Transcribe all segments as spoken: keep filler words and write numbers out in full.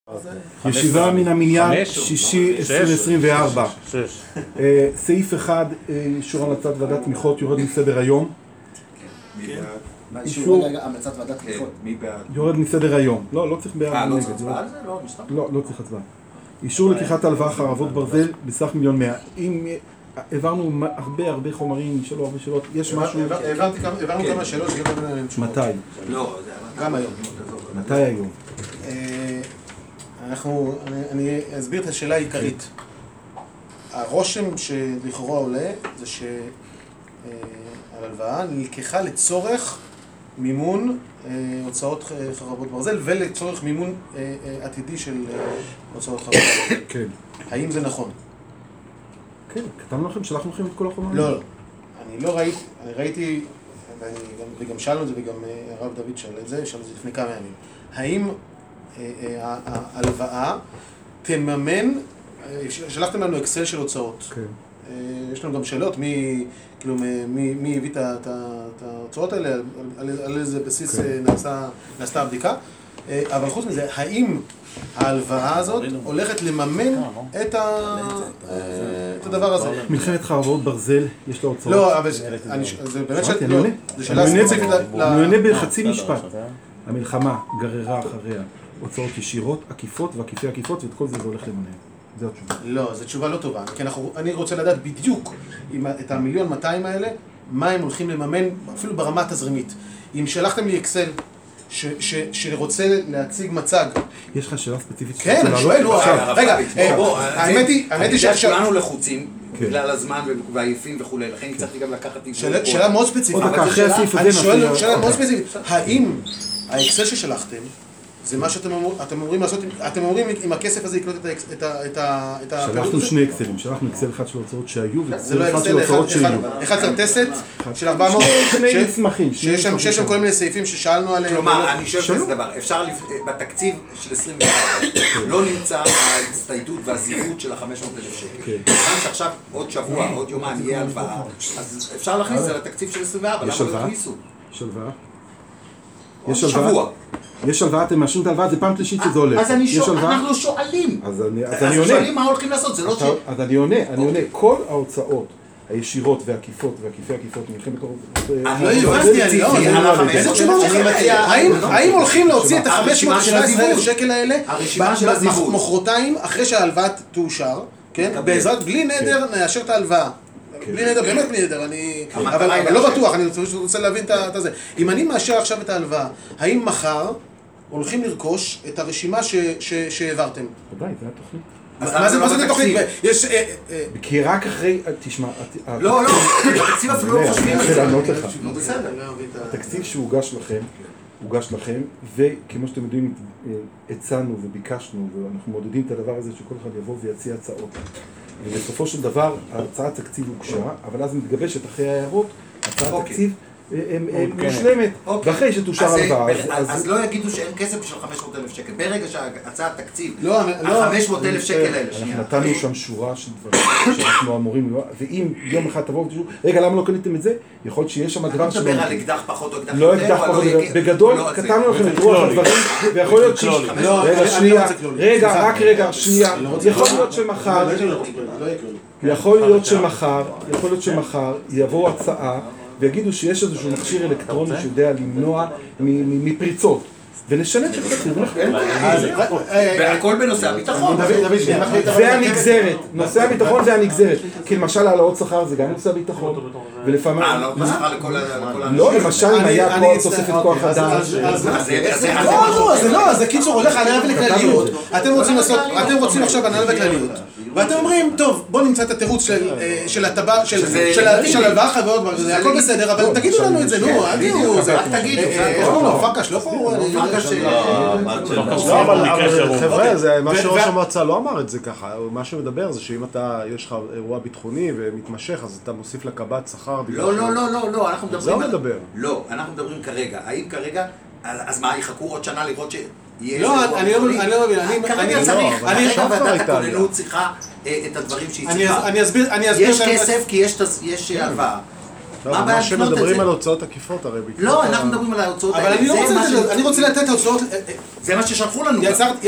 ישיבה מן המניין שישי עשרים עשרים וארבע. סעיף אחד, אישור המלצת ועדת תמיכות יורד מסדר היום. אישור המלצת ועדת תמיכות. יורד מסדר היום. לא, לא צריך בעד. אה, לא צריך הצבעה על זה? לא, משתמע. לא, לא צריך הצבעה. אישור לקיחת הלוואה חרבות ברזל בסך מיליון מאה. אם העברנו הרבה הרבה חומרים, שלא הרבה שאלות, יש משהו... העברנו כמה שאלות שגם אין עליהן תשובות. מתי? לא, גם היום. מתי היום? אנחנו, אני אסביר את השאלה העיקרית. הרושם שלכאורה עולה זה שההלוואה נלקחה לצורך מימון הוצאות חרבות ברזל ולצורך מימון עתידי של הוצאות חרבות ברזל. כן. האם זה נכון? כן, כתבנו לכם, שלחנו לכם את כל החומרים. לא, לא. אני לא ראיתי, אני ראיתי, וגם שאלנו את זה, וגם הרב דוד שאל את זה, שאל את זה לפני כמה ימים. האם ההלוואה תממן, שלחתם לנו אקסל של הוצאות. כן. יש לנו גם שאלות, מי, כאילו, מי, מי הביא את ההוצאות האלה, על איזה בסיס נעשתה הבדיקה. אבל חוץ מזה, האם ההלוואה הזאת הולכת לממן את הדבר הזה? מלחמת חרבות ברזל, יש לה הוצאות. לא, אבל זה באמת שאלה ספציפית. אני עונה בחצי משפט. המלחמה גררה אחריה הוצאות ישירות, עקיפות ועקיפי עקיפות, ואת כל זה זה הולך למנהל. זו התשובה. לא, זו תשובה לא טובה. כי אני רוצה לדעת בדיוק את המיליון מאתיים האלה, מה הם הולכים לממן, אפילו ברמה התזרימית. אם שלחתם לי אקסל שרוצה להציג מצג... יש לך שאלה ספציפית? כן, אני שואל, רגע, האמת היא שכולנו לחוצים בגלל הזמן והעייפים וכו', לכן הצלחתי גם לקחת... שאלה מאוד ספציפית. עוד דקה, אחרי הסעיף הזה נפריע. שאלה מאוד ספציפית. האם האקסל ששלחתם, זה מה שאתם אומרים לעשות, אתם אומרים עם הכסף הזה לקנות את ה... שלחנו שני אקסלים, שלחנו אקסל אחד של הוצאות שהיו ואקסל אחד של הוצאות שיהיו. אחד כרטסת של ארבע מאות, שני מסמכים, שיש שם כל מיני סעיפים ששאלנו עליהם. כלומר, אני חושב שזה דבר, אפשר, בתקציב של עשרים וארבע לא נמצא ההצטיידות והזירות של ה-חמש מאות אלף שקל. גם שעכשיו עוד שבוע, עוד יומיים יהיה הלוואה, אז אפשר להכניס את זה לתקציב של עשרים וארבע, למה לא הכניסו? יש הלוואה? יש הלוואה? יש הלוואה, אתם מאשרים את ההלוואה, זה פעם שלישית שזה הולך. אז אנחנו שואלים. אז אני עונה. אנחנו שואלים מה הולכים לעשות, זה לא ש... אז אני עונה, אני עונה. כל ההוצאות הישירות והעקיפות והעקיפי עקיפות מלחמת חרבות ברזל. אני לא הבנתי, אני לא... איזה תשובות שלכם? האם הולכים להוציא את ה-חמש מאות שבע עשרה אלף שקל האלה מחרתיים אחרי שההלוואה תאושר, בעזרת בלי נדר נאשר את ההלוואה. בלי נדר, באמת בלי נדר, אני... אבל לא בטוח, אני רוצה להבין את זה. אם אני מאשר עכשיו את ההלוואה, האם מחר הולכים לרכוש את הרשימה שהעברתם? ודאי, זה התוכנית. מה זה התוכנית? יש... כי רק אחרי... תשמע... לא, לא, התקציב אפילו לא חושבים על זה. נו, בסדר. התקציב שהוגש לכם, הוגש לכם, וכמו שאתם יודעים, הצענו וביקשנו, ואנחנו מעודדים את הדבר הזה שכל אחד יבוא ויציע הצעות. ובסופו של דבר, הצעת תקציב הוגשה, אבל אז מתגבשת אחרי ההערות, הצעת תקציב מושלמת, ואחרי שתאושר הלוואה. אז לא יגידו שאין כסף בשביל חמש מאות אלף שקל. ברגע שהצעת תקציב, ה-חמש מאות אלף שקל האלה, אנחנו נתנו שם שורה של דברים שאנחנו אמורים, ואם יום אחד תבואו ותשאו, רגע, למה לא קניתם את זה? יכול להיות שיש שם דבר שלא... אתה מדבר על אקדח פחות או אקדח יותר? לא אקדח פחות, בגדול, כתבנו לכם את רוח הדברים, ויכול להיות ש... רגע, שנייה, רגע, רק רגע, שנייה, יכול להיות שמחר, יכול להיות שמחר, יכול להיות שמחר יבוא הצעה ויגידו שיש איזשהו מכשיר אלקטרוני שיודע למנוע מפריצות ונשנה את התקציב. והכל בנושא הביטחון. זה הנגזרת, נושא הביטחון זה הנגזרת. כי למשל העלאות שכר זה גם נושא הביטחון. ולפעמים... אה, העלאות שכר לכל האנשים. לא, למשל אם היה תוספת כוח אדם. לא, לא, זה לא, זה קיצור הולך הנהלה וכלליות. אתם רוצים לעשות, אתם רוצים עכשיו הנהלה וכלליות. ואתם אומרים, טוב, בוא נמצא את התירוץ של הטבע, של הלוואה חרבות ברזל, הכל בסדר, אבל תגידו לנו את זה, נו, אל תהיו, רק תגידו. לא, פרקש, לא פרקש. לא, אבל חבר'ה, זה מה שראש המועצה לא אמר את זה ככה. מה שמדבר זה שאם אתה, יש לך אירוע ביטחוני ומתמשך, אז אתה מוסיף לקב"ט שכר. לא, לא, לא, לא, לא, אנחנו מדברים... זה הוא מדבר. לא, אנחנו מדברים כרגע. האם כרגע, אז מה, יחכו עוד שנה לראות ש... לא, אני לא מבין, אני לא מבין. כרגע צריך, כרגע ועדת הכוננות צריכה את הדברים שהיא צריכה. אני אסביר... יש כסף כי יש הלוואה. מה הבעיה מה שמדברים על הוצאות עקיפות הרי. לא, אנחנו מדברים על ההוצאות האלה. אבל אני לא רוצה לתת, אני רוצה לתת הוצאות... זה מה ששלחו לנו.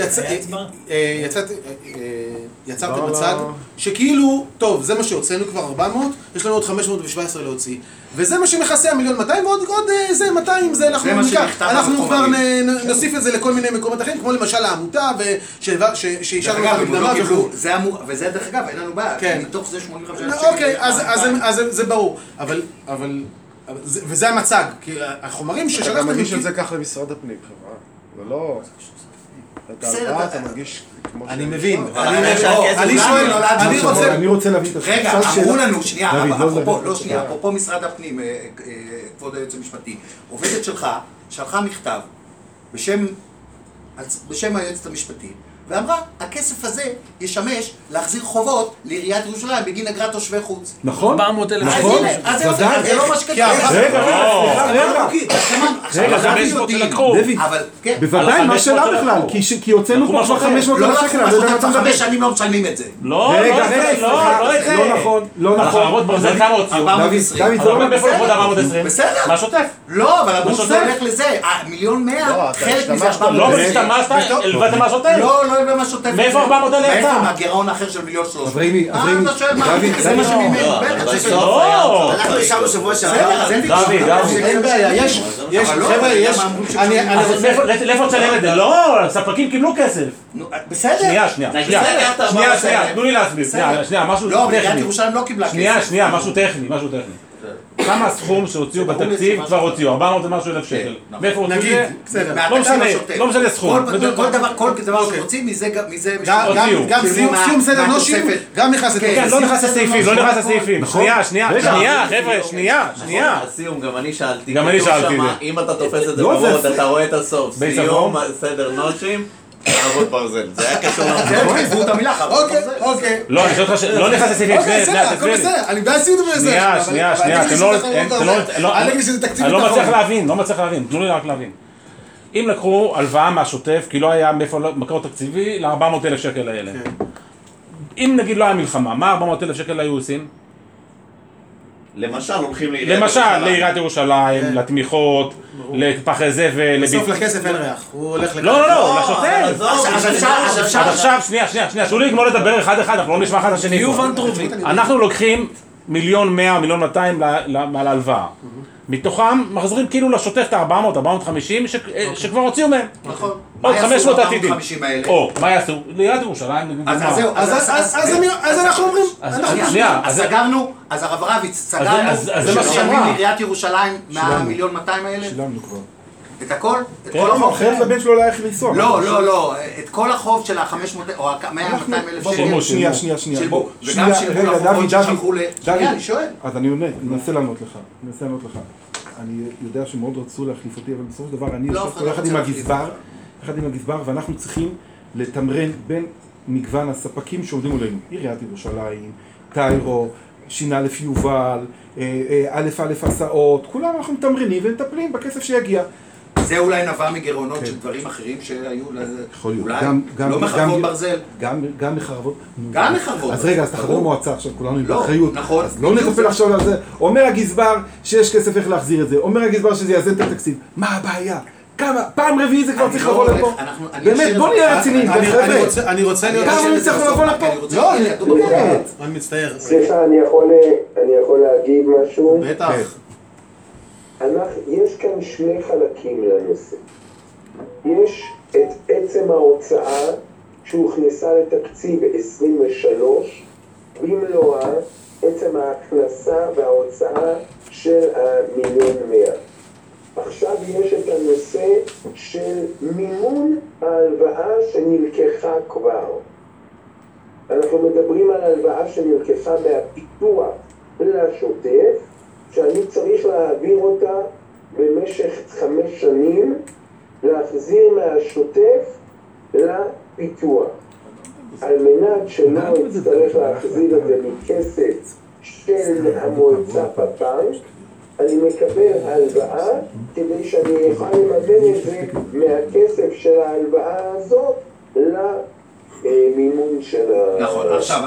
יצרתם מצג שכאילו, טוב, זה מה שהוצאנו כבר ארבע מאות, יש לנו עוד חמש מאות שבע עשרה להוציא. וזה מה שמכסה המיליון מאתיים, ועוד זה מאתיים, זה אנחנו ניקח. אנחנו כבר נוסיף את זה לכל מיני מקומות אחרים, כמו למשל העמותה, שאישרנו את המקדמה וכו'. וזה דרך אגב, אין לנו בעיה, מתוך זה שמונים וחמישה אלף שקל. אוקיי, אז זה ברור. אבל... וזה המצג, כי החומרים ששלחתם... אתה מגיש את זה כך למשרד הפנים, חברה. זה לא... את ההלוואה אתה מגיש כמו ש... אני מבין. אני שואל, אני רוצה... אני רוצה להבין את השאלה. רגע, אמרו לנו, שנייה, לא שנייה, אפרופו משרד הפנים, כבוד היועץ המשפטי, עובדת שלך שלחה מכתב בשם היועצת המשפטית, ואמרה, הכסף הזה ישמש להחזיר חובות לעיריית ירושלים בגין אגרת תושבי חוץ. נכון? ארבע מאות אלף. נכון. אז זה לא מה שכתוב. רגע, רגע, רגע, דוד, בוודאי, מה שאלה בכלל? כי הוצאנו פה כבר חמש מאות אלף שקל. לא לקחו כבר חמש שנים לא משלמים את זה. לא, רגע, לא, לא את זה. לא נכון, לא נכון. החברות ברזל כמה הוציאו? דוד, זה לא מאיפה לקחו את ארבע מאות עשרים? בסדר. מה שוטף? לא, אבל אמרו שזה הולך לזה. מיליון מאה, חלק מזה ארבע מאות. לא, אבל השתמשת, הלווית מה שוטף? לא, לא הלווה מה שוטף. מאיפה ארבע מאות אלף? מאיפה? מהגירעון האחר של מיליון שלוש. אברהימי, אברהימי, אתה שואל מה? זה מה שממנו. לא. אנחנו ישבנו שבוע שעבר. דוד, דוד. אין בעיה, יש, יש, חבר'ה, יש, לאיפה תשלם את זה? לא, הספקים קיבלו כסף. בסדר. שנייה, שנייה, שנייה, שנייה, שנייה, תנו לי להסביר, שנייה, שנייה, משהו לא, עיריית טכני. ירושלים לא קיבלה כסף. שנייה, שנייה, משהו טכני, משהו טכני. כמה הסכום שהוציאו בתקציב כבר הוציאו, ארבע מאות ומשהו אלף שקל. מאיפה הוציאו את זה? בסדר. לא משנה, לא משנה סכום. כל דבר, כל דבר שהוצאים מזה, מזה... גם סיום סדר נושים, גם נכנס לתוקף. כן, לא נכנס לסעיפים, לא נכנס לסעיפים. שנייה, שנייה, שנייה, חבר'ה, שנייה, שנייה. הסיום, גם אני שאלתי. גם אני שאלתי. אם אתה תופס את זה בראש, אתה רואה את הסוף. סיום סדר נושים. חרבות ברזל, זה היה קשור לזה, כתבו את המילה חרבות ברזל. אוקיי, אוקיי. לא, אני שואל אותך, לא נכנס לסעיפים, אוקיי, בסדר, הכל בסדר, אני בעד סיום בזה. שנייה, שנייה, שנייה, אתם לא... אל תגיד שזה תקציב אני לא ביטחון. מצליח להבין, לא מצליח להבין, תנו לי רק להבין. אם לקחו הלוואה מהשוטף, כי לא היה מאיפה מקור תקציבי, ל-ארבע מאות אלף שקל האלה. אם נגיד לא היה מלחמה, מה ארבע מאות אלף שקל היו עושים? למשל, הולכים לעיריית למשל, לעיריית ירושלים, לתמיכות, לפחי זבל, בסוף לכסף אין ריח, הוא הולך לכאן. לא, לא, לא, לשוטף. אז עד עכשיו, שנייה, שנייה, שנייה, שאולי לגמור לדבר אחד אחד, אנחנו לא נשמע אחד השני פה. אנחנו לוקחים מיליון מאה, מיליון מאתיים להלוואה. מתוכם מחזירים כאילו לשוטף את ה-ארבע מאות, ארבע מאות וחמישים שכבר הוציאו מהם. נכון. עוד חמש מאות עתידים. האלה? או, מה יעשו? לעיריית ירושלים. אז זהו, אז אנחנו אומרים, שנייה, אז סגרנו, אז הרב רביץ סגרנו, שמשלמים לעיריית ירושלים מהמיליון מאתיים האלה? שילמנו כבר. את הכל? את כל החוב? אחרת לבן שלו לא היה איך לנסוע. לא, לא, לא, את כל החוב של ה-חמש מאות או ה-מאה מאתיים אלף שקל. שילמו, שנייה, שנייה, שנייה. שילמו, וגם שילמו לחובות ששלחו ל... שנייה, אני שואל. אז אני עונה, אני מנסה לענות לך, אני מנסה לענות לך. אני יודע שמאוד רצו להחליף אותי, אבל בסופו של דבר אני יושב פה יחד עם הגזבר, יחד עם הגזבר, ואנחנו צריכים לתמרן בין מגוון הספקים שעומדים מולנו. עיריית ירושלים, טיירו, שין א' יובל, א' א' הסעות, כולם אנחנו מתמרנים ומטפלים בכסף שיגיע. זה אולי נבע מגירעונות של דברים אחרים שהיו, אולי גם לא מחרבות ברזל. גם מחרבות. גם מחרבות. אז רגע, אז אתה חבר מועצה עכשיו, כולנו עם באחריות. נכון. אז לא נטפל עכשיו על זה. אומר הגזבר שיש כסף איך להחזיר את זה. אומר הגזבר שזה יאזן את התקציב. מה הבעיה? כמה? פעם רביעי זה כבר צריך לבוא לפה. באמת, בוא נהיה רציניים. אני רוצה להיות... כמה אני צריך לבוא לפה? לא, אני מצטער. סליחה, אני יכול להגיד משהו? בטח. יש כאן שני חלקים לנושא. יש את עצם ההוצאה שהוכנסה לתקציב עשרים ושלוש, במלואה עצם ההכנסה וההוצאה של המיליון מאה. עכשיו יש את הנושא של מימון ההלוואה שנלקחה כבר. אנחנו מדברים על הלוואה שנלקחה מהפיתוח לשוטף, שאני צריך להעביר אותה במשך חמש שנים, להחזיר מהשוטף לפיתוח. על מנת שלא יצטרך להחזיר את זה מכסף של המועצה בבנק, אני מקבל הלוואה כדי שאני אוכל לממן את זה מהכסף של ההלוואה הזאת למימון המימון של ה... נכון, עכשיו,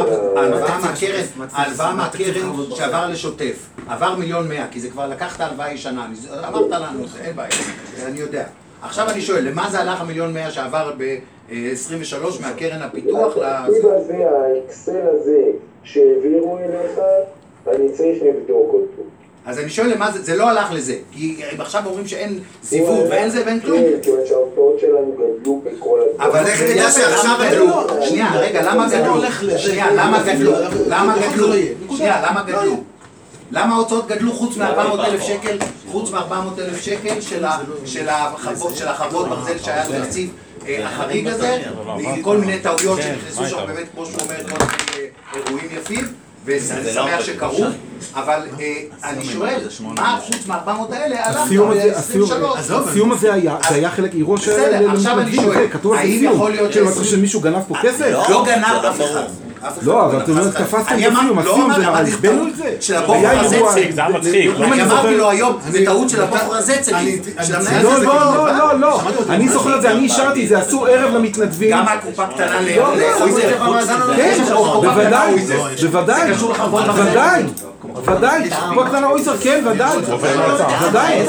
ההלוואה מהקרן שעבר לשוטף, עבר מיליון מאה, כי זה כבר לקחת הלוואה ישנה, אמרת לנו, אין בעיה, אני יודע. עכשיו אני שואל, למה זה הלך המיליון מאה שעבר ב-עשרים ושלוש מהקרן הפיתוח? התקציב הזה, האקסל הזה שהעבירו אליך, אני צריך לבדוק אותו. אז אני שואל למה זה, זה לא הלך לזה, כי עכשיו אומרים שאין זיווג ואין זה ואין כלום. כן, כיוון שההוצאות שלנו גדלו בכל הדברים. אבל איך תדע שעכשיו גדלו? שנייה, רגע, למה גדלו? שנייה, למה גדלו? למה גדלו? שנייה, למה גדלו? למה ההוצאות גדלו חוץ מ-ארבע מאות אלף שקל, חוץ מ-ארבע מאות אלף שקל של החוות ברזל שהיה תקציב החריג הזה, כל מיני טעויות שנכנסו שם באמת, כמו שהוא אומר, כל מיני אירועים יפים, וזה שמח שקרו, אבל אני שואל, מה חוץ מ-ארבע מאות האלה הלך ב-עשרים ושלוש? הסיום הזה היה חלק אירוע של... בסדר, עכשיו אני שואל, האם יכול להיות שמישהו גנב פה כסף? לא גנב אף אחד. לא, אבל אתם אומרים, תפסתם בסיום, הסיום זה מה, הסבנו את זה? של הבוחר הזה צליק, זה היה מצחיק. אני אמרתי לו היום, זה טעות של הבוחר הזה צליק. לא, לא, לא, לא, אני זוכר את זה, אני אישרתי, זה עשו ערב למתנדבים. גם הקופה קטנה לאויזר. כן, בוודאי, בוודאי, בוודאי, ודאי, קופה קטנה אויזר, כן, ודאי, ודאי.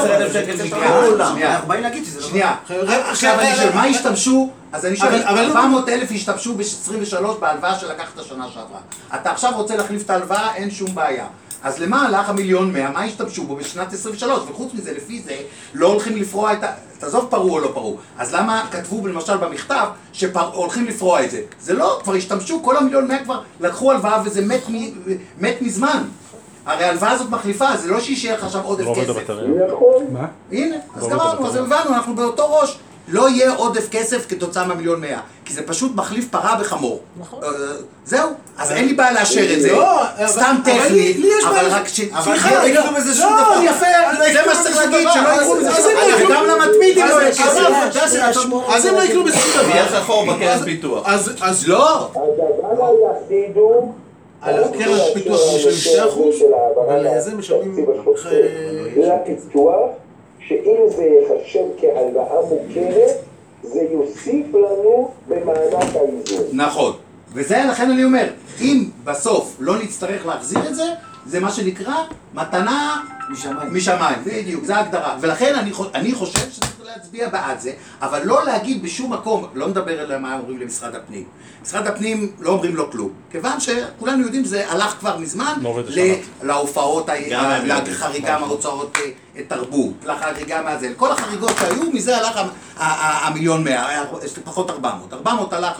שנייה, עכשיו אני שואל, מה השתמשו? אז אני שואל, ארבע מאות אלף השתמשו ב-עשרים ושלוש בהלוואה שלקחת השנה שעברה. אתה עכשיו רוצה להחליף את ההלוואה, אין שום בעיה. אז למה הלך המיליון מאה? מה השתמשו בו בשנת עשרים ושלוש? וחוץ מזה, לפי זה, לא הולכים לפרוע את ה... תעזוב פרו או לא פרו. אז למה כתבו למשל במכתב שהולכים לפרוע את זה? זה לא, כבר השתמשו, כל המיליון מאה כבר לקחו הלוואה וזה מת, מת מזמן. הרי ההלוואה הזאת מחליפה, זה לא שישאר לך עכשיו עודף כסף. נכון. מה? הנה, אז גמרנו, אז הבנו, אנחנו באותו ראש. לא יהיה עודף כסף כתוצאה מהמיליון מאה, כי זה פשוט מחליף פרה בחמור. נכון. זהו, אז אין לי בעיה לאשר את זה. סתם טכני, אבל רק ש... סליחה, לא יקרו בזה שום דבר. לא, יפה, זה מה שצריך להגיד, שלא יקרו בזה שום דבר. וגם למתמידים לא יהיה כסף. אז הם לא יקרו בזה שום דבר. ויש חור בקרן פיתוח. אז לא. הדבר היחיד הוא... על הקרן פיתוח משלמים שני אחוז, ולזה משלמים... לפיתוח, שאם זה יחשב כהלוואה מוכרת, זה יוסיף לנו במענק האיזון. נכון. וזה לכן אני אומר, אם בסוף לא נצטרך להחזיר את זה, זה מה שנקרא מתנה משמיים. משמיים, בדיוק, זה ההגדרה. ולכן אני, אני חושב שצריך להצביע בעד זה, אבל לא להגיד בשום מקום, לא מדבר על מה אומרים למשרד הפנים. משרד הפנים לא אומרים לו כלום, כיוון שכולנו יודעים שזה הלך כבר מזמן להופעות, לחריגה מההוצאות תרבות, לחריגה מהזה, כל החריגות שהיו, מזה הלך המיליון מאה, פחות ארבע מאות. ארבע מאות הלך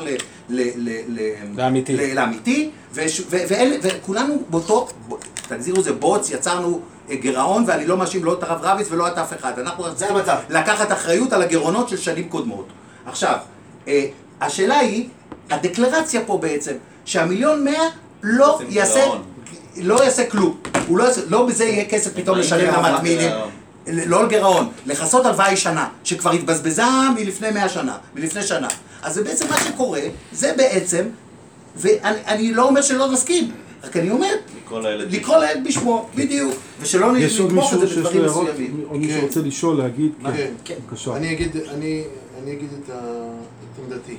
לאמיתי, וכולנו באותו, תגזירו זה בוץ, יצרנו גירעון, ואני לא מאשים לא את הרב רביץ ולא את אף אחד. אנחנו רוצים לקחת אחריות על הגירעונות של שנים קודמות. עכשיו, השאלה היא, הדקלרציה פה בעצם, שהמיליון מאה לא יעשה, לא יעשה כלום. לא בזה יהיה כסף פתאום לשלם למתמידים. לא לגירעון, לחסות הלוואה ישנה, שכבר התבזבזה מלפני מאה שנה, מלפני שנה. אז זה בעצם מה שקורה, זה בעצם, ואני לא אומר שלא נסכים, רק אני אומר, לקרוא לילד בשמו, בדיוק, ושלא נתמוך את זה בדברים מסוימים. עוד מישהו רוצה לשאול, להגיד, כן, בבקשה. אני אגיד את עמדתי.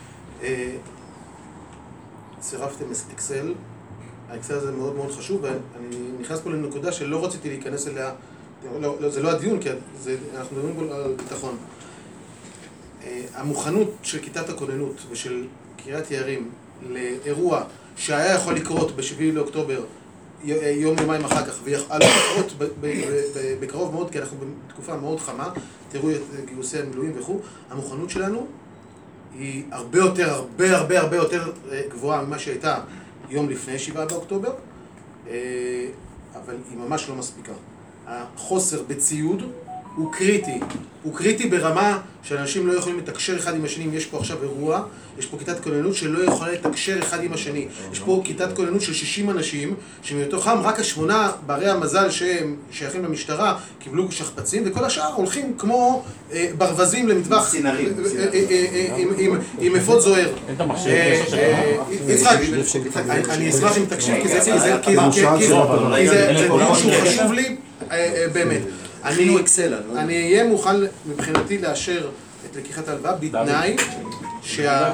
צירפתם אקסל, האקסל הזה מאוד מאוד חשוב, ואני נכנס פה לנקודה שלא רציתי להיכנס אליה, זה לא הדיון, כי אנחנו מדברים פה על ביטחון. המוכנות של כיתת הכוננות ושל קריית יערים לאירוע שהיה יכול לקרות בשביעי לאוקטובר, יום יומיים אחר כך, ועלול לקרות בקרוב מאוד, כי אנחנו בתקופה מאוד חמה, תראו את גיוסי המילואים וכו', המוכנות שלנו היא הרבה יותר, הרבה הרבה הרבה יותר גבוהה ממה שהייתה יום לפני שבעה באוקטובר, אבל היא ממש לא מספיקה. החוסר בציוד הוא קריטי, הוא קריטי ברמה שאנשים לא יכולים לתקשר אחד עם השני. אם יש פה עכשיו אירוע, יש פה כיתת כוננות שלא יכולה לתקשר אחד עם השני. יש פה כיתת כוננות של שישים אנשים, שמתוכם רק השמונה בערי המזל שהם שייכים למשטרה קיבלו שכפ"צים, וכל השאר הולכים כמו אה, ברווזים למטווח סינרים, עם אפוד זוהר. אין את המחשב. יצחק, אני אשמח אם תקשיב, כי זה דיון שהוא חשוב לי באמת. אני אהיה מוכן מבחינתי לאשר את לקיחת ההלוואה בתנאי שה...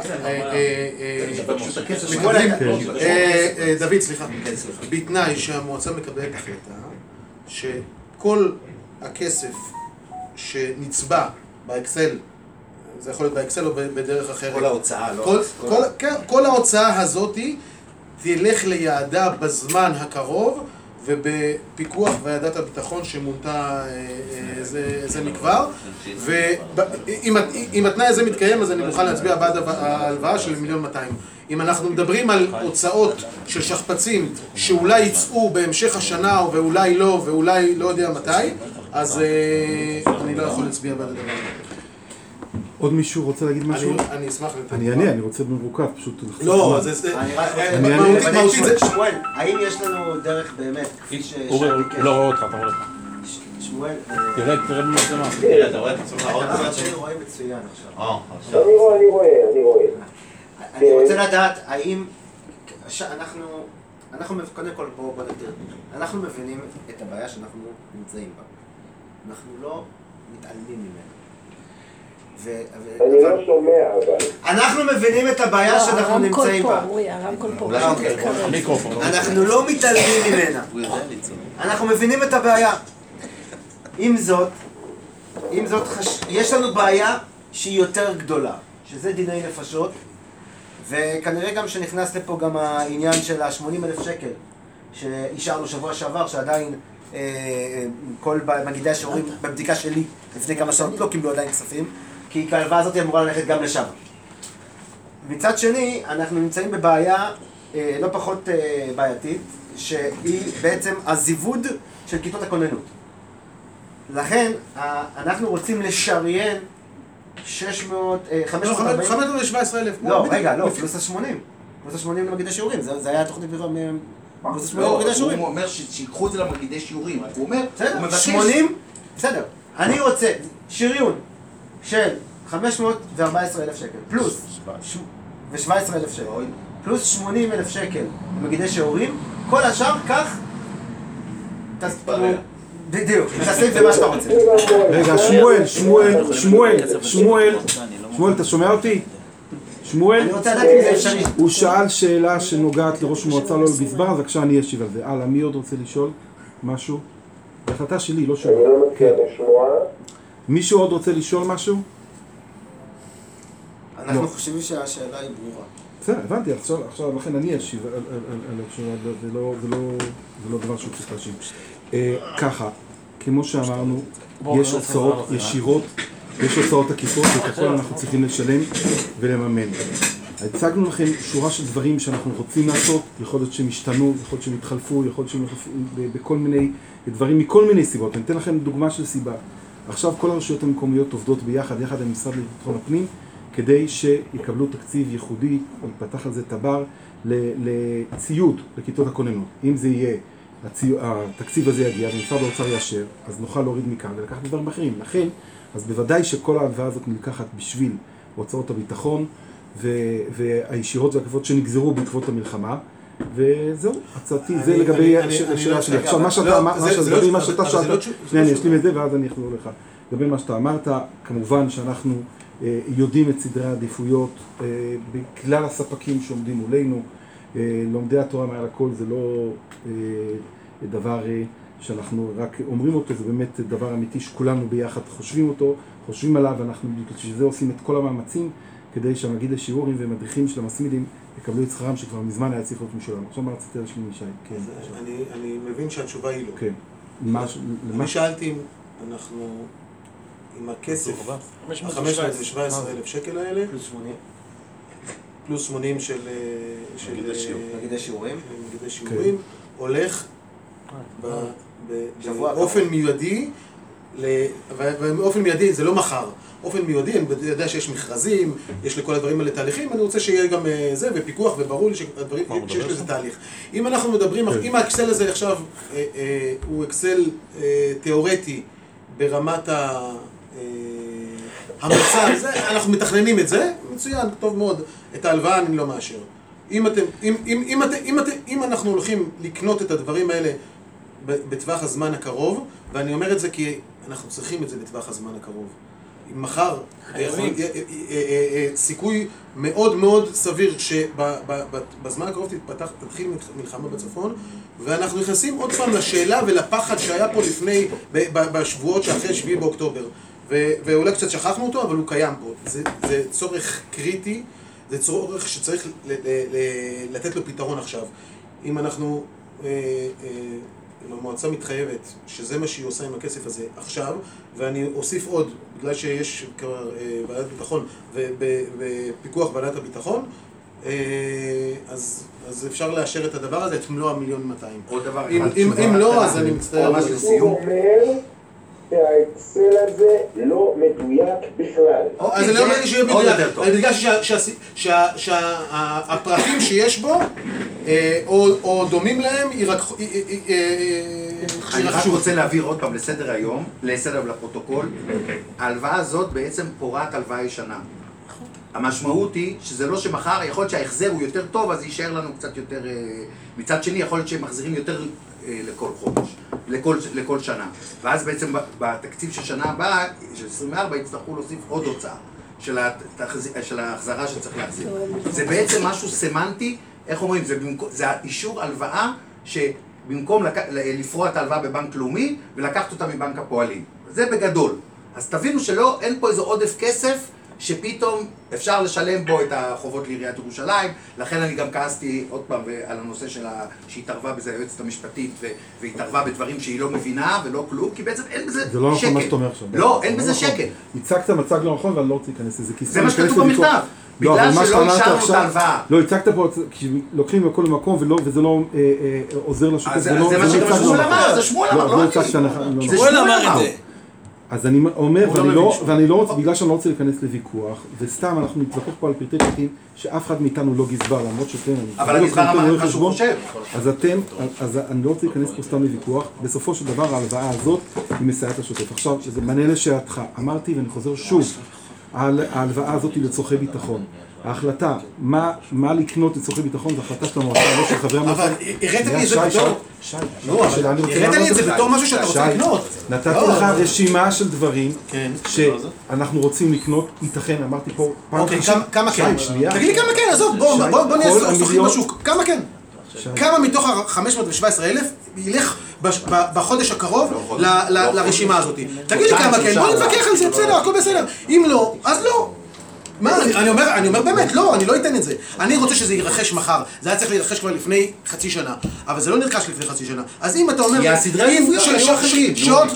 דוד, סליחה. בתנאי שהמועצה מקבלת החלטה שכל הכסף שנצבע באקסל, זה יכול להיות באקסל או בדרך אחרת. כל ההוצאה, לא? כל, כל, כל ההוצאה הזאת תלך ליעדה בזמן הקרוב, ובפיקוח ועדת הביטחון שמונתה זה, זה מכבר. ואם התנאי הזה מתקיים, אז אני מוכן להצביע בעד ההלוואה של מיליון מאתיים. אם אנחנו מדברים על הוצאות של שכפ"צים שאולי יצאו בהמשך השנה ואולי לא ואולי לא יודע מתי, אז אני לא יכול להצביע בעד הדבר הזה. עוד מישהו רוצה להגיד משהו? אני אשמח לתת. אני אענה, אני רוצה במרוכב, פשוט... לא, זה... אני אענה. שמואל, האם יש לנו דרך באמת, כפי ש... אורי, הוא לא רואה אותך, אתה רואה אותך. שמואל... תראה, תראה במצלמה. תראה, אתה רואה את עצמך עוד קצת? אני רואה מצוין עכשיו. אה, עכשיו. אני רואה, אני רואה, אני רואה. אני רוצה לדעת, האם... אנחנו... אנחנו, קודם כל, בואו נגדיר. אנחנו מבינים את הבעיה שאנחנו נמצאים בה. אנחנו לא מתעלמים ממנה. אני לא שומע אבל. אנחנו מבינים את הבעיה שאנחנו נמצאים בה. הרמקול פה, המיקרופון. אנחנו לא מתעלמים ממנה. אנחנו מבינים את הבעיה. עם זאת, עם זאת, יש לנו בעיה שהיא יותר גדולה, שזה דיני נפשות, וכנראה גם שנכנס לפה גם העניין של ה-שמונים אלף שקל שאישרנו שבוע שעבר, שעדיין כל מגידי השיעורים בבדיקה שלי לפני כמה שעות לא קיבלו עדיין כספים, כי ההלוואה הזאת אמורה ללכת גם לשם. מצד שני, אנחנו נמצאים בבעיה אה, לא פחות אה, בעייתית, שהיא בעצם הזיווד של כיתות הכוננות. לכן, אה, אנחנו רוצים לשריין שש מאות, אה, חמש מאות ארבעים... חמש מאות שבע עשרה אלף. לא, רגע, לא, פלוס ה-שמונים. פלוס ה-שמונים למגידי שיעורים, זה, זה היה התוכנית פלוס ה-שמונים למגידי שיעורים. הוא אומר שיקחו את זה למגידי שיעורים, הוא אומר, בסדר, הוא מבקש... שמונים, בסדר. אני רוצה שריון של חמש מאות וארבע עשרה אלף שקל, פלוס ו-שבע עשרה אלף שקל, פלוס שמונים אלף שקל למגידי שיעורים, כל השאר כך, בדיוק, תעשה את זה מה שאתה רוצה. רגע, שמואל, שמואל, שמואל, שמואל, שמואל, אתה שומע אותי? שמואל, אני רוצה לדעת אם זה אפשרי. הוא שאל שאלה שנוגעת לראש מועצה לא לגזבר, אז בבקשה אני אשיב על זה. הלאה, מי עוד רוצה לשאול משהו? זו החלטה שלי, לא שלו. אני לא מצליח לשמוע. מישהו עוד רוצה לשאול משהו? אנחנו חושבים שהשאלה היא ברורה. בסדר, הבנתי, עכשיו לכן אני אשיב על השאלה, זה לא דבר שהוא צריך להשיב. ככה, כמו שאמרנו, יש הוצאות ישירות, יש הוצאות עקיפות, ואת הכל אנחנו צריכים לשלם ולממן. הצגנו לכם שורה של דברים שאנחנו רוצים לעשות, יכול להיות שהם השתנו, יכול להיות שהם התחלפו, יכול להיות שהם בכל מיני דברים, מכל מיני סיבות. אני אתן לכם דוגמה של סיבה. עכשיו כל הרשויות המקומיות עובדות ביחד, יחד עם משרד לביטחון הפנים, כדי שיקבלו תקציב ייחודי, ייפתח על זה טבר, לציוד, לכיתות הכוננות. אם זה יהיה, התקציב הזה יגיע ומשרד האוצר יאשר, אז נוכל להוריד מכאן ולקחת דברים אחרים. לכן, אז בוודאי שכל ההלוואה הזאת נלקחת בשביל הוצאות הביטחון, והישירות והעקיפות שנגזרו בעקבות המלחמה, וזהו, הצעתי, זה לגבי השאלה שלי. עכשיו, מה שאתה אמרת, מה שאתה שאלת, שנייה, אני אשלים את זה ואז אני אחזור לך. לגבי מה שאתה אמרת, כמובן שאנחנו יודעים את סדרי העדיפויות בכלל הספקים שעומדים מולנו. לומדי התורה מעל הכל זה לא דבר שאנחנו רק אומרים אותו, זה באמת דבר אמיתי שכולנו ביחד חושבים אותו, חושבים עליו, ואנחנו בשביל זה עושים את כל המאמצים כדי שהמגידי שיעורים ומדריכים של המסמידים יקבלו את שכרם שכבר מזמן היה צריך להיות משלם. עכשיו מה רציתי להשלים משי? אני מבין שהתשובה היא לא. כן. אני שאלתי אם אנחנו, עם הכסף, חמש מאות ושבע עשרה אלף שקל האלה, פלוס שמונים. פלוס שמונים של מגידי שיעורים. מגידי שיעורים, הולך באופן מיידי, ובאופן מיידי זה לא מחר. אופן מיועדי, אני יודע שיש מכרזים, יש לכל הדברים האלה תהליכים, אני רוצה שיהיה גם זה, ופיקוח, וברור לי שיש לזה תהליך. אם אנחנו מדברים, אם האקסל הזה עכשיו הוא אקסל תיאורטי ברמת המצב, אנחנו מתכננים את זה, מצוין, טוב מאוד, את ההלוואה אני לא מאשר. אם אנחנו הולכים לקנות את הדברים האלה בטווח הזמן הקרוב, ואני אומר את זה כי אנחנו צריכים את זה בטווח הזמן הקרוב. מחר, סיכוי מאוד מאוד סביר שבזמן הקרוב תתחיל מלחמה בצפון, ואנחנו נכנסים עוד פעם לשאלה ולפחד שהיה פה לפני, בשבועות שאחרי שביעי באוקטובר. ואולי קצת שכחנו אותו, אבל הוא קיים פה. זה צורך קריטי, זה צורך שצריך לתת לו פתרון עכשיו. אם אנחנו, אם המועצה מתחייבת שזה מה שהיא עושה עם הכסף הזה עכשיו, ואני אוסיף עוד, בגלל שיש כבר ועדת ביטחון ופיקוח ועדת הביטחון, אז, אז אפשר לאשר את הדבר הזה, את מלוא המיליון מאתיים. עוד דבר אם, אם, אם לא, אז אני מצטער. הוא אומר שהאקסל הזה לא מדויק בכלל. אז אני לא אומר שיהיה מדויק, אני בגלל שהפרטים שיש בו, או דומים להם, ירקחו... אני רק רוצה להעביר עוד פעם לסדר היום, לסדר לפרוטוקול. ההלוואה הזאת בעצם פורט הלוואה ישנה. המשמעות היא שזה לא שמחר, יכול להיות שההחזר הוא יותר טוב, אז יישאר לנו קצת יותר... מצד שני, יכול להיות שהם מחזירים יותר לכל חודש, לכל, לכל שנה. ואז בעצם בתקציב של שנה הבאה, של עשרים וארבע, יצטרכו להוסיף עוד הוצאה של, התחז... של ההחזרה שצריך להחזיר. זה בעצם משהו סמנטי, איך אומרים? זה, במקום... זה האישור הלוואה שבמקום לק... לפרוע את ההלוואה בבנק לאומי ולקחת אותה מבנק הפועלים. זה בגדול. אז תבינו שלא, אין פה איזה עודף כסף שפתאום אפשר לשלם בו את החובות לעיריית ירושלים, לכן אני גם כעסתי עוד פעם על הנושא שלה, שהתערבה בזה היועצת המשפטית והתערבה בדברים שהיא לא מבינה ולא כלום, כי בעצם אין בזה שקל. זה לא נכון מה שאתה אומר עכשיו. לא, אין בזה שקל. הצגת מצג לא נכון ואני לא רוצה להיכנס לזה. זה מה שכתוב במכתב. בגלל שלא השארנו את ההלוואה. לא, הצגת פה, לוקחים מכל למקום וזה לא עוזר לשוק. זה מה שגם שמואל אמר, זה שמואל אמר, לא אני. שמואל אמר את זה. אז אני אומר, ואני לא, ואני לא רוצה, בגלל שאני לא רוצה להיכנס לוויכוח, וסתם אנחנו נתווכח פה על פרטי פרטים, שאף אחד מאיתנו לא גזבר, למרות שאתם, אבל הגזבר אמר מה שהוא חושב. אז אתם, אז אני לא רוצה להיכנס פה סתם לוויכוח, בסופו של דבר ההלוואה הזאת היא מסייעת השוטף. עכשיו, שזה מענה לשאלתך, אמרתי ואני חוזר שוב, ההלוואה הזאת היא לצורכי ביטחון. ההחלטה, מה, מה לקנות לצורכי ביטחון, זו החלטה של המועצה, לא של חברי המועצה. אבל הראת לי את זה בתור... לא, הראת לי את זה בתור משהו שאתה רוצה לקנות. נתתי לך רשימה של דברים שאנחנו רוצים לקנות, ייתכן, אמרתי פה... אוקיי, כמה כן? תגיד לי כמה כן, עזוב, בוא נהיה סוחרים בשוק. כמה כן? כמה מתוך ה-חמש מאות ושבע עשרה אלף ילך בחודש הקרוב לרשימה הזאת? תגיד לי כמה כן, בוא נתווכח על זה, בסדר, הכל בסדר. אם לא, אז לא. מה, אני אומר, אני אומר באמת, לא, אני לא אתן את זה. אני רוצה שזה יירכש מחר. זה היה צריך להירכש כבר לפני חצי שנה. אבל זה לא נרכש לפני חצי שנה. אז אם אתה אומר... כי הסדרי עדיפויות היו אחרים.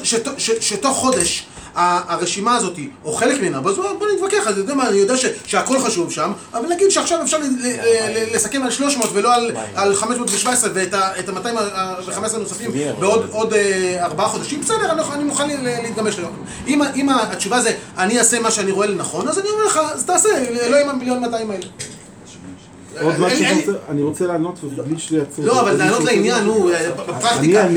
שתוך חודש הרשימה הזאת, או חלק ממנה, אז בוא נתווכח, אני יודע מה, אני יודע שהכל חשוב שם, אבל נגיד שעכשיו אפשר לסכם על שלוש מאות ולא על חמש מאות ושבע עשרה ואת ה-מאתיים וחמש עשרה נוספים בעוד ארבעה חודשים, בסדר, אני מוכן להתגמש ליום. אם התשובה זה, אני אעשה מה שאני רואה לנכון, אז אני אומר לך, אז תעשה, לא עם המיליון מאתיים האלה. עוד משהו אני רוצה לענות ובלי שיעצור. לא, אבל לענות לעניין הוא בפרקטיקה.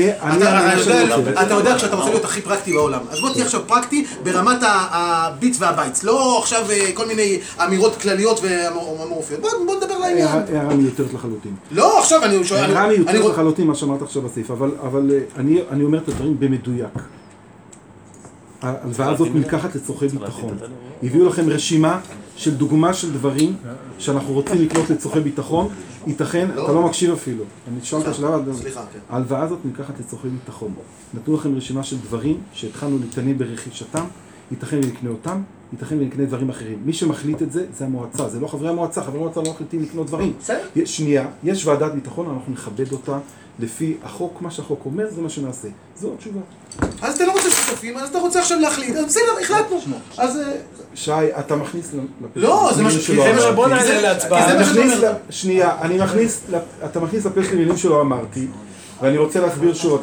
אתה יודע כשאתה רוצה להיות הכי פרקטי בעולם. אז בוא תהיה עכשיו פרקטי ברמת הביט והבייטס. לא עכשיו כל מיני אמירות כלליות ואמורפיות. בוא נדבר לעניין. הערה מיותרת לחלוטין. לא, עכשיו אני שואל... הערה מיותרת לחלוטין מה שאמרת עכשיו בסעיף, אבל אני אומר את הדברים במדויק. ההלוואה הזאת נלקחת לצורכי ביטחון. הביאו לכם רשימה של דוגמה של דברים שאנחנו רוצים לקנות לצורכי ביטחון. ייתכן, אתה לא מקשיב אפילו. אני אשאל את השאלה, ההלוואה הזאת נלקחת לצורכי ביטחון. נתנו לכם רשימה של דברים שהתחלנו להתעניין ברכישתם, ייתכן ונקנה אותם, ייתכן ונקנה דברים אחרים. מי שמחליט את זה, זה המועצה, זה לא חברי המועצה, חברי המועצה לא מחליטים לקנות דברים. שנייה, יש ועדת ביטחון, אנחנו נכבד אותה לפי החוק, מה שהחוק אומר, זה מה שנעשה. זו התשובה. אז אתה לא רוצה שותפים, אז אתה רוצה עכשיו להחליט, אז בסדר, החלטנו. אז... שי, אתה מכניס... לא, זה מה ש... בוא נעלה להצבעה. שנייה, אני מכניס... אתה מכניס לפה שלי מילים שלא אמרתי, ואני רוצה להסביר שוב...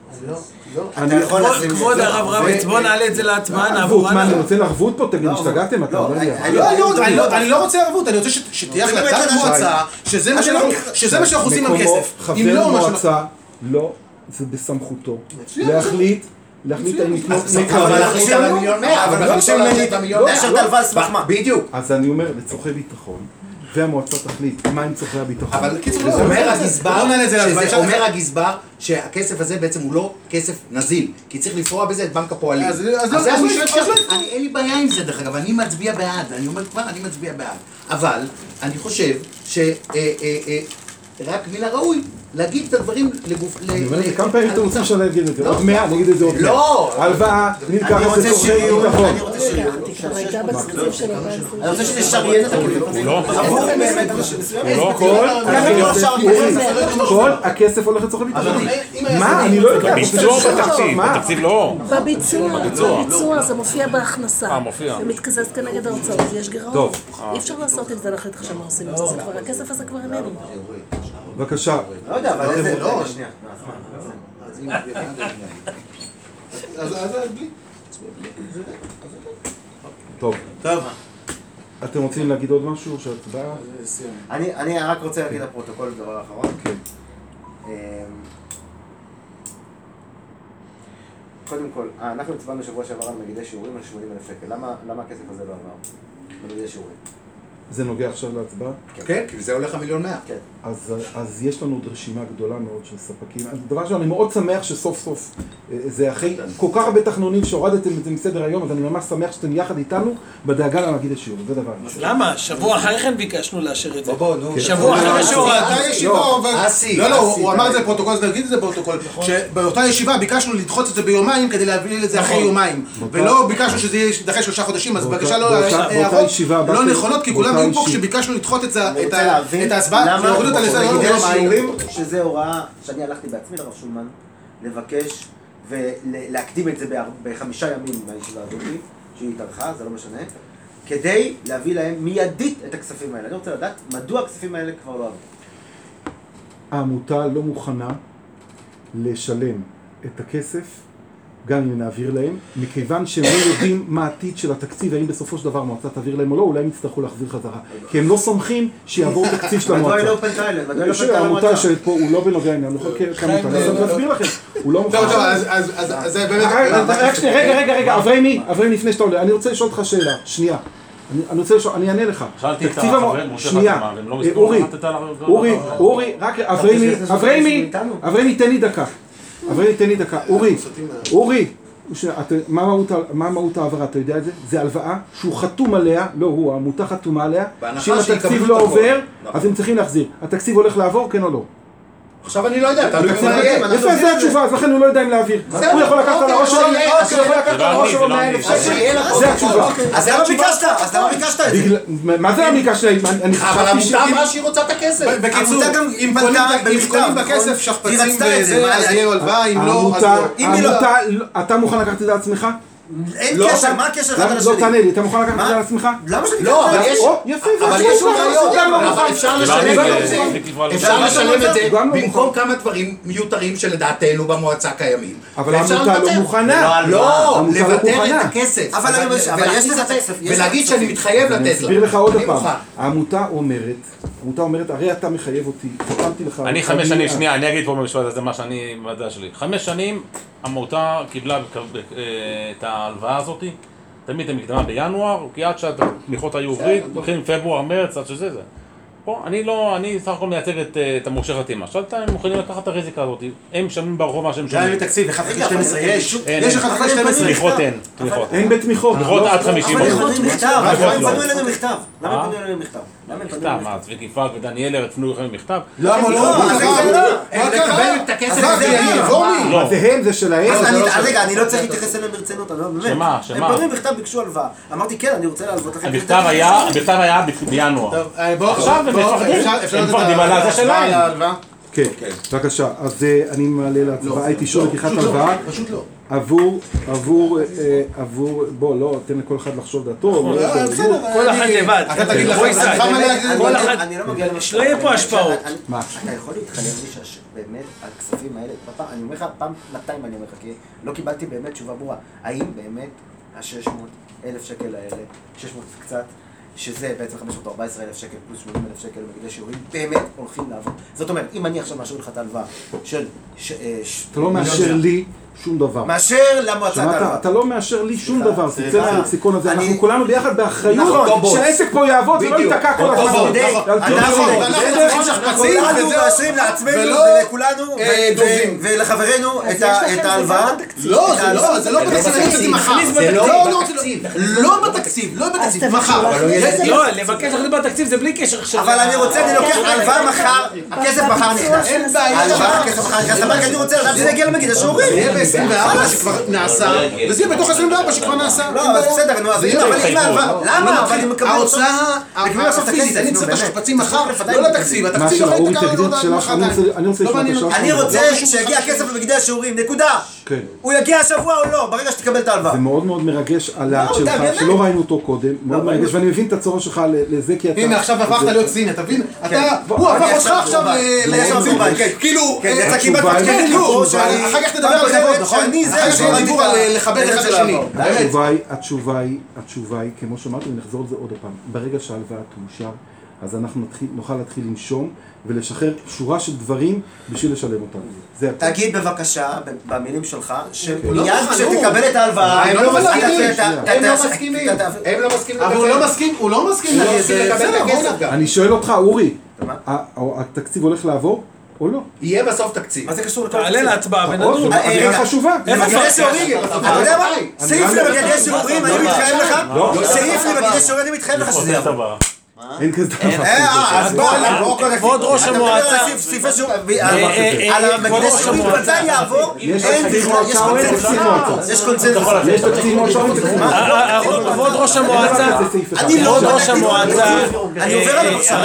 אתה יכול להסביר... כבוד הרב רביץ, בוא נעלה את זה להצבעה, נעבור עליו. אני רוצה לערבות פה, תגיד, השתגעתם, אתה לא יודע. אני לא רוצה ערבות, אני רוצה שתהיה החלטת מועצה, שזה מה שאנחנו עושים עם כסף. חבר מועצה, לא, זה בסמכותו. להחליט, להחליט האם לקנות... אבל להחליט על המיליון מאה, אבל להחליט על המיליון מאה. שאתה הלוואה על סמך מה? בדיוק. אז אני אומר, לצורכי ביטחון, והמועצה תחליט מה הם צריכי הביטחון. אבל אומר הגזבר, אומר הגזבר שהכסף הזה בעצם הוא לא כסף נזיל, כי צריך לפרוע בזה את בנק הפועלים. אז אין לי בעיה עם זה דרך אגב, אני מצביע בעד, אני אומר כבר, אני מצביע בעד. אבל אני חושב שרק מן הראוי להגיד את הדברים לגוף... אני אומר, כמה פעמים אתם רוצים שאני אגיד את זה? עוד מאה, נגיד את זה עוד מאה. לא! הלוואה, נלקח את זה צורכי ביטחון. אני רוצה שריון. אני רוצה שזה שריין את הכסף הזה. לא. כל הכסף הולך לצורכי ביטחון. מה? אני לא יודע. ביצוע בתקציב, בתקציב לא. בביצוע, זה מופיע בהכנסה. אה, מופיע. זה מתקזז כנגד ההוצאות, יש גירעון. טוב. אי אפשר לעשות עם זה להחליט עכשיו מה עושים עם זה, הכסף הזה כבר איננו. בבקשה. לא יודע, אבל איזה... לא, שנייה. טוב. טוב. אתם רוצים להגיד עוד משהו? שהצבעה? אני רק רוצה להגיד לפרוטוקול דבר האחרון. כן. קודם כל, אנחנו הצבענו שבוע שעבר על מגידי שיעורים על שמונים אלף שקל. למה הכסף הזה לא עבר? מגידי שיעורים. זה נוגע עכשיו להצבעה? כן, כי זה הולך המיליון מאה. אז, אז יש לנו עוד רשימה גדולה מאוד של ספקים. דבר שאני מאוד שמח שסוף סוף, זה אחרי כל כך הרבה תחנונים שהורדתם את זה מסדר היום, אז אני ממש שמח שאתם יחד איתנו בדאגה למגיד השיעור, זה דבר. למה? שבוע אחרי כן ביקשנו לאשר את זה. בוא, נו. שבוע אחרי שהורדה ישיבה, לא, לא, הוא אמר את זה בפרוטוקול, אז נגיד את זה בפרוטוקול, שבאותה ישיבה ביקשנו לדחות את זה ביומיים כדי להביא את זה אחרי יומיים, ולא ביקשנו שזה יידחה שלושה חודשים, אז בבקשה לא נכונות, כי כולם היו פה כשביקשנו לדחות את ההצבעה, להוריד אותה לזה לא יומיים. שזה הוראה שאני הלכתי בעצמי לרב שולמן, לבקש ולהקדים את זה בחמישה ימים מהישיבה הזאת, שהיא התארכה, זה לא משנה, כדי להביא להם מיידית את הכספים האלה. אני רוצה לדעת מדוע הכספים האלה כבר לא עברו. העמותה לא מוכנה לשלם את הכסף, גם אם נעביר להם, מכיוון שהם לא יודעים מה העתיד של התקציב, האם בסופו של דבר המועצה תעביר להם או לא, אולי הם יצטרכו להחזיר חזרה. כי הם לא סומכים שיעבור תקציב של המועצה. מדוע היא לא פנתה אליהם? מדוע היא לא פנתה למועצה? העמותה שפה הוא לא בנוגע עניין, כעמותה, אני אסביר לכם, הוא לא מוכן. טוב, טוב, אז זה באמת... רק שנייה, רגע, רגע, רגע, אברהימי, אברהימי לפני שאתה עולה, אני רוצה לשאול אותך שאלה, שנייה. אני רוצה לשאול, אני אענה לך. שאלתי את החברים, שנייה, אורי, אורי, אורי, רק אברהימי, אברהימי, אברהימי, תן לי דקה. אברהימי, תן לי דקה. אורי, אורי. מה מהות העברה, אתה יודע את זה? זה הלוואה שהוא חתום עליה, לא הוא, העמותה חתומה עליה, שאם התקציב לא עובר, אז הם צריכים להחזיר. התקציב הולך לעבור, כן או לא? עכשיו אני לא יודע, אתה לא יודע. יפה, זה התשובה, אז לכן הוא לא יודע אם להעביר. הוא יכול לקחת על הראש שלו, הוא יכול לקחת על הראש שלו מאה אלף שקל. זה התשובה. אז למה ביקשת? אז למה ביקשת את זה? מה זה למה ביקשת? אבל העמותה אמרה שהיא רוצה את הכסף. בקיצור, אם קונים בכסף שכפצים וזה, אז יהיה הלוואה, אם לא, אז לא. אתה מוכן לקחת את זה לעצמך? אין קשר, מה הקשר אחד על השני? לא תענה לי, אתה מוכן לקחת את זה לעצמך? למה שאני לא, אבל יש... יפה, אבל יש רעיון, אפשר לשלם את זה, אפשר לשלם את זה במקום כמה דברים מיותרים שלדעתנו במועצה קיימים. אבל העמותה לא מוכנה. לא, לוותר את הכסף. ולהגיד שאני מתחייב לתת לה. אני אסביר לך עוד פעם. העמותה אומרת, העמותה אומרת, הרי אתה מחייב אותי, חתמתי לך... אני חמש שנים, שנייה, אני אגיד פה במשפט הזה מה שאני, בדעה שלי. חמש שנים העמותה קיבלה את ההלוואה הזאת, תמיד את המקדמה בינואר, כי עד שהתמיכות היו עברית, הולכים פברואר, מרץ, עד שזה זה. פה, אני לא, אני סך הכל מייצג את המורשה חתימה. עכשיו הם מוכנים לקחת את הרזיקה הזאת, הם משלמים ברחוב מה שהם משלמים. גם בתקציב, אחד חלקי שתים עשרה יש. יש אחד חלקי שתים עשרה. תמיכות אין. אין בתמיכות. תמיכות עד חמישים. אבל יכולת מכתב, למה הם פנו אלינו מכתב? למה הם פנו אלינו מכתב? מכתב, מה, צביקי פאק ודניאל ארץ פנו לכם מכתב? למה לא? הם לקבל את הכסף הזה. מה זה הם? זה שלהם? רגע, אני לא צריך להתייחס אליהם ברצינות, אני לא באמת. שמה? שמה? הם פנו מכתב, ביקשו הלוואה. אמרתי כן, אני רוצה להלוות לכם. המכתב היה בינואר. עכשיו הם מפחדים על זה שלהם. כן, בבקשה. אז אני מעלה להצבעה את אישור לקיחת הלוואה. פשוט לא. עבור, עבור, עבור, בוא, לא, תן לכל אחד לחשוב דעתו. כל אחד לבד. אתה תגיד לך, כל אחד, שלא יהיה פה השפעות. מה? אתה יכול להתחלם לי שבאמת הכספים האלה, אני אומר לך פעם מאתיים אני אומר לך, כי לא קיבלתי באמת תשובה ברורה. האם באמת ה-שש מאות אלף שקל האלה, שש מאות קצת, שזה בעצם חמש מאות וארבע עשרה אלף שקל פלוס שמונים אלף שקל מגידי שיעורים, באמת הולכים לעבוד. זאת אומרת, אם אני עכשיו מאשר לך את ההלוואה של... אתה לא מאשר לי, שום דבר. מאשר למועצת הלוואה. אתה לא מאשר לי שום דבר, תצא מהלקסיקון הזה, אנחנו כולנו ביחד באחריות, שהעסק פה יעבוד ולא ייתקע כל הזמן. אנחנו מאשרים לעצמנו ולכולנו ולחברינו את ההלוואה. לא, זה לא בתקציב, מחר. לא בתקציב, לא בתקציב, מחר. לא, לבקש לך בתקציב זה בלי קשר עכשיו. אבל אני רוצה, אני לוקח הלוואה מחר, הכסף מחר נכנס. אין בעיה. הלוואה, הכסף מחר נכנס, אבל אני רוצה לדעת שזה יגיע למגיד השיעורים. זה יהיה ב-עשרים וארבע שכבר נעשה, וזה יהיה בתוך עשרים וארבע שכבר נעשה. לא, אז בסדר, נו, אז אבל אם ההלוואה, למה? אבל אני מקבל ההוצאה, הפיזית, אני צריך את השפצים מחר, לא לתקציב, התקציב לא יתקע עוד מחרתיים. אני רוצה שיגיע הכסף למגידי השיעורים, נקודה. הוא יגיע השבוע או לא, ברגע שתקבל את ההלוואה. זה מאוד מאוד מרגש הלהט שלך, שלא ראינו אותו קודם, מאוד מרגש, ואני מבין את הצורך שלך לזה, כי אתה... הנה, עכשיו הפכת להיות סיני, אתה מבין? הוא הפך אותך עכשיו לסיני, כאילו... יצא כמעט מתקדם כלום, אחר כך תדבר על חברות, נכון? אחר כך דיבור על לכבד אחד את השני. התשובה היא, התשובה היא, כמו שאמרתי, ונחזור על זה עוד פעם, ברגע שההלוואה תאושר, אז אנחנו נוכל להתחיל לנשום ולשחרר שורה של דברים בשביל לשלם אותם. תגיד בבקשה, במילים שלך, שמיד כשתקבל את ההלוואה... הם לא מסכימים. הם לא מסכימים. אבל הוא לא מסכים, הוא לא מסכים לקבל את הכסף. אני שואל אותך, אורי, התקציב הולך לעבור? או לא? יהיה בסוף תקציב. מה זה קשור לכל תעלה להצבעה ונדון. אמירה חשובה. למגדי שיעורים, אתה יודע מה? סעיף למגדי שיעורים, אני מתחייב לך? סעיף למגדי שיעורים, אני מתחייב לך שזה יעבור. אין כזה דבר. אז בוא, כבוד ראש המועצה. על המגדי שיעורים ודאי יעבור, אין בכלל, יש קונצנזוס. יש קונצנזוס. יש תקציב מאוד שעות. כבוד ראש המועצה. אני לא ראש המועצה. אני עובר עליו עכשיו.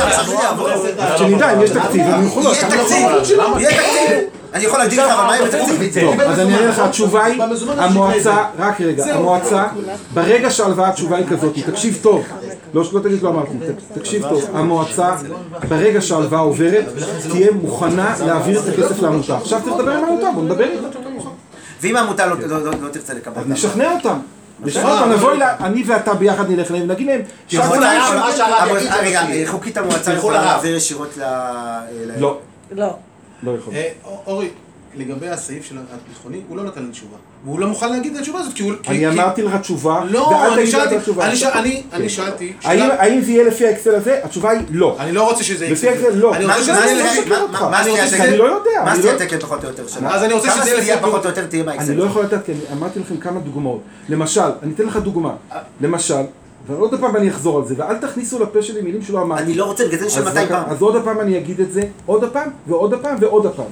שנדע, אם יש תקציב, אני יכול יהיה תקציב. יהיה תקציב. אני יכול להגדיל לך מה יהיה בתקציב. טוב, אז אני אראה לך, התשובה היא, המועצה, רק רגע, המועצה, ברגע שההלוואה התשובה היא כזאת, תקשיב טוב, לא תגיד לא אמרתי, תקשיב טוב, המועצה, ברגע שההלוואה עוברת, תהיה מוכנה להעביר את הכסף לעמותה. עכשיו צריך לדבר עם העמותה, בוא נדבר איתה. ואם העמותה לא תרצה לקבל? אז נשכנע אותם. נשכנע אותם, נבוא אליה, אני ואתה ביחד נלך להם, נגיד להם, רגע, חוקית המועצה יכולה להעביר ישירות ל... לא. לא. לא יכול. אורי, לגבי הסעיף של הביטחוני, הוא לא נתן לי תשובה. והוא לא מוכן להגיד את התשובה הזאת, כי הוא... אני אמרתי לך תשובה, ואל תגיד את התשובה. אני שאלתי... האם זה יהיה לפי האקסל הזה? התשובה היא לא. אני לא רוצה שזה יהיה לפי האקסל לא. אני רוצה שזה אני לא יודע. מה זה התקן פחות או יותר שלה? אז אני רוצה שזה יהיה פחות או יותר תהיה באקסל. אני לא יכול לתת, כי אמרתי לכם כמה דוגמאות. למשל, אני אתן לך דוגמה. למשל, ועוד פעם אני אחזור על זה, ואל תכניסו לפה שלי מילים שלא אמרתי. אני לא רוצה, בגלל זה של מאתיים פעם. אז עוד פעם אני אגיד את זה, עוד פעם, ועוד פעם, ועוד פעם.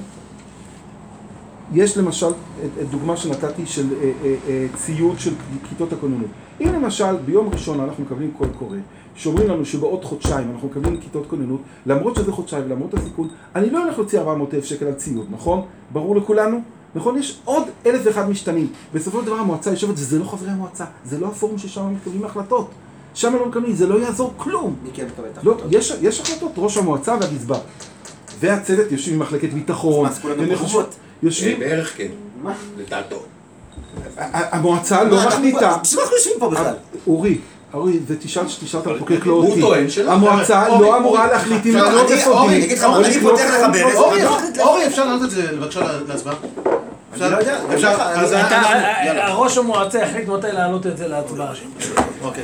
יש למשל דוגמה שנתתי של ציוד של כיתות הכוננות. אם למשל ביום ראשון אנחנו מקבלים קול קורא, שאומרים לנו שבעוד חודשיים אנחנו מקבלים כיתות כוננות, למרות שזה חודשיים ולמרות הסיכון, אני לא הולך להוציא ארבע מאות אלף שקל על ציוד, נכון? ברור לכולנו? נכון? יש עוד אלף ואחד משתנים. בסופו של דבר המועצה יושבת, וזה לא חברי המועצה, זה לא הפורום ששם מתקבלים החלטות. שם לא מקבלים, זה לא יעזור כלום. מי כן מקבל את ההחלטות? לא, יש, יש החלטות, ראש המועצה והגזבר. והצוות יושבים במחלקת ביטחון. יושבים... בערך כן. מה? לטעתו. המועצה לא מחליטה. בשביל אנחנו יושבים פה בכלל. אורי, אורי, זה תשאל שתשאל את המחוקק לא אותי. המועצה לא אמורה להחליט אם לא תפודים. אורי, אני אגיד לך מה, אני פותח לך ברז. אורי, אפשר לענות את זה בבקשה להצבעה? אני לא יודע. הראש המועצה החליט מתי להעלות את זה להצבעה. אוקיי.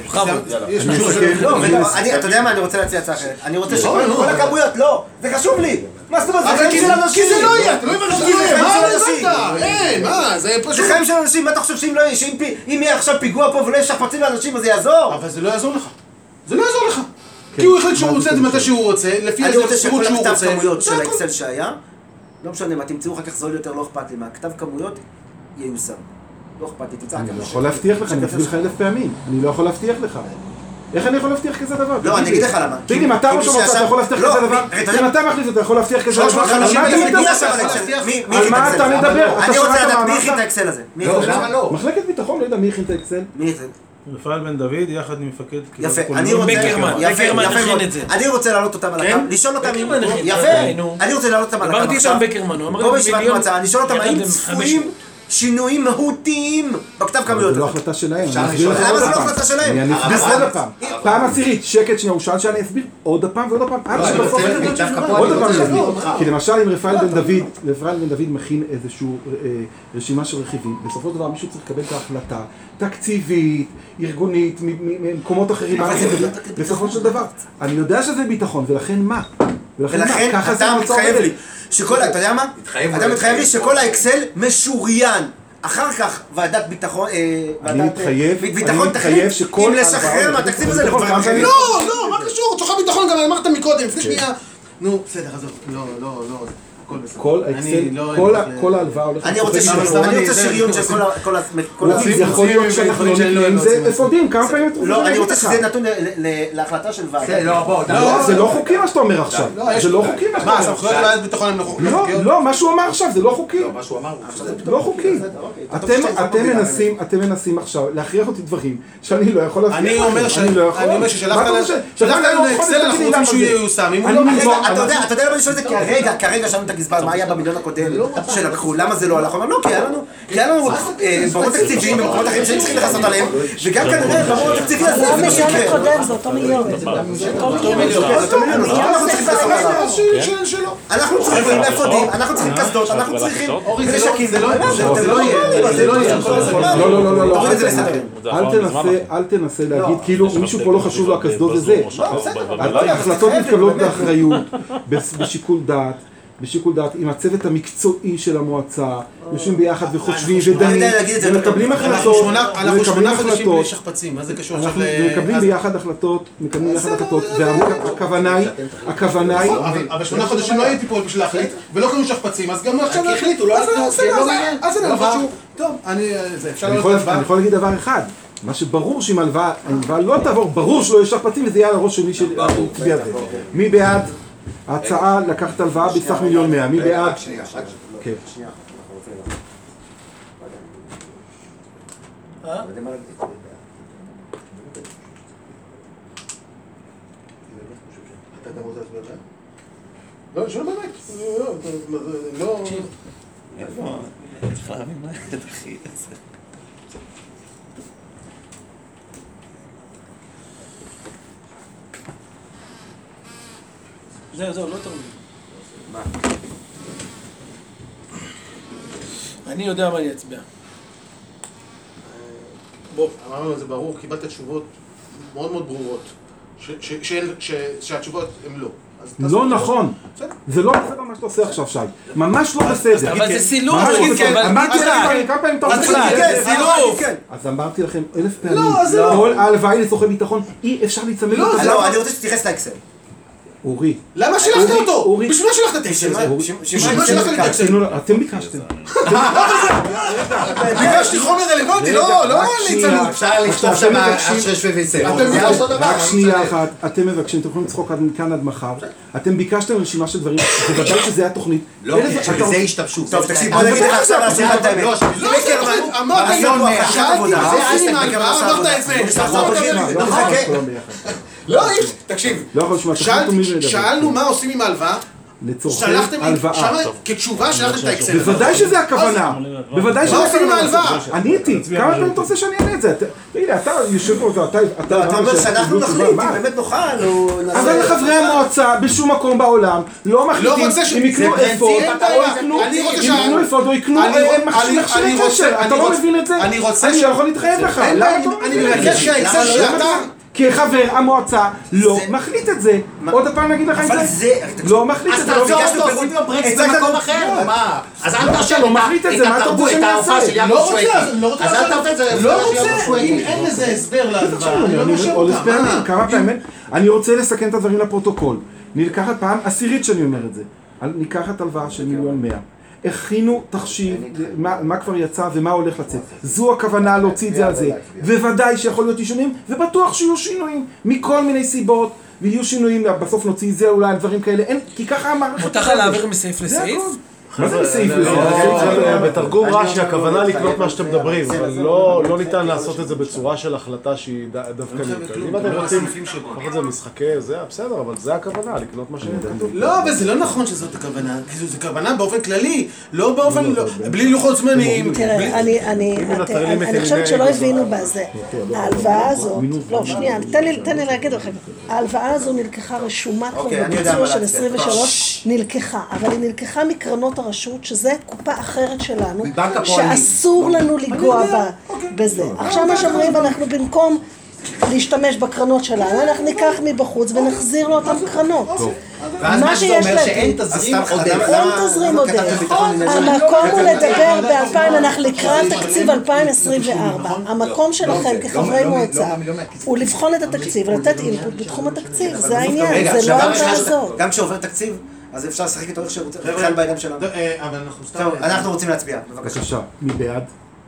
אתה יודע מה, אני רוצה להציע הצעה אחרת. אני רוצה שכל הכמויות, לא, זה חשוב לי. מה זאת אומרת? זה חיים של אנשים. כי זה לא יהיה, אתה לא הבנת שזה לא יהיה. מה לא הבנת? אין, מה? זה פשוט... זה חיים של אנשים, מה אתה חושב שאם לא יהיה, שאם יהיה עכשיו פיגוע פה ולא יהיה שחפצים לאנשים, אז זה יעזור? אבל זה לא יעזור לך. זה לא יעזור לך. כי הוא החליט שהוא רוצה את מתי שהוא רוצה, לפי הסבירות שהוא רוצה. אני רוצה שכל הכתב כמויות של האקסל שהיה, לא משנה מה, תמצאו אחר כך זול יותר, לא אכפת לי מה. הכתב כמויות ייושם. לא אכפת לי, תצעק. אני לא יכול להבטיח לך, אני מסביר לך אלף פעמים. אני לא יכול להבטיח לך. איך אני יכול להבטיח כזה דבר? לא, אני אגיד לך למה. תגיד, אם אתה ראש המועצה, אתה יכול להבטיח כזה דבר? אם אתה מחליט, אתה יכול להבטיח כזה דבר? על מה אתה מדבר? אני רוצה לדעת מי הכין את האקסל הזה. למה לא? מחלקת ביטחון, לא יודע מי הכין את האקסל. מי הכין? רפאל בן דוד יחד עם מפקד... יפה, אני רוצה... בקרמן הכין את זה. אני רוצה להעלות אותם על הקו, לשאול אותם אם... יפה, אני רוצה להעלות אותם על הקו אמרתי שם בקרמן, הוא אמר פה בישיבת מועצה, אני שואל אותם האם צפויים שינויים מהותיים בכתב כמויות. זה לא החלטה שלהם. למה זה לא החלטה שלהם? אני אסביר עוד הפעם. פעם עשירית, שקט שנייה, הוא שאל שאני אסביר עוד הפעם ועוד הפעם. עוד הפעם אני אסביר. כי למשל אם רפאל בן דוד, רפאל בן דוד מכין איזושהי רשימה של רכיבים, בסופו של דבר מישהו צריך לקבל את ההחלטה תקציבית, ארגונית, ממקומות אחרים. בסופו של דבר, אני יודע שזה ביטחון, ולכן מה? ולכן אתה מתחייב לי שכל, אתה יודע מה? אתה מתחייב לי שכל האקסל משוריין. אחר כך ועדת ביטחון, אני מתחייב, ביטחון תחליט אם לשחרר מהתקציב הזה לדברים אחרים. לא, לא, מה קשור? צוחה ביטחון גם אמרת מקודם, לפני שנייה. נו, בסדר, עזוב, לא, לא, לא, הכל בסדר. כל האקסל, כל ההלוואה הולכת... אני רוצה שריון של כל... זה יכול להיות שאנחנו לא נקראים, זה אפודים, כמה פעמים אתם... לא, אני רוצה שזה נתון להחלטה של ועדה. זה לא חוקי מה שאתה אומר עכשיו. זה לא חוקי מה שאתה אומר. מה, סמכויות ועדת ביטחון הם לא חוקי? לא, מה שהוא אמר עכשיו זה לא חוקי. מה שהוא אמר לא חוקי. אתם מנסים עכשיו להכריח אותי דברים שאני לא יכול להכריח לכם. אני אומר ששלחת לנו לאקסל, אנחנו רוצים שהוא ייושם. אתה יודע למה אני שואל את זה? כרגע, כרגע שאלנו את הגזבר, מה היה במיליון הקודם שלקחו, למה זה לא הלך? הוא אומר, לא, כי היה לנו ברמות תקציביים במקומות אחרים שהיינו צריכים לכסות עליהם, וגם כנראה ברמות תקציבי הזה זה מה שיקרה. המיליון הקודם זה אותו מיליון. אנחנו צריכים אפודים, אנחנו צריכים קסדות, אנחנו צריכים נשקים. זה לא יהיה, זה לא יהיה. לא, לא, לא, לא, אל תנסה להגיד, כאילו מישהו פה לא חשוב לו הקסדות וזה. ההחלטות מתקבלות באחריות, בשיקול דעת. בשיקול דעת, עם הצוות המקצועי של המועצה, יושבים ביחד וחושבים ודנים, ומקבלים החלטות, אנחנו שמונה חודשים בלי שכפצים, מה זה קשור עכשיו ל... מקבלים ביחד החלטות, מקבלים ביחד החלטות, והכוונה היא, הכוונה היא... אבל שמונה חודשים לא הייתי פה בשביל להחליט, ולא קנו שכפצים, אז גם עכשיו להחליטו, לא אז אני לא חשוב. טוב, אני... אני יכול להגיד דבר אחד, מה שברור שאם הלוואה לא תעבור, ברור שלא יש שכפצים, וזה יהיה על הראש של מי שהצביע על זה. מי בעד? ההצעה לקחת הלוואה בסך מיליון מאה, מי בעד? שנייה, כן. שנייה. לא, שואל באמת. לא... איפה? צריך להבין מה את אחי הזה. זהו, זהו, לא תרמי. מה? אני יודע מה אני אצביע. בוא. אמרנו, זה ברור, קיבלת תשובות מאוד מאוד ברורות, שהתשובות הן לא. לא נכון. זה לא בסדר מה שאתה עושה עכשיו, שי. ממש לא בסדר. אבל זה סילוף. אמרתי לכם, כמה פעמים אתה רוצה להגיד? סילוף. אז אמרתי לכם אלף פעמים. כל ההלוואה היא לצורכי ביטחון, אי אפשר להצמד. לא, אני רוצה שתתייחס לאקסל. אורי. למה שלחת אותו? בשביל מה שלחת את האקסל? בשביל מה שלחת את האקסל? אתם ביקשתם. ביקשתי חומר רלוונטי, לא, לא ליצנות. אפשר לכתוב שם השרש וויצר. רק שנייה אחת, אתם מבקשים, אתם יכולים לצחוק עד מכאן עד מחר. אתם ביקשתם רשימה של דברים, בוודאי שזה היה תוכנית. לא, שזה השתבשו. טוב, תקשיב, בוא נגיד לך עכשיו להשיב את האמת. לא, אמרת, שאלתי, זה עושים עם ההלוואה, אמרת את זה. לא, תקשיב, שאלנו מה עושים עם ההלוואה, לצורכי הלוואה. כתשובה שלחת את האקסל. בוודאי שזה הכוונה. בוודאי מה עושים עם ההלוואה? עניתי. כמה פעמים אתה רוצה שאני אענה את זה? תגיד, אתה יושב פה, אתה... אתה אומר שאנחנו נחליט, אם באמת נוכל, או... אבל לחברי המועצה בשום מקום בעולם לא מחליטים אם יקנו אפוד, או יקנו אפוד, או יקנו מכשירי קשר. אתה לא מבין את זה? אני לא יכול להתחייב לך. אני מבקש שהאקסל שאתה... כחבר המועצה לא מחליט את זה. עוד הפעם נגיד לך את זה? לא מחליט את זה. אז ביקשנו עושים לו ברקס במקום אחר, מה? אז אל תרשה לא מחליט את זה, מה אתה רוצה שאני אעשה? לא רוצה, אז אל תרשה את זה. לא רוצה, אם אין לזה הסבר להלוואה, אני לא משהו אותה. כמה פעמים, אני רוצה לסכן את הדברים לפרוטוקול. נלקחת פעם עשירית שאני אומר את זה. ניקחת הלוואה של מיליון מאה. הכינו תחשיב, מה, מה כבר יצא ומה הולך לצאת. זו הכוונה להוציא את זה על זה. בוודאי שיכול להיות שינויים, ובטוח שיהיו שינויים, מכל מיני סיבות, ויהיו שינויים, בסוף נוציא את זה אולי על דברים כאלה, אין, כי ככה המערכת... מותר להעביר מסעיף לסעיף? מה זה סעיף? בתרגום רש"י הכוונה לקנות מה שאתם מדברים, אבל לא ניתן לעשות את זה בצורה של החלטה שהיא דווקנית. אם אתם רוצים לקחת את זה משחקי, זה בסדר, אבל זה הכוונה, לקנות מה שכתוב. לא, אבל זה לא נכון שזאת הכוונה, כי זו כוונה באופן כללי, לא באופן, בלי לוחות זמנים. תראה, אני חושבת שלא הבינו בזה. ההלוואה הזו, לא, שנייה, תן לי להגיד לכם, ההלוואה הזו נלקחה רשומה כבר בביצוע של עשרים ושלוש, נלקחה, אבל היא נלקחה מקרנות הרשות, שזה קופה אחרת שלנו, שאסור לנו לגוע בזה. עכשיו מה שאומרים, אנחנו במקום להשתמש בקרנות שלנו, אנחנו ניקח מבחוץ ונחזיר לאותם קרנות. ואז מה שאתה אומר שאין תזרים עודף. אין תזרים עודף. המקום הוא לדבר ב-אלפיים, אנחנו לקראת תקציב אלפיים עשרים וארבע. המקום שלכם כחברי מועצה הוא לבחון את התקציב ולתת אינפוט בתחום התקציב. זה העניין, זה לא הלוואה הזאת. גם כשעובר תקציב, אז אפשר לשחק איתו איך שרוצה, בכלל בידיים שלנו. טוב, אנחנו רוצים להצביע, בבקשה. מי בעד?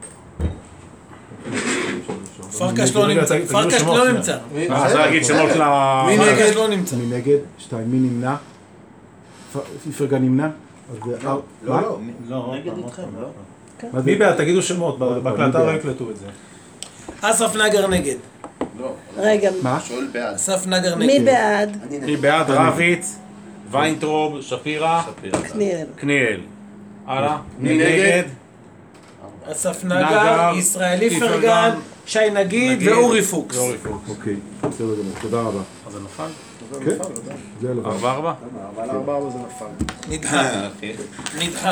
פרקש לא נמצא, פרקש לא נמצא. אז להגיד שמות של ה... מי נגד לא נמצא. מי נגד? שתיים, מי נמנע? איפרגן נמנע? לא, לא. לא, נגד איתכם, לא? מי בעד? תגידו שמות, בהקלטה לא יקלטו את זה. אסף נגר נגד. רגע, מה? שואל בעד. אסף נגר נגד. מי בעד? מי בעד? רביץ, ויינטרוב, שפירא, קניאל. קניאל. הלאה. מי נגד? אסף נגר, ישראל איפרגן, שי נגיד ואורי פוקס. אוקיי, בסדר גמור, תודה רבה. אז זה נפל? כן, זה לבד. ארבע ארבע? אבל ארבע ארבע זה נפל. נדחה. נדחה.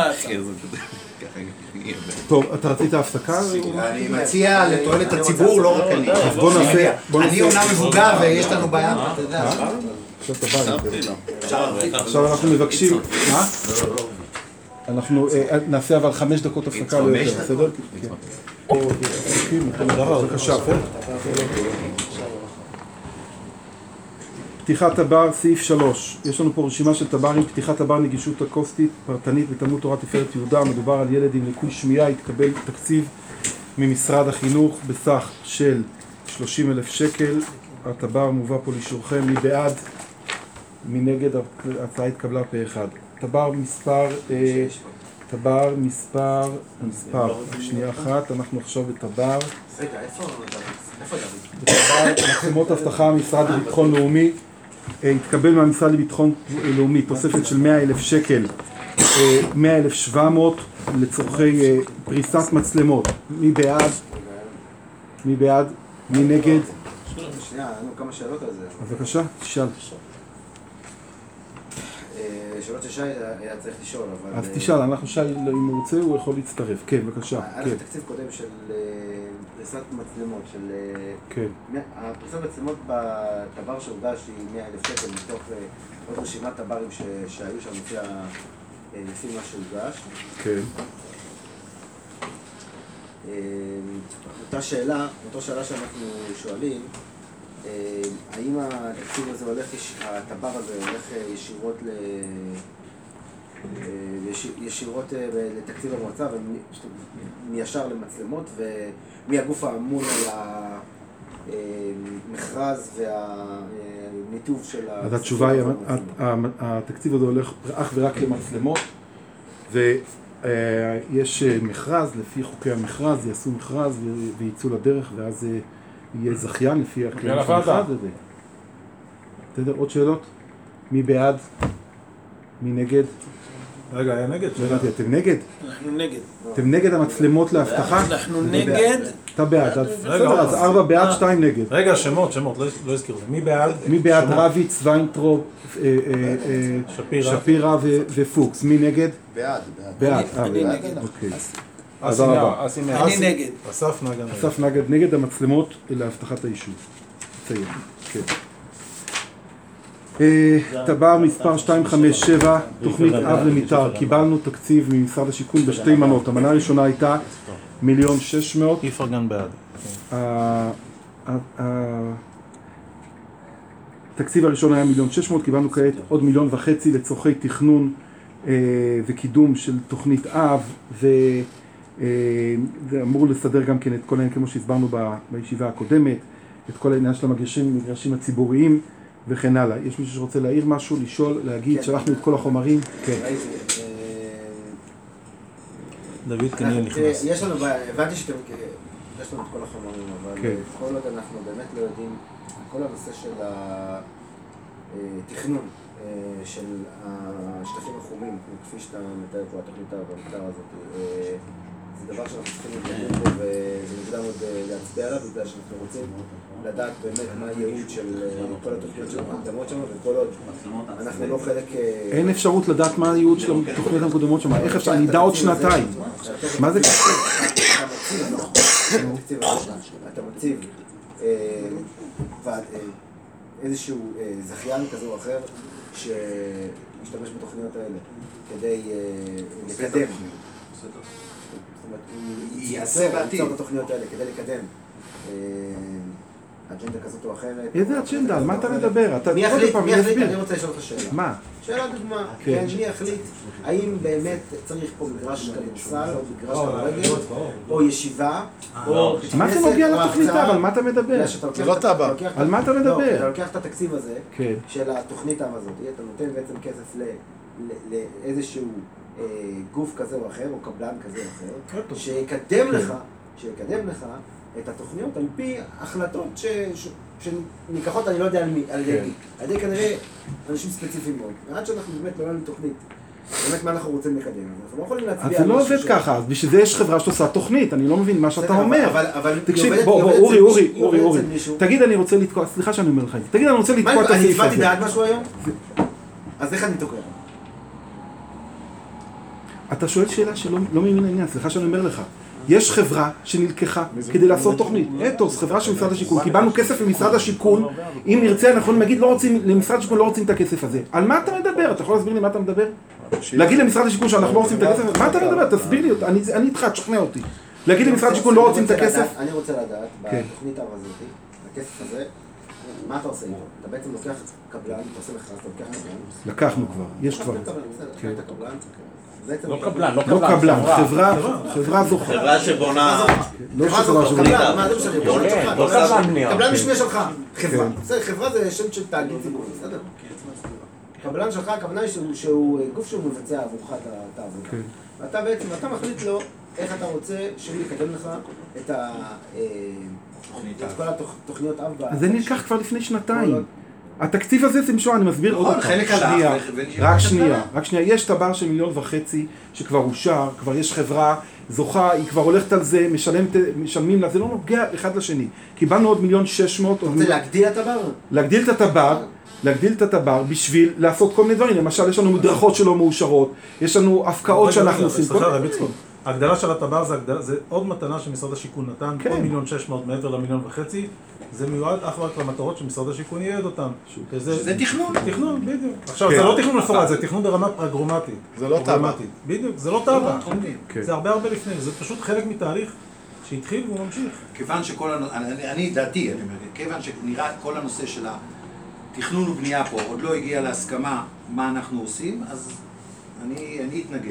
טוב, אתה רצית הפסקה? אני מציע לתועלת הציבור, לא רק אני. אז בוא נעשה... אני אומנם מבוגר ויש לנו בעיה, אתה יודע. עכשיו אתה בא. עכשיו אנחנו מבקשים... מה? אנחנו נעשה אבל חמש דקות הפסקה לא יותר, בסדר? בבקשה. פתיחת טבר, סעיף שלוש. יש לנו פה רשימה של טברים. פתיחת טבר נגישות אקוסטית פרטנית בתלמוד תורת תפארת יהודה. מדובר על ילד עם לקוי שמיעה. התקבל תקציב ממשרד החינוך בסך של שלושים אלף שקל. הטבר מובא פה לאישורכם. מי בעד? מי נגד? ההצעה התקבלה פה אחד. טבר מספר, טבר מספר, מספר, שנייה אחת, אנחנו עכשיו בטבר. רגע, איפה דוד? בטבר, מצלמות אבטחה, משרד לביטחון לאומי, התקבל מהמשרד לביטחון לאומי תוספת של מאה אלף שקל, מאה אלף שבע מאות לצורכי פריסת מצלמות. מי בעד? מי בעד? מי נגד? שנייה, היו כמה שאלות על זה. בבקשה, תשאל. שאלות ששי היה צריך לשאול, אבל... אז תשאל, אנחנו שי, אם הוא רוצה, הוא יכול להצטרף. כן, בבקשה. היה לך תקציב קודם של פריסת מצלמות, של... כן. הפריסת מצלמות בטבר שהוגש היא מאה אלף שקל מתוך עוד רשימת טברים שהיו שם לפי מה שהוגש. כן. אותה שאלה, אותה שאלה שאנחנו שואלים, האם התקציב הזה הולך, הטבר הזה הולך ישירות ל... ישירות לתקציב המועצה ומיישר למצלמות, ומי הגוף האמון על המכרז והניתוב של... אז התשובה היא, התקציב הזה הולך אך ורק למצלמות, ויש מכרז, לפי חוקי המכרז, יעשו מכרז ויצאו לדרך, ואז יהיה זכיין לפי הכללים של המכרז הזה. בסדר, עוד שאלות? מי בעד? מי נגד? רגע, היה נגד? אתם נגד? אנחנו נגד. אתם נגד המצלמות לאבטחה? אנחנו נגד. אתה בעד, אז ארבע בעד, שתיים נגד. רגע, שמות, שמות, לא הזכירו. מי בעד? מי בעד? רביץ, ויינטרוב, שפירא ופוקס. מי נגד? בעד. בעד. אני נגד. אוקיי. אני נגד. אסף נגד. אסף נגד נגד המצלמות לאבטחת היישוב. ציין, כן. טבר מספר שתיים חמש שבע, תוכנית אב למיתר. קיבלנו תקציב ממשרד השיכון בשתי מנות. המנה הראשונה הייתה מיליון שש מאות. איפרגן בעד. התקציב הראשון היה מיליון שש מאות, קיבלנו כעת עוד מיליון וחצי לצורכי תכנון וקידום של תוכנית אב, וזה אמור לסדר גם כן את כל העניין, כמו שהסברנו בישיבה הקודמת, את כל העניין של המגרשים, המגרשים הציבוריים וכן הלאה. יש מישהו שרוצה להעיר משהו, לשאול, להגיד, שלחנו את כל החומרים? כן. דוד כנראה נכנס. יש לנו בעיה, הבנתי שאתם, יש לנו את כל החומרים, אבל כל עוד אנחנו באמת לא יודעים, כל הנושא של התכנון של השטחים החומים, כפי שאתה מתאר פה, התוכנית והמתאר הזאת, זה דבר שאנחנו צריכים להתקדם פה וזה מוקדם עוד להצביע עליו, בגלל שאנחנו רוצים לדעת באמת מה הייעוד של כל התוכניות של המקודמות שם, וכל עוד אנחנו לא חלק... אין אפשרות לדעת מה הייעוד של התוכניות המקודמות שם, איך אפשר? נדע עוד שנתיים. מה זה קשה? אתה מציב איזשהו זכיין כזה או אחר שמשתמש בתוכניות האלה כדי לקדם. היא יעשה בעתיד. ליצור את התוכניות האלה כדי לקדם אג'נדה כזאת או אחרת. איזה אג'נדה? על מה אתה מדבר? מי יחליט? מי יחליט? אני רוצה לשאול אותך שאלה. מה? שאלה דוגמה. כן, מי יחליט? האם באמת צריך פה מגרש כדורסל או מגרש כדורגל או ישיבה או... מה זה נוגע לתוכנית? על מה אתה מדבר? זה לא טבע. על מה אתה מדבר? אתה לוקח את התקציב הזה של התוכנית הזאת, אתה נותן בעצם כסף לאיזשהו גוף כזה או אחר, או קבלן כזה או אחר, שיקדם לך, שיקדם לך את התוכניות על פי החלטות שניקחות, אני לא יודע על מי, על ידי מי. על ידי כנראה אנשים ספציפיים מאוד. ועד שאנחנו באמת לא לנו תוכנית, באמת מה אנחנו רוצים לקדם. אנחנו לא יכולים להצביע... אז זה לא עובד ככה, אז בשביל זה יש חברה שעושה תוכנית, אני לא מבין מה שאתה אומר. אבל... תקשיב, בוא, בוא, אורי, אורי, אורי, אורי. תגיד, אני רוצה לתקוע, סליחה שאני אומר לך, תגיד, אני רוצה לתקוע את הסעיף הזה. אני הצבעתי בעד משהו היום? אז איך אני תוקע? אתה שואל שאלה שלא מבין העניין, סליחה שאני אומר לך. יש חברה שנלקחה כדי לעשות תוכנית. אתוס, חברה של משרד השיכון. קיבלנו כסף למשרד השיכון. אם נרצה, אנחנו נגיד, לא רוצים, למשרד השיכון לא רוצים את הכסף הזה. על מה אתה מדבר? אתה יכול להסביר לי מה אתה מדבר? להגיד למשרד השיכון שאנחנו לא רוצים את הכסף הזה? מה אתה מדבר? תסביר לי, אני איתך, תשכנע אותי. להגיד למשרד השיכון לא רוצים את הכסף? אני רוצה לדעת, בתוכנית הזאת, הכסף הזה, מה אתה עושה איתו? אתה בעצם לוקח קבלן, אתה עושה מכרז, אתה לוקח קבלן. לקחנו כבר, יש כבר. לא קבלן, לא קבלן. לא קבלן, חברה, חברה זוכה. חברה שבונה... לא חברה שבונה. מה זה משנה? קבלן משנה שלך. חברה. חברה זה שם של תאגיד ציבורי, בסדר? קבלן שלך, הכוונה היא שהוא גוף שהוא מבצע עבורך את העבודה. ואתה בעצם, אתה מחליט לו איך אתה רוצה שהוא יקדם לך את כל התוכניות אב. זה נלקח כבר לפני שנתיים. התקציב הזה זה משהו, אני מסביר עוד פעם. חלק הלך. רק שנייה, רק שנייה. יש טבר של מיליון וחצי שכבר אושר, כבר יש חברה זוכה, היא כבר הולכת על זה, משלמים לה, זה לא נוגע אחד לשני. קיבלנו עוד מיליון שש מאות. אתה רוצה להגדיל את הטבר? להגדיל את הטבר, להגדיל את הטבר בשביל לעשות כל מיני דברים. למשל, יש לנו מדרכות שלא מאושרות, יש לנו הפקעות שאנחנו עושים. סליחה, רבי צחוק. ההגדלה של הטבר זה עוד מתנה שמשרד השיכון נתן, עוד מיליון שש מאות מעבר למיליון וחצי. זה מיועד אך ורק למטרות שמשרד השיכון ייעד אותן. זה תכנון. תכנון, בדיוק. עכשיו, זה לא תכנון מפורט, זה תכנון ברמה פרגמטית. זה לא טבע. בדיוק, זה לא טבע. זה הרבה הרבה לפני, זה פשוט חלק מתהליך שהתחיל והוא ממשיך. כיוון שכל הנושא, אני דעתי, אני אומר, כיוון שנראה כל הנושא של התכנון ובנייה פה עוד לא הגיע להסכמה מה אנחנו עושים, אז אני אתנגד.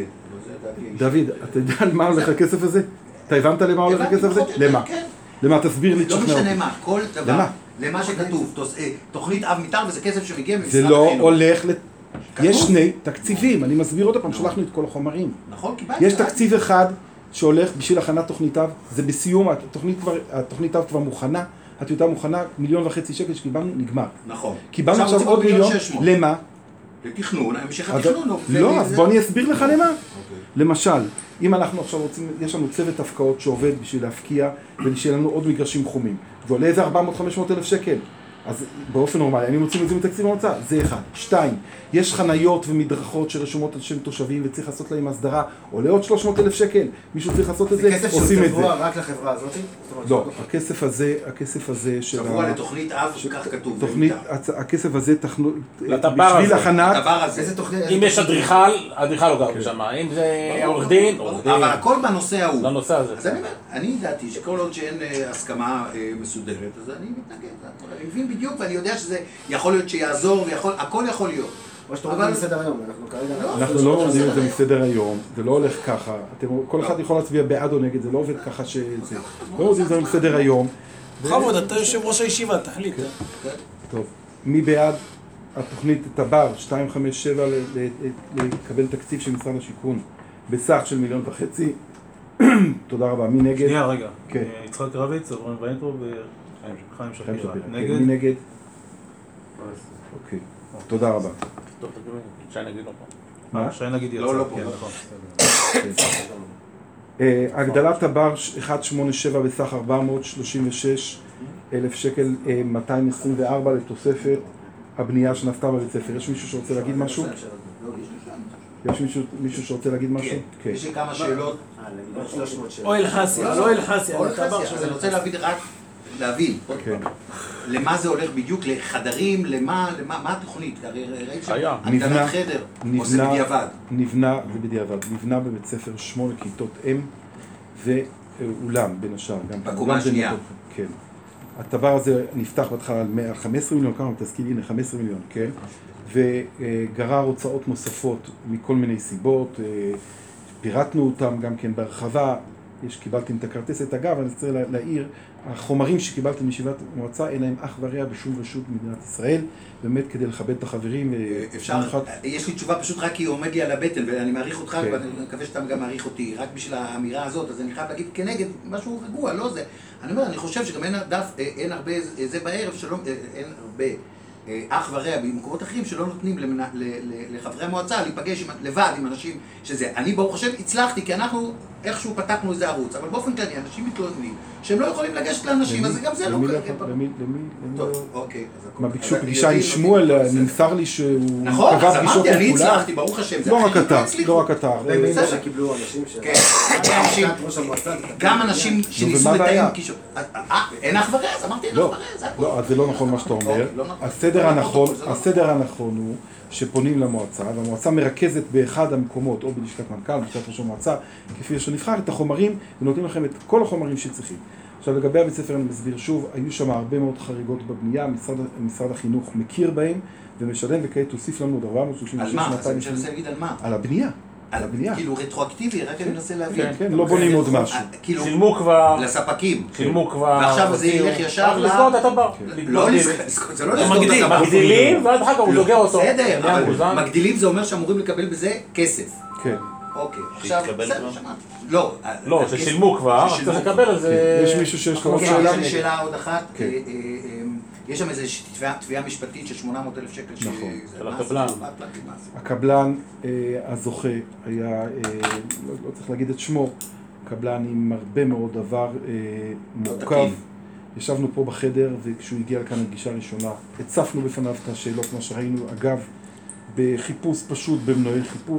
דוד, אתה יודע על מה הולך הכסף הזה? אתה הבנת למה הולך הכסף הזה? למה? למה? תסביר לי, תשכנע אותי. לא משנה מה, כל דבר, למה שכתוב, תוכנית אב מתאר וזה כסף שמגיע ממשרד החינוך. זה לא הולך ל... יש שני תקציבים, אני מסביר עוד פעם, שלחנו את כל החומרים. נכון, קיבלתי. יש תקציב אחד שהולך בשביל הכנת תוכנית אב, זה בסיום, התוכנית אב כבר מוכנה, הטיוטה מוכנה, מיליון וחצי שקל שקיבלנו, נגמר. נכון. קיבלנו עכשיו עוד מיליון, למה? לתכנון, המשך התכנון. לא, אז בוא אני אסביר לך למה. למשל, אם אנחנו עכשיו רוצים, יש לנו צוות הפקעות שעובד בשביל להפקיע ושיהיה לנו עוד מגרשים חומים. ועולה איזה ארבע מאות חמש מאות אלף שקל. אז באופן נורמלי, אני מוצאים את זה מתקציב ההוצאה, זה אחד. שתיים, יש חניות ומדרכות שרשומות על שם תושבים וצריך לעשות להם הסדרה, עולה עוד שלוש מאות אלף שקל, מישהו צריך לעשות את זה, עושים את זה. זה כסף שצבוע רק לחברה הזאת? לא, הכסף הזה, הכסף הזה של... צבוע לתוכנית אב, כך כתוב. תוכנית, הכסף הזה, בשביל הכנת... אם יש אדריכל, אדריכל לא גר שם, אם זה עורך דין, עורך דין. אבל הכל בנושא ההוא. לנושא הזה. אז אני אומר, אני דעתי שכל עוד שאין הסכמה מסודרת, אז אני מתנגד. אני מבין בדיוק, ואני יודע שזה יכול להיות שיעזור, הכל יכול להיות. מה שאתה רואה מסדר היום, אנחנו כרגע... אנחנו לא עובדים את זה מסדר היום, זה לא הולך ככה. כל אחד יכול להצביע בעד או נגד, זה לא עובד ככה שזה... לא עובדים את זה מסדר היום. בכבוד, אתה יושב ראש הישיבה, תחליט. טוב, מי בעד התוכנית טבר שתיים חמש שבע לקבל תקציב של משרד השיכון בסך של מיליון וחצי? תודה רבה. מי נגד? שנייה, רגע. כן. יצחק רביץ, אברהם ויינטרוב וחיים שפירא. נגד? מי נגד? אוקיי. תודה רבה. טוב, שי נגיד לא פה. מה? שי נגיד יצא. לא, לא פה. הגדלת תבר אחת שמונה שבע בסך ארבע מאות שלושים ושש אלף שקל מאתיים עשרים וארבע לתוספת הבנייה שנעשתה בבית ספר. יש מישהו שרוצה להגיד משהו? יש מישהו שרוצה להגיד משהו? כן. יש לי כמה שאלות. אוהל חסיה, לא אוהל חסיה. אוהל חסיה, אז אני רוצה להבין רק, להבין. למה זה הולך בדיוק? לחדרים? למה? מה התוכנית? ראיתי שהגדלת חדר, או זה בדיעבד? נבנה, זה בדיעבד. נבנה בבית ספר שמונה כיתות אם ואולם בין השאר. בקומה השנייה. כן. הדבר הזה נפתח בהתחלה על חמש עשרה מיליון, כמה תזכיר, הנה חמש עשרה מיליון, כן? וגרר הוצאות נוספות מכל מיני סיבות, פירטנו אותם גם כן בהרחבה, יש, קיבלתם את הכרטסת. אגב, אני רוצה להעיר, החומרים שקיבלתם מישיבת מועצה אין להם אח ורע בשום רשות במדינת ישראל, באמת כדי לכבד את החברים. אפשר, יש לי תשובה פשוט רק כי היא עומד לי על הבטן, ואני מעריך אותך, ואני מקווה שאתה גם מעריך אותי, רק בשביל האמירה הזאת, אז אני חייב להגיד כנגד משהו רגוע, לא זה. אני אומר, אני חושב שגם אין דף, אין הרבה, זה בערב שלא, אין הרבה אח ורע במקומות אחרים שלא נותנים לחברי המועצה להיפגש לבד עם אנשים שזה. אני ברוך השם הצלחתי, כי אנחנו איכשהו פתחנו איזה ערוץ, אבל באופן כללי אנשים מתלוננים שהם לא יכולים לגשת לאנשים, אז גם זה לא קרה. למי? טוב, אוקיי. מה ביקשו פגישה עם שמואל, נמסר לי שהוא נכון, אז אמרתי, אני הצלחתי, ברוך השם. לא רק אתה, לא רק אתה. בסדר שקיבלו אנשים ש... גם אנשים שניסו לתאם קישור. אין אח ורע, אז אמרתי אין אח ורע, זה הכל. לא, זה לא נכון מה שאתה אומר. הסדר הנכון, הסדר הנכון הוא שפונים למועצה, והמועצה מרכזת באחד המקומות, או בלשכת מנכ"ל, בלשכת ראש המועצה, כפי שנבחר את החומרים, ונותנים לכם את כל החומרים שצריכים. עכשיו, לגבי הבית ספר אני מסביר שוב, היו שם הרבה מאוד חריגות בבנייה, משרד, משרד החינוך מכיר בהם ומשלם, וכעת תוסיף לנו עוד ארבע מאות שלושים ושש. על מה? אז אני מנסה להגיד על מה? על הבנייה. על הבנייה. כאילו רטרואקטיבי, רק אני מנסה להבין. כן, כן, לא בונים עוד משהו. שילמו כבר... לספקים. שילמו כבר... ועכשיו זה ילך ישר ל... לסגור את הטבר. לא לסגור, זה לא לסגור את הטבר. מגדילים, ואז אחר כך הוא סוגר אותו. בסדר, אבל מגדילים זה אומר שאמורים לקבל בזה כסף. כן. אוקיי, עכשיו, בסדר, שמעת. לא. לא, ששילמו כבר, צריך לקבל על זה... יש מישהו שיש לו עוד שאלה? יש לי שאלה עוד אחת. יש שם איזו תביעה משפטית של שמונה מאות אלף שקל. נכון. של הקבלן. הקבלן הזוכה היה, לא צריך להגיד את שמו, קבלן עם הרבה מאוד דבר מורכב. ישבנו פה בחדר, וכשהוא הגיע לכאן לפגישה ראשונה, הצפנו בפניו את השאלות, מה שראינו, אגב, בחיפוש פשוט, במנועי חיפוש,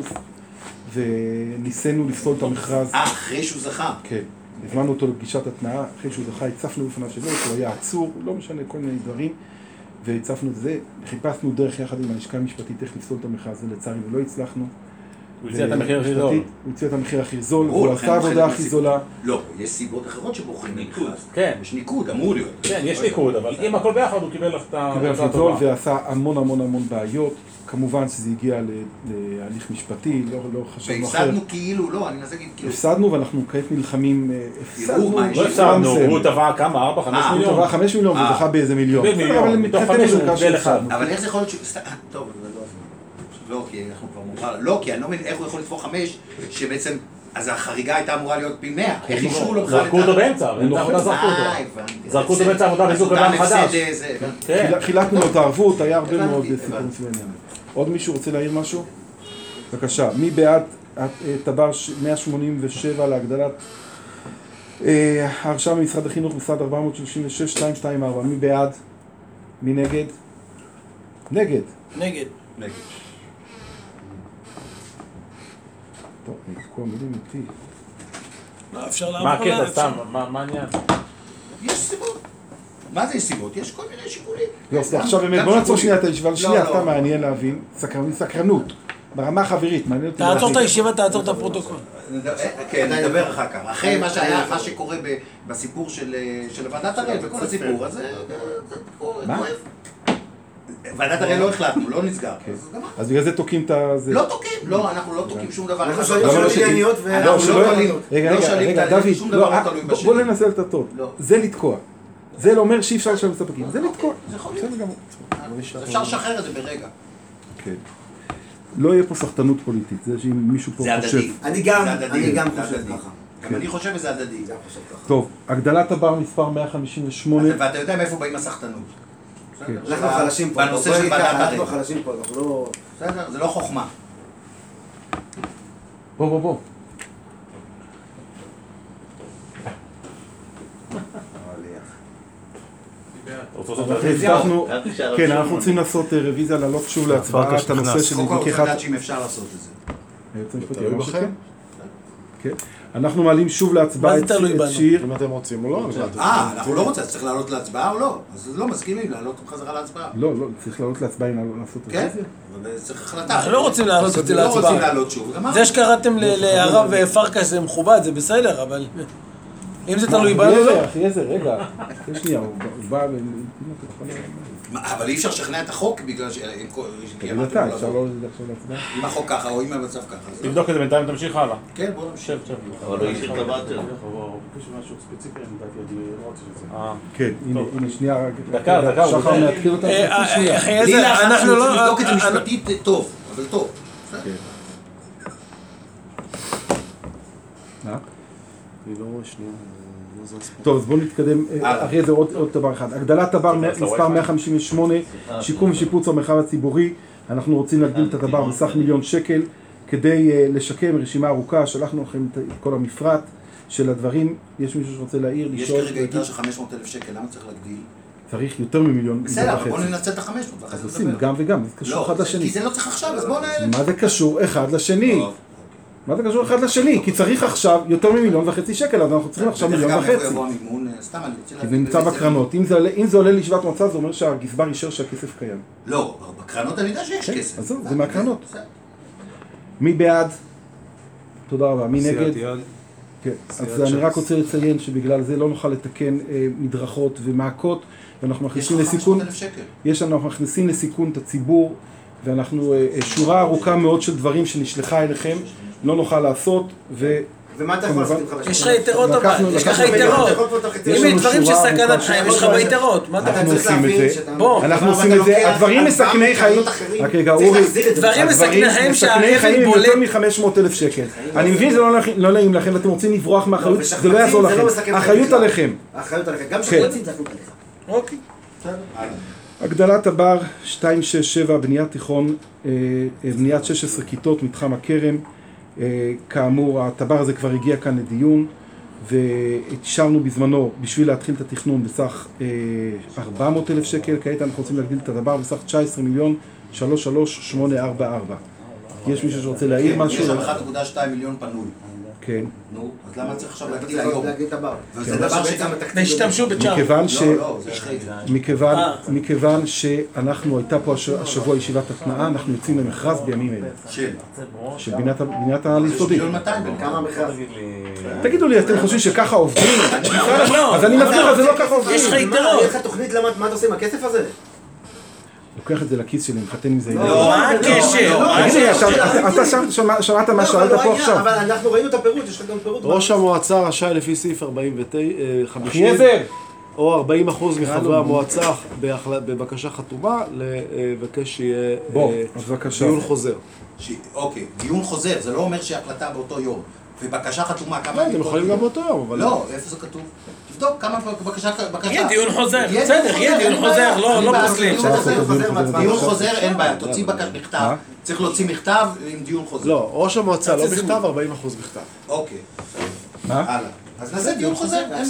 וניסינו לפסול את המכרז. אה, אחרי שהוא זכה? כן. הזמנו אותו לפגישת התנאה, אחרי שהוא זכה, הצפנו בפניו שלו, שהוא היה עצור, לא משנה, כל מיני דברים, והצפנו את זה, חיפשנו דרך יחד עם הלשכה המשפטית איך לפסול את המכרז, ולצערי לא הצלחנו. הוא הציע את המחיר הכי זול. הוא הציע את המחיר הכי זול, הוא עשה עבודה הכי זולה. לא, יש סיבות אחרות שבוחרים מכרז. כן. יש ניקוד, אמור להיות. כן, יש ניקוד, אבל אם הכל ביחד הוא קיבל לך את ה... קיבל הכי זול ועשה המון המון המון בעיות. כמובן שזה הגיע להליך משפטי, לא חשבנו אחרת. והפסדנו כאילו, לא, אני מנסה להגיד כאילו... הפסדנו ואנחנו כעת נלחמים, הפסדנו... לא הפסדנו, הוא טבע כמה? ארבע, חמש מיליון? הוא טבע חמש מיליון והוא זכה באיזה מיליון. במיליון, מתוך חמש הוא קיבל אחד. אבל איך זה יכול להיות ש... טוב, לא, כי אנחנו כבר מוכר... לא, כי אני לא מבין איך הוא יכול לתפור חמש, שבעצם... אז החריגה הייתה אמורה להיות פי מאה. איך אישרו לו בכלל את ה... זרקו אותו באמצע, באמצע עבודה זרקו אותו. זרקו אותו באמצע עבודה וזוג קבלן חדש. חילקנו לו את הערבות, היה הרבה מאוד סיפורים סביב העניין. עוד מישהו רוצה להעיר משהו? בבקשה, מי בעד תבר מאה שמונים ושבע להגדלת ההרשאה ממשרד החינוך, משרד ארבע מאות שלושים ושש, שתיים שתיים ארבע, מי בעד? מי נגד? נגד. נגד. נגד. טוב, נתקוע מילים איתי. לא, אפשר לעבור מה הקטע סתם? מה העניין? יש סיבות. מה זה יש סיבות? יש כל מיני שיקולים. לא, עכשיו באמת, בוא נעצור שנייה את הישיבה לשנייה, סתם מעניין להבין, סקרנות, ברמה החברית, מעניין אותי להבין. תעצור את הישיבה, תעצור את הפרוטוקול. כן, נדבר אחר כך. אחרי מה שהיה, מה שקורה בסיפור של ועדת הראל וכל הסיפור, אז זה כואב. ועדת הראל לא החלטנו, לא נסגר. אז בגלל זה תוקעים את זה. לא תוקעים, לא, אנחנו לא תוקעים שום דבר. אנחנו שואלים שאלות ענייניות ואנחנו לא שואלים. רגע, רגע, רגע, דוד, בוא ננסה את הטוב. זה לתקוע. זה לא אומר שאי אפשר לשלם ספקים, זה לתקוע. זה יכול להיות. אפשר לשחרר את זה ברגע. כן. לא יהיה פה סחטנות פוליטית, זה שאם מישהו פה חושב. זה הדדי. אני גם חושב ככה. אני חושב שזה הדדי. טוב, הגדלת הבר מספר מאה חמישים ושמונה. ואתה יודע מאיפה באים הסחטנות. אנחנו חלשים פה. בנושא של ועדת הרי. אנחנו חלשים פה, אנחנו לא... בסדר, זה לא חוכמה. בוא, בוא, בוא. כן, אנחנו רוצים לעשות רוויזיה, לעלות שוב להצבעה את הנושא של קודם כל לדעת שאם אפשר לעשות את זה. תלוי בכם. אנחנו מעלים שוב להצבעה את שיר. אם אתם רוצים או לא. אה, אנחנו לא רוצים, אז צריך לעלות להצבעה או לא? אז לא מסכימים לעלות חזרה להצבעה. לא, לא, צריך לעלות להצבעה אם לעשות את זה. כן, צריך החלטה. אנחנו לא רוצים לעלות אותי להצבעה. לא רוצים לעלות שוב. זה שקראתם להרב פרקש זה מכובד, זה בסדר, אבל... אם זה תלוי בנו, לא. אחי, איזה רגע. שנייה, הוא בא... אבל אי אפשר לשכנע את החוק בגלל ש... תגיד אתה, אפשר לא לחשוב להצבעה? אם החוק ככה או אם המצב ככה. תבדוק את זה בינתיים, תמשיך הלאה. כן, בוא נמשיך. אבל לא אישית לבת שלו. כן, הנה, שנייה. דקה, דקה. שחר להתחיל אותה. אנחנו לא... לבדוק את זה משפטית טוב, אבל טוב. מה? טוב, אז בואו נתקדם. אחרי זה עוד דבר אחד. הגדלת הבר מספר מאה חמישים ושמונה, שיקום ושיפוץ המרחב הציבורי. אנחנו רוצים להגדיל את הבר בסך מיליון שקל כדי לשקם רשימה ארוכה. שלחנו לכם את כל המפרט של הדברים. יש מישהו שרוצה להעיר, לשאול? יש כרגע יתרה של חמש מאות אלף שקל, למה צריך להגדיל? צריך יותר ממיליון וחצי. בסדר, בואו ננצל את ה-חמש מאות. אז עושים גם וגם, זה קשור אחד לשני. כי זה לא צריך עכשיו, אז בואו נעלה. מה זה קשור אחד לשני? מה זה קשור אחד לשני? כי צריך עכשיו יותר ממיליון וחצי שקל, אז אנחנו צריכים עכשיו מיליון וחצי. איפה יבוא המימון? סתם אני רוצה להבין. זה נמצא בקרנות. אם זה עולה לישיבת מועצה, זה אומר שהגזבר אישר שהכסף קיים. לא, בקרנות אני יודע שיש כסף. אז זה מהקרנות. מי בעד? תודה רבה. מי נגד? אז אני רק רוצה לציין שבגלל זה לא נוכל לתקן מדרכות ומעקות, ואנחנו מכניסים לסיכון, יש לנו, אנחנו מכניסים לסיכון את הציבור, ואנחנו שורה ארוכה מאוד של דברים שנשלחה אליכם, לא נוכל לעשות, ו... ומה אתה יכול לעשות עם חדשים? יש לך יתרות אבל, יש לך יתרות. אם יש דברים שסכנת חיים, יש לך ביתרות. אנחנו עושים את זה, אנחנו עושים את זה, הדברים מסכני חיים, רק רגע, אורי, דברים מסכני חיים שהאבן בולט. יותר מ-חמש מאות אלף שקל. אני מבין שזה לא נעים לכם, ואתם רוצים לברוח מאחריות, זה לא יעזור לכם. האחריות עליכם. האחריות עליכם, גם שרוצים זה אחריות עליך. אוקיי. הגדלת הבר שתיים שש שבע, בניית תיכון, בניית שש עשרה כיתות, מתחם הכרם. כאמור, הטבר הזה כבר הגיע כאן לדיון, והתשרנו בזמנו בשביל להתחיל את התכנון בסך ארבע מאות אלף שקל, כעת אנחנו רוצים להגדיל את הטבר בסך תשע עשרה מיליון שלוש שלוש שמונה ארבע ארבע. יש מישהו שרוצה להעיר משהו? יש שם אחד נקודה שתיים מיליון פנוי. כן. נו, אז למה צריך עכשיו להגדיל היום? להגדיל את הבר. וזה דבר שגם התקציב... השתמשו בצ'אר. מכיוון ש... מכיוון, מכיוון שאנחנו, הייתה פה השבוע ישיבת התנאה, אנחנו יוצאים למכרז בימים אלה. של? של בניית היסודי. מיליון מאתיים, כמה מכרז? תגידו לי, אתם חושבים שככה עובדים? אז אני מסביר, זה לא ככה עובדים. יש לך יתרות. יש לך תוכנית מה אתה עושה עם הכסף הזה? לוקח את זה לכיס שלי, מחתן עם זה. מה הקשר? אתה שמעת מה שאלת פה עכשיו. אבל אנחנו ראינו את הפירוט, יש לך גם פירוט. ראש המועצה רשאי לפי סעיף ארבעים וחמש חייזר! או ארבעים אחוז מחברי המועצה בבקשה חתומה לבקש שיהיה דיון חוזר. אוקיי, דיון חוזר, זה לא אומר שההחלטה באותו יום. ובקשה חתומה, כמה... אתם יכולים גם באותו יום, אבל... לא, איפה זה כתוב? תבדוק כמה בקשה... יהיה דיון חוזר, בסדר, יהיה דיון חוזר, לא פוסלים. דיון חוזר, אין בעיה, תוציא בקשה מכתב, צריך להוציא מכתב עם דיון חוזר. לא, ראש המועצה לא בכתב, ארבעים אחוז בכתב. אוקיי. מה? הלאה. אז נעשה דיון חוזר, אין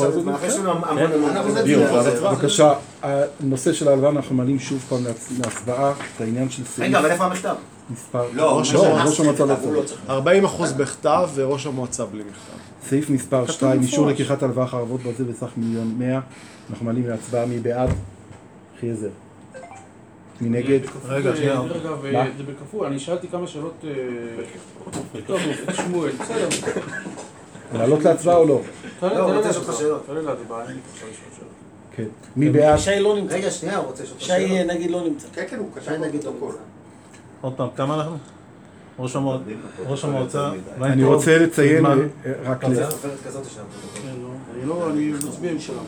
בעיה. בבקשה, הנושא של ההלוואה אנחנו מעלים שוב פעם להצבעה, את העניין של סעיף... רגע, אבל איפה המכתב? מספר... לא, ראש המועצה לא צריך. ארבעים אחוז בכתב וראש המועצה בלי מכתב. סעיף מספר שתיים, אישור לקיחת הלוואה חרבות ברזל בסך מיליון מאה. אנחנו מעלים להצבעה, מי בעד? חייזר. מי נגד? רגע, שנייה. מה? זה בכפול, אני שאלתי כמה שאלות... טוב, שמואל, בסדר. לעלות להצבעה או לא? לא, הוא רוצה לשאול אותך שאלות. רגע, זה בעיה, אני רוצה לשאול שאלות. כן. מי בעד? שי לא נמצא. רגע, שנייה, הוא רוצה לשאול אותך שאלות. שי נגיד לא נמצא. כן, כן, הוא שי נגיד לא נמצא. עוד פעם, כמה אנחנו? ראש המועצה... אני רוצה לציין רק ל... אני מצביע עם שלם.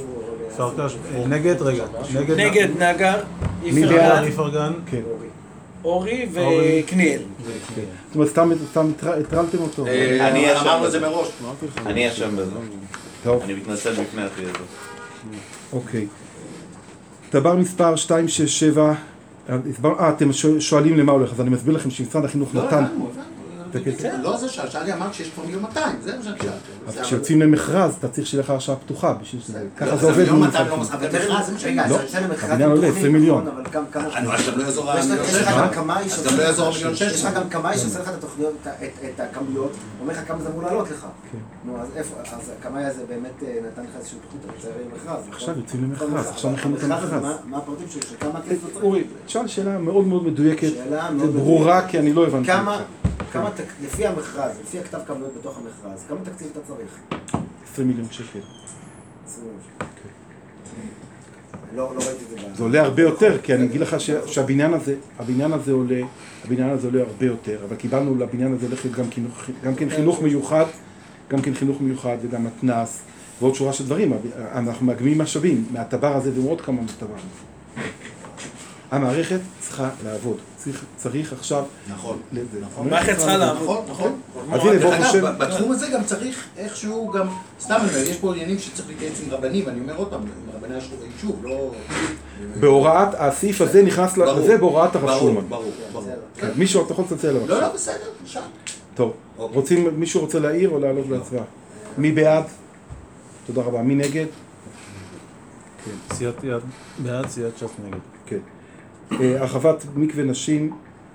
פרקש, נגד, רגע. נגד נגר. מי בעד? איפרגן. כן. אורי וקניאל. זאת אומרת, סתם הטרלתם אותו. אני אמרנו את זה מראש. אני אשם בזה. טוב. אני מתנצל בפני אחי הזה. אוקיי. דבר מספר שתיים שש שבע, אה, אתם שואלים למה הולך, אז אני מסביר לכם שמשרד החינוך נתן. לא זה שאל, שאלי אמרת שיש כבר מיליון מאתיים, זה מה שאני שאלתי. אז כשיוצאים למכרז, אתה צריך שיהיה לך הרשאה פתוחה, בשביל שזה, ככה זה עובד. מיליון מאתיים לא מספיק למכרז, זה מה שאני לא, הבניין עולה עשרים מיליון. אז גם לא יעזור המיליון שש עשרה. אז גם לא יעזור המיליון שש עשרה. יש לך גם כמה איש שעושה לך את התוכניות, את הכמויות, אומר לך כמה זה אמור לעלות לך. נו, אז איפה, אז כמה זה באמת נתן לך איזושהי תוכנית, אתה יוצא למכרז. עכשיו יוצאים למכרז, עכשיו מכינים את המכרז. מה הפרטים שלו, שכמה כסף צריך? אורי, תשאל שאלה מאוד מאוד מדויקת, ברורה, כי אני לא הבנתי. כמה, לפי המכרז, לפי הכתב כמויות בתוך המכרז, כמה תקציב אתה צריך? עשרים מיליון שקל. עשרים מיליון שקל. לא ראיתי את זה. זה עולה הרבה יותר, כי אני אגיד לך שהבניין הזה, הבניין הזה עולה, הבניין הזה עולה הרבה יותר, אבל קיבלנו לבניין הזה הולך גם כן חינוך מיוחד, גם כן חינוך מיוחד וגם מתנ"ס, ועוד שורה של דברים. אנחנו מאגמים משאבים מהטבר הזה ומאוד כמה מהטבר הזה. המערכת צריכה לעבוד, צריך, צריך עכשיו... נכון, נכון. המערכת צריכה לעבוד. נכון, נכון. אז הנה, בוא חושב... בתחום הזה גם צריך איכשהו גם... סתם אני אומר, יש פה עניינים שצריך להתייעץ עם רבנים, אני אומר עוד פעם, עם רבני היישוב, לא... בהוראת, הסעיף הזה נכנס לזה בהוראת הרשום. ברור, ברור, ברור. מישהו, אתה יכול לצלצל עליו. לא, לא, בסדר, נשאר. טוב, רוצים, מישהו רוצה להעיר או לעלות להצבעה? מי בעד? תודה רבה. מי נגד? סיעת יד, בעד, סיעת ש"ס נגד. כן. הרחבת מקווה נשים,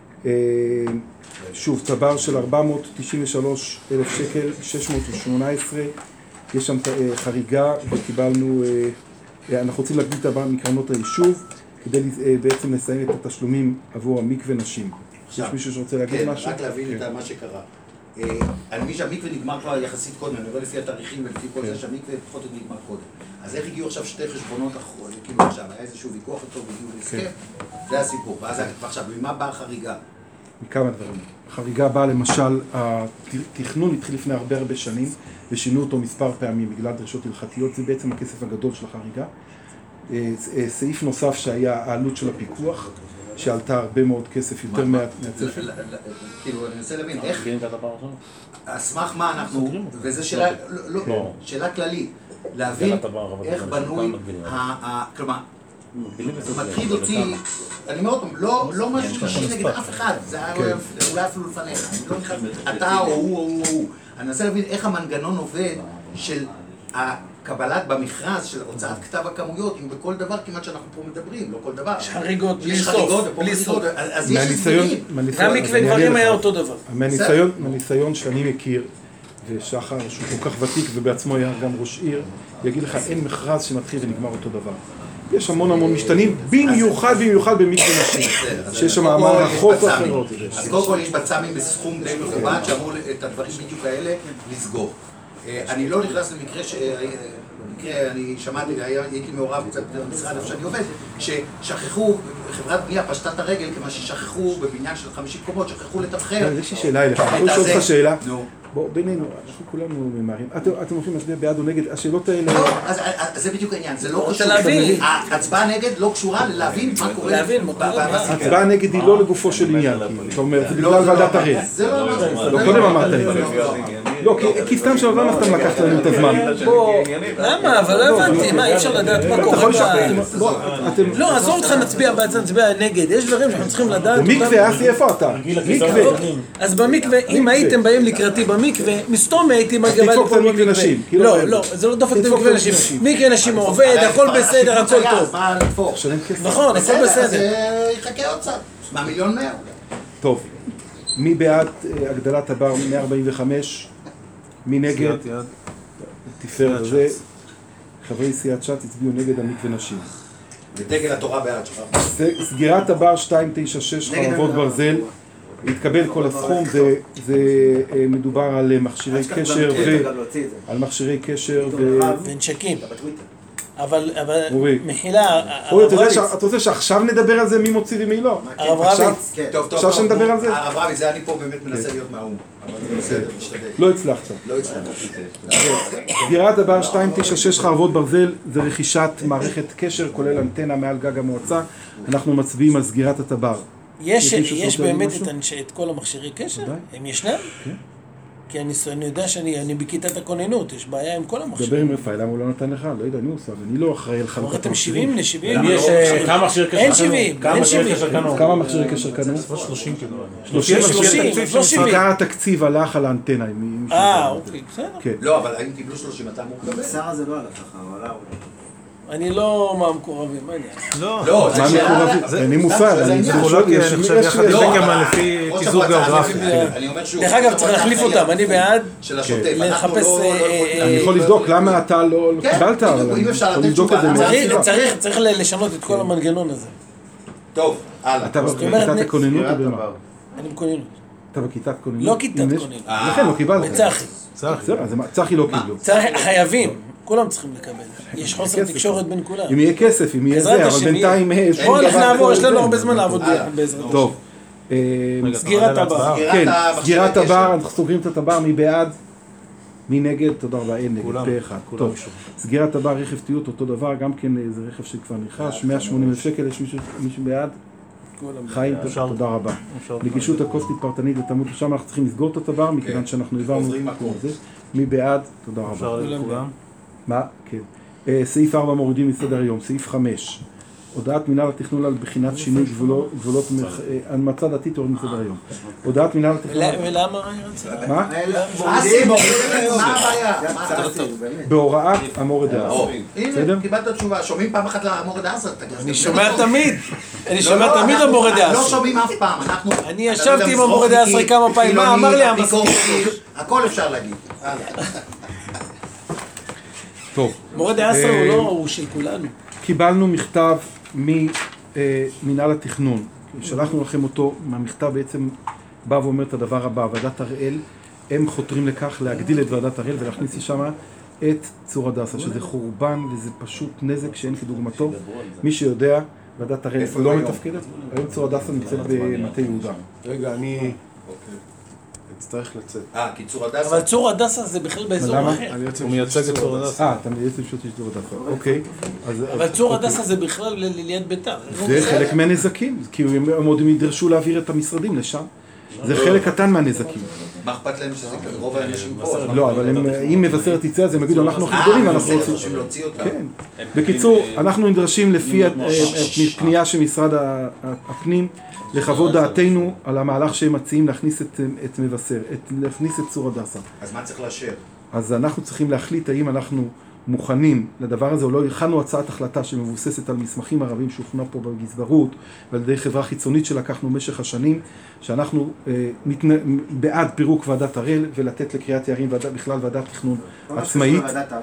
שוב, צבר של ארבע מאות תשעים ושלושה אלף שקל, שש מאות ושמונה עשרה, יש שם חריגה וקיבלנו, אנחנו רוצים להגדיל את הבא מקרנות היישוב, כדי בעצם לסיים את התשלומים עבור המקווה נשים. יש מישהו שרוצה להגיד משהו? כן, רק להבין את מה שקרה. אני מבין שהמקווה נגמר כבר יחסית קודם, אני רואה לפי התאריכים ולפי כל זה שהמקווה פחות או נגמר קודם. אז איך הגיעו עכשיו שתי חשבונות אחרונים, כאילו עכשיו, היה איזשהו ויכוח אותו והגיעו להסכם, זה הסיפור. ואז עכשיו, ממה באה החריגה? מכמה דברים. החריגה באה למשל, התכנון התחיל לפני הרבה הרבה שנים, ושינו אותו מספר פעמים בגלל דרישות הלכתיות, זה בעצם הכסף הגדול של החריגה. סעיף נוסף שהיה העלות של הפיקוח, שעלתה הרבה מאוד כסף, יותר מהצפי. כאילו, אני רוצה להבין, איך... אסמך מה אנחנו, וזו שאלה, לא, שאלה כללית, להבין איך בנוי, כלומר, מטריד אותי, אני אומר אותם, לא משהו אישי נגד אף אחד, זה היה אולי אפילו לפניך, אתה או הוא או הוא או הוא, אני מנסה להבין איך המנגנון עובד של הקבלת במכרז של הוצאת כתב הכמויות, אם בכל דבר כמעט שאנחנו פה מדברים, לא כל דבר. יש חריגות, בלי סוף. בלי סוף. אז יש הסברים. גם מקווה דברים היה אותו דבר. מהניסיון שאני מכיר, ושחר שהוא כל כך ותיק ובעצמו היה גם ראש עיר, יגיד לך אין מכרז שמתחיל ונגמר אותו דבר. יש המון המון משתנים, במיוחד במיוחד במקווה נשים, שיש שם מערכות אחרות. אז קודם כל יש בצ"מים בסכום די מכובד שאמרו את הדברים בדיוק האלה לסגור. אני לא נכנס למקרה ש... במקרה אני שמעתי, הייתי מעורב קצת במשרד איפה שאני עובד, ששכחו, חברת בנייה פשטה את הרגל כמה ששכחו בבניין של חמישים קומות, שכחו לתבחר. יש לי שאלה אליך, אני יכול לשאול אותך שאלה. בוא, בינינו, אנחנו כולנו ממהרים. אתם הולכים להצביע בעד או נגד? השאלות האלה... לא, אז זה בדיוק העניין, זה לא קשור. ההצבעה נגד לא קשורה ללהבין מה קורה. להבין, ההצבעה נגד היא לא לגופו של עניין. אתה אומר, זה בגלל ועדת הרי. זה לא אמרת. לא, קודם אמרת את זה. לא, כי סתם שלא למה סתם לקחת לנו את הזמן. למה? אבל לא הבנתי, מה, אי אפשר לדעת מה קורה ב... לא, עזוב אותך נצביע בעד, נצביע נגד, יש דברים שאנחנו צריכים לדעת. במקווה, אסי, איפה אתה? מקווה. אז במקווה, אם הייתם באים לקראתי במקווה, מסתום הייתי מגבה לפה במקווה נשים. לא, לא, זה לא דופק את המקווה נשים. מקווה נשים עובד, הכל בסדר, הכל טוב. נכון, הכל בסדר. אז יחכה עוד קצת, מהמיליון מאה. טוב, מי בעד הגדלת הבר מאה ארבעים וחמש? מי נגד? תפארת זה. חברי סיעת ש"ס הצביעו נגד המקווה נשים. ודגל התורה בעד שלך. סגירת הבר שתיים תשע שש חרבות ברזל. התקבל כל הסכום, זה מדובר על מכשירי קשר על מכשירי קשר ונשקים. אבל מחילה, אתה רוצה שעכשיו נדבר על זה מי מוציא ומי לא? הרב רביץ. עכשיו שנדבר על זה? הרב רביץ, זה אני פה באמת מנסה להיות מהאום. אבל בסדר, משתדל. לא הצלחת. לא הצלחת. סגירת הבר שתיים תשע שש חרבות ברזל זה רכישת מערכת קשר כולל אנטנה מעל גג המועצה. אנחנו מצביעים על סגירת הטבר. יש, יש באמת את, אנשי, את כל המכשירי קשר? הם ישנם? כן. כי אני, אני יודע שאני אני בכיתת הכוננות, יש בעיה עם כל המכשירים. דבר עם רפאי, למה הוא לא נתן לך? לא יודע, אני עושה, אני לא אחראי על חלוקת אתם שבעים ל-שבעים? יש כמה מכשירי קשר? אין שבעים, אין שבעים. כמה מכשירי קשר קנו? שלושים כאילו. שלושים, שלושים, לא שבעים. עיקר התקציב הלך על האנטנה. אה, אוקיי, בסדר. לא, אבל האם קיבלו שלושים, אתה מורכב? שרה זה לא הלך ככה, אבל... אני לא מהמקורבים, מה אני אעשה? לא, מה מקורבים? אין לי מושג. זה חולק, אני חושב, יחד גם לפי פיזור גיאוגרפי. דרך אגב, צריך להחליף אותם, אני בעד לחפש... אני יכול לבדוק למה אתה לא קיבלת, אבל אני יכול לבדוק את זה. צריך לשנות את כל המנגנון הזה. טוב, הלאה. אתה בכיתת הכוננות או במה? אני בכוננות. אתה בכיתת כוננות? לא כיתת כוננות. לכן לא קיבלת. בצחי. צחי לא קיבלו. חייבים. כולם צריכים לקבל. יש חוסר תקשורת בין כולם. אם יהיה כסף, אם יהיה זה, אבל בינתיים... בוא נעבור, יש לנו הרבה זמן לעבוד בעזרת. טוב. סגירת הבר. כן, סגירת הבר, אנחנו סוגרים את הבר, מי בעד? מי נגד? תודה רבה, אין נגד, פה אחד. טוב, סגירת הבר, רכב תיעוד, אותו דבר, גם כן זה רכב שכבר נרכש, מאה ושמונים אלף שקל, יש מישהו בעד? חיים, תודה רבה. נגישות אקוסטית פרטנית ותמות לשם, אנחנו צריכים לסגור את הבר, מכיוון שאנחנו העברנו את זה. מי בעד? תודה רבה. מה? כן. סעיף ארבע מורידים מסדר היום, סעיף חמש. הודעת מינהל התכנון על בחינת שינוי גבולות הנמצא דתית תוריד מסדר היום. הודעת מינהל התכנון... ולמה? מה? מה הבעיה? בהוראת המורד האסר. הנה, קיבלת תשובה. שומעים פעם אחת למורד האסר? אני שומע תמיד. אני שומע תמיד למורד האסר. לא שומעים אף פעם. אני ישבתי עם המורד האסר כמה פעמים. מה אמר לי המסכים? הכל אפשר להגיד. טוב. מורד האסר הוא לא, הוא של כולנו. קיבלנו מכתב ממינהל התכנון. שלחנו לכם אותו, מהמכתב בעצם בא ואומר את הדבר הבא. ועדת הראל, הם חותרים לכך להגדיל את ועדת הראל ולהכניס לשם את צור הדסה, שזה חורבן וזה פשוט נזק שאין כדוגמתו. מי שיודע, ועדת הראל לא מתפקדת. היום צור הדסה נמצאת במטה יהודה. רגע, אני... אצטרך לצאת. אה, כי צור הדסה... אבל צור הדסה זה בכלל באזור אחר. הוא מייצג את צור הדסה. אה, אתה מייצג פשוט את צור הדסה, אוקיי. אבל צור הדסה זה בכלל ליד ביתר. זה חלק מהנזקים, כי הם עוד ידרשו להעביר את המשרדים לשם. זה חלק קטן מהנזקים. מה אכפת להם שזה רוב האנשים פה? לא, אבל אם מבשרת תצא, אז הם יגידו, אנחנו הכי גדולים, אנחנו רוצים להוציא אותם. כן. בקיצור, אנחנו נדרשים לפי פנייה של משרד הפנים, לחוות דעתנו על המהלך שהם מציעים להכניס את מבשר, להכניס את צור הדסה. אז מה צריך לאשר? אז אנחנו צריכים להחליט האם אנחנו מוכנים לדבר הזה, או לא. הכנו הצעת החלטה שמבוססת על מסמכים ערבים שהוכנה פה בגזברות, ועל ידי חברה חיצונית שלקחנו במשך השנים, שאנחנו אה, מתנ... בעד פירוק ועדת הראל, ולתת לקריית יערים ועד... בכלל ועדת תכנון עצמאית.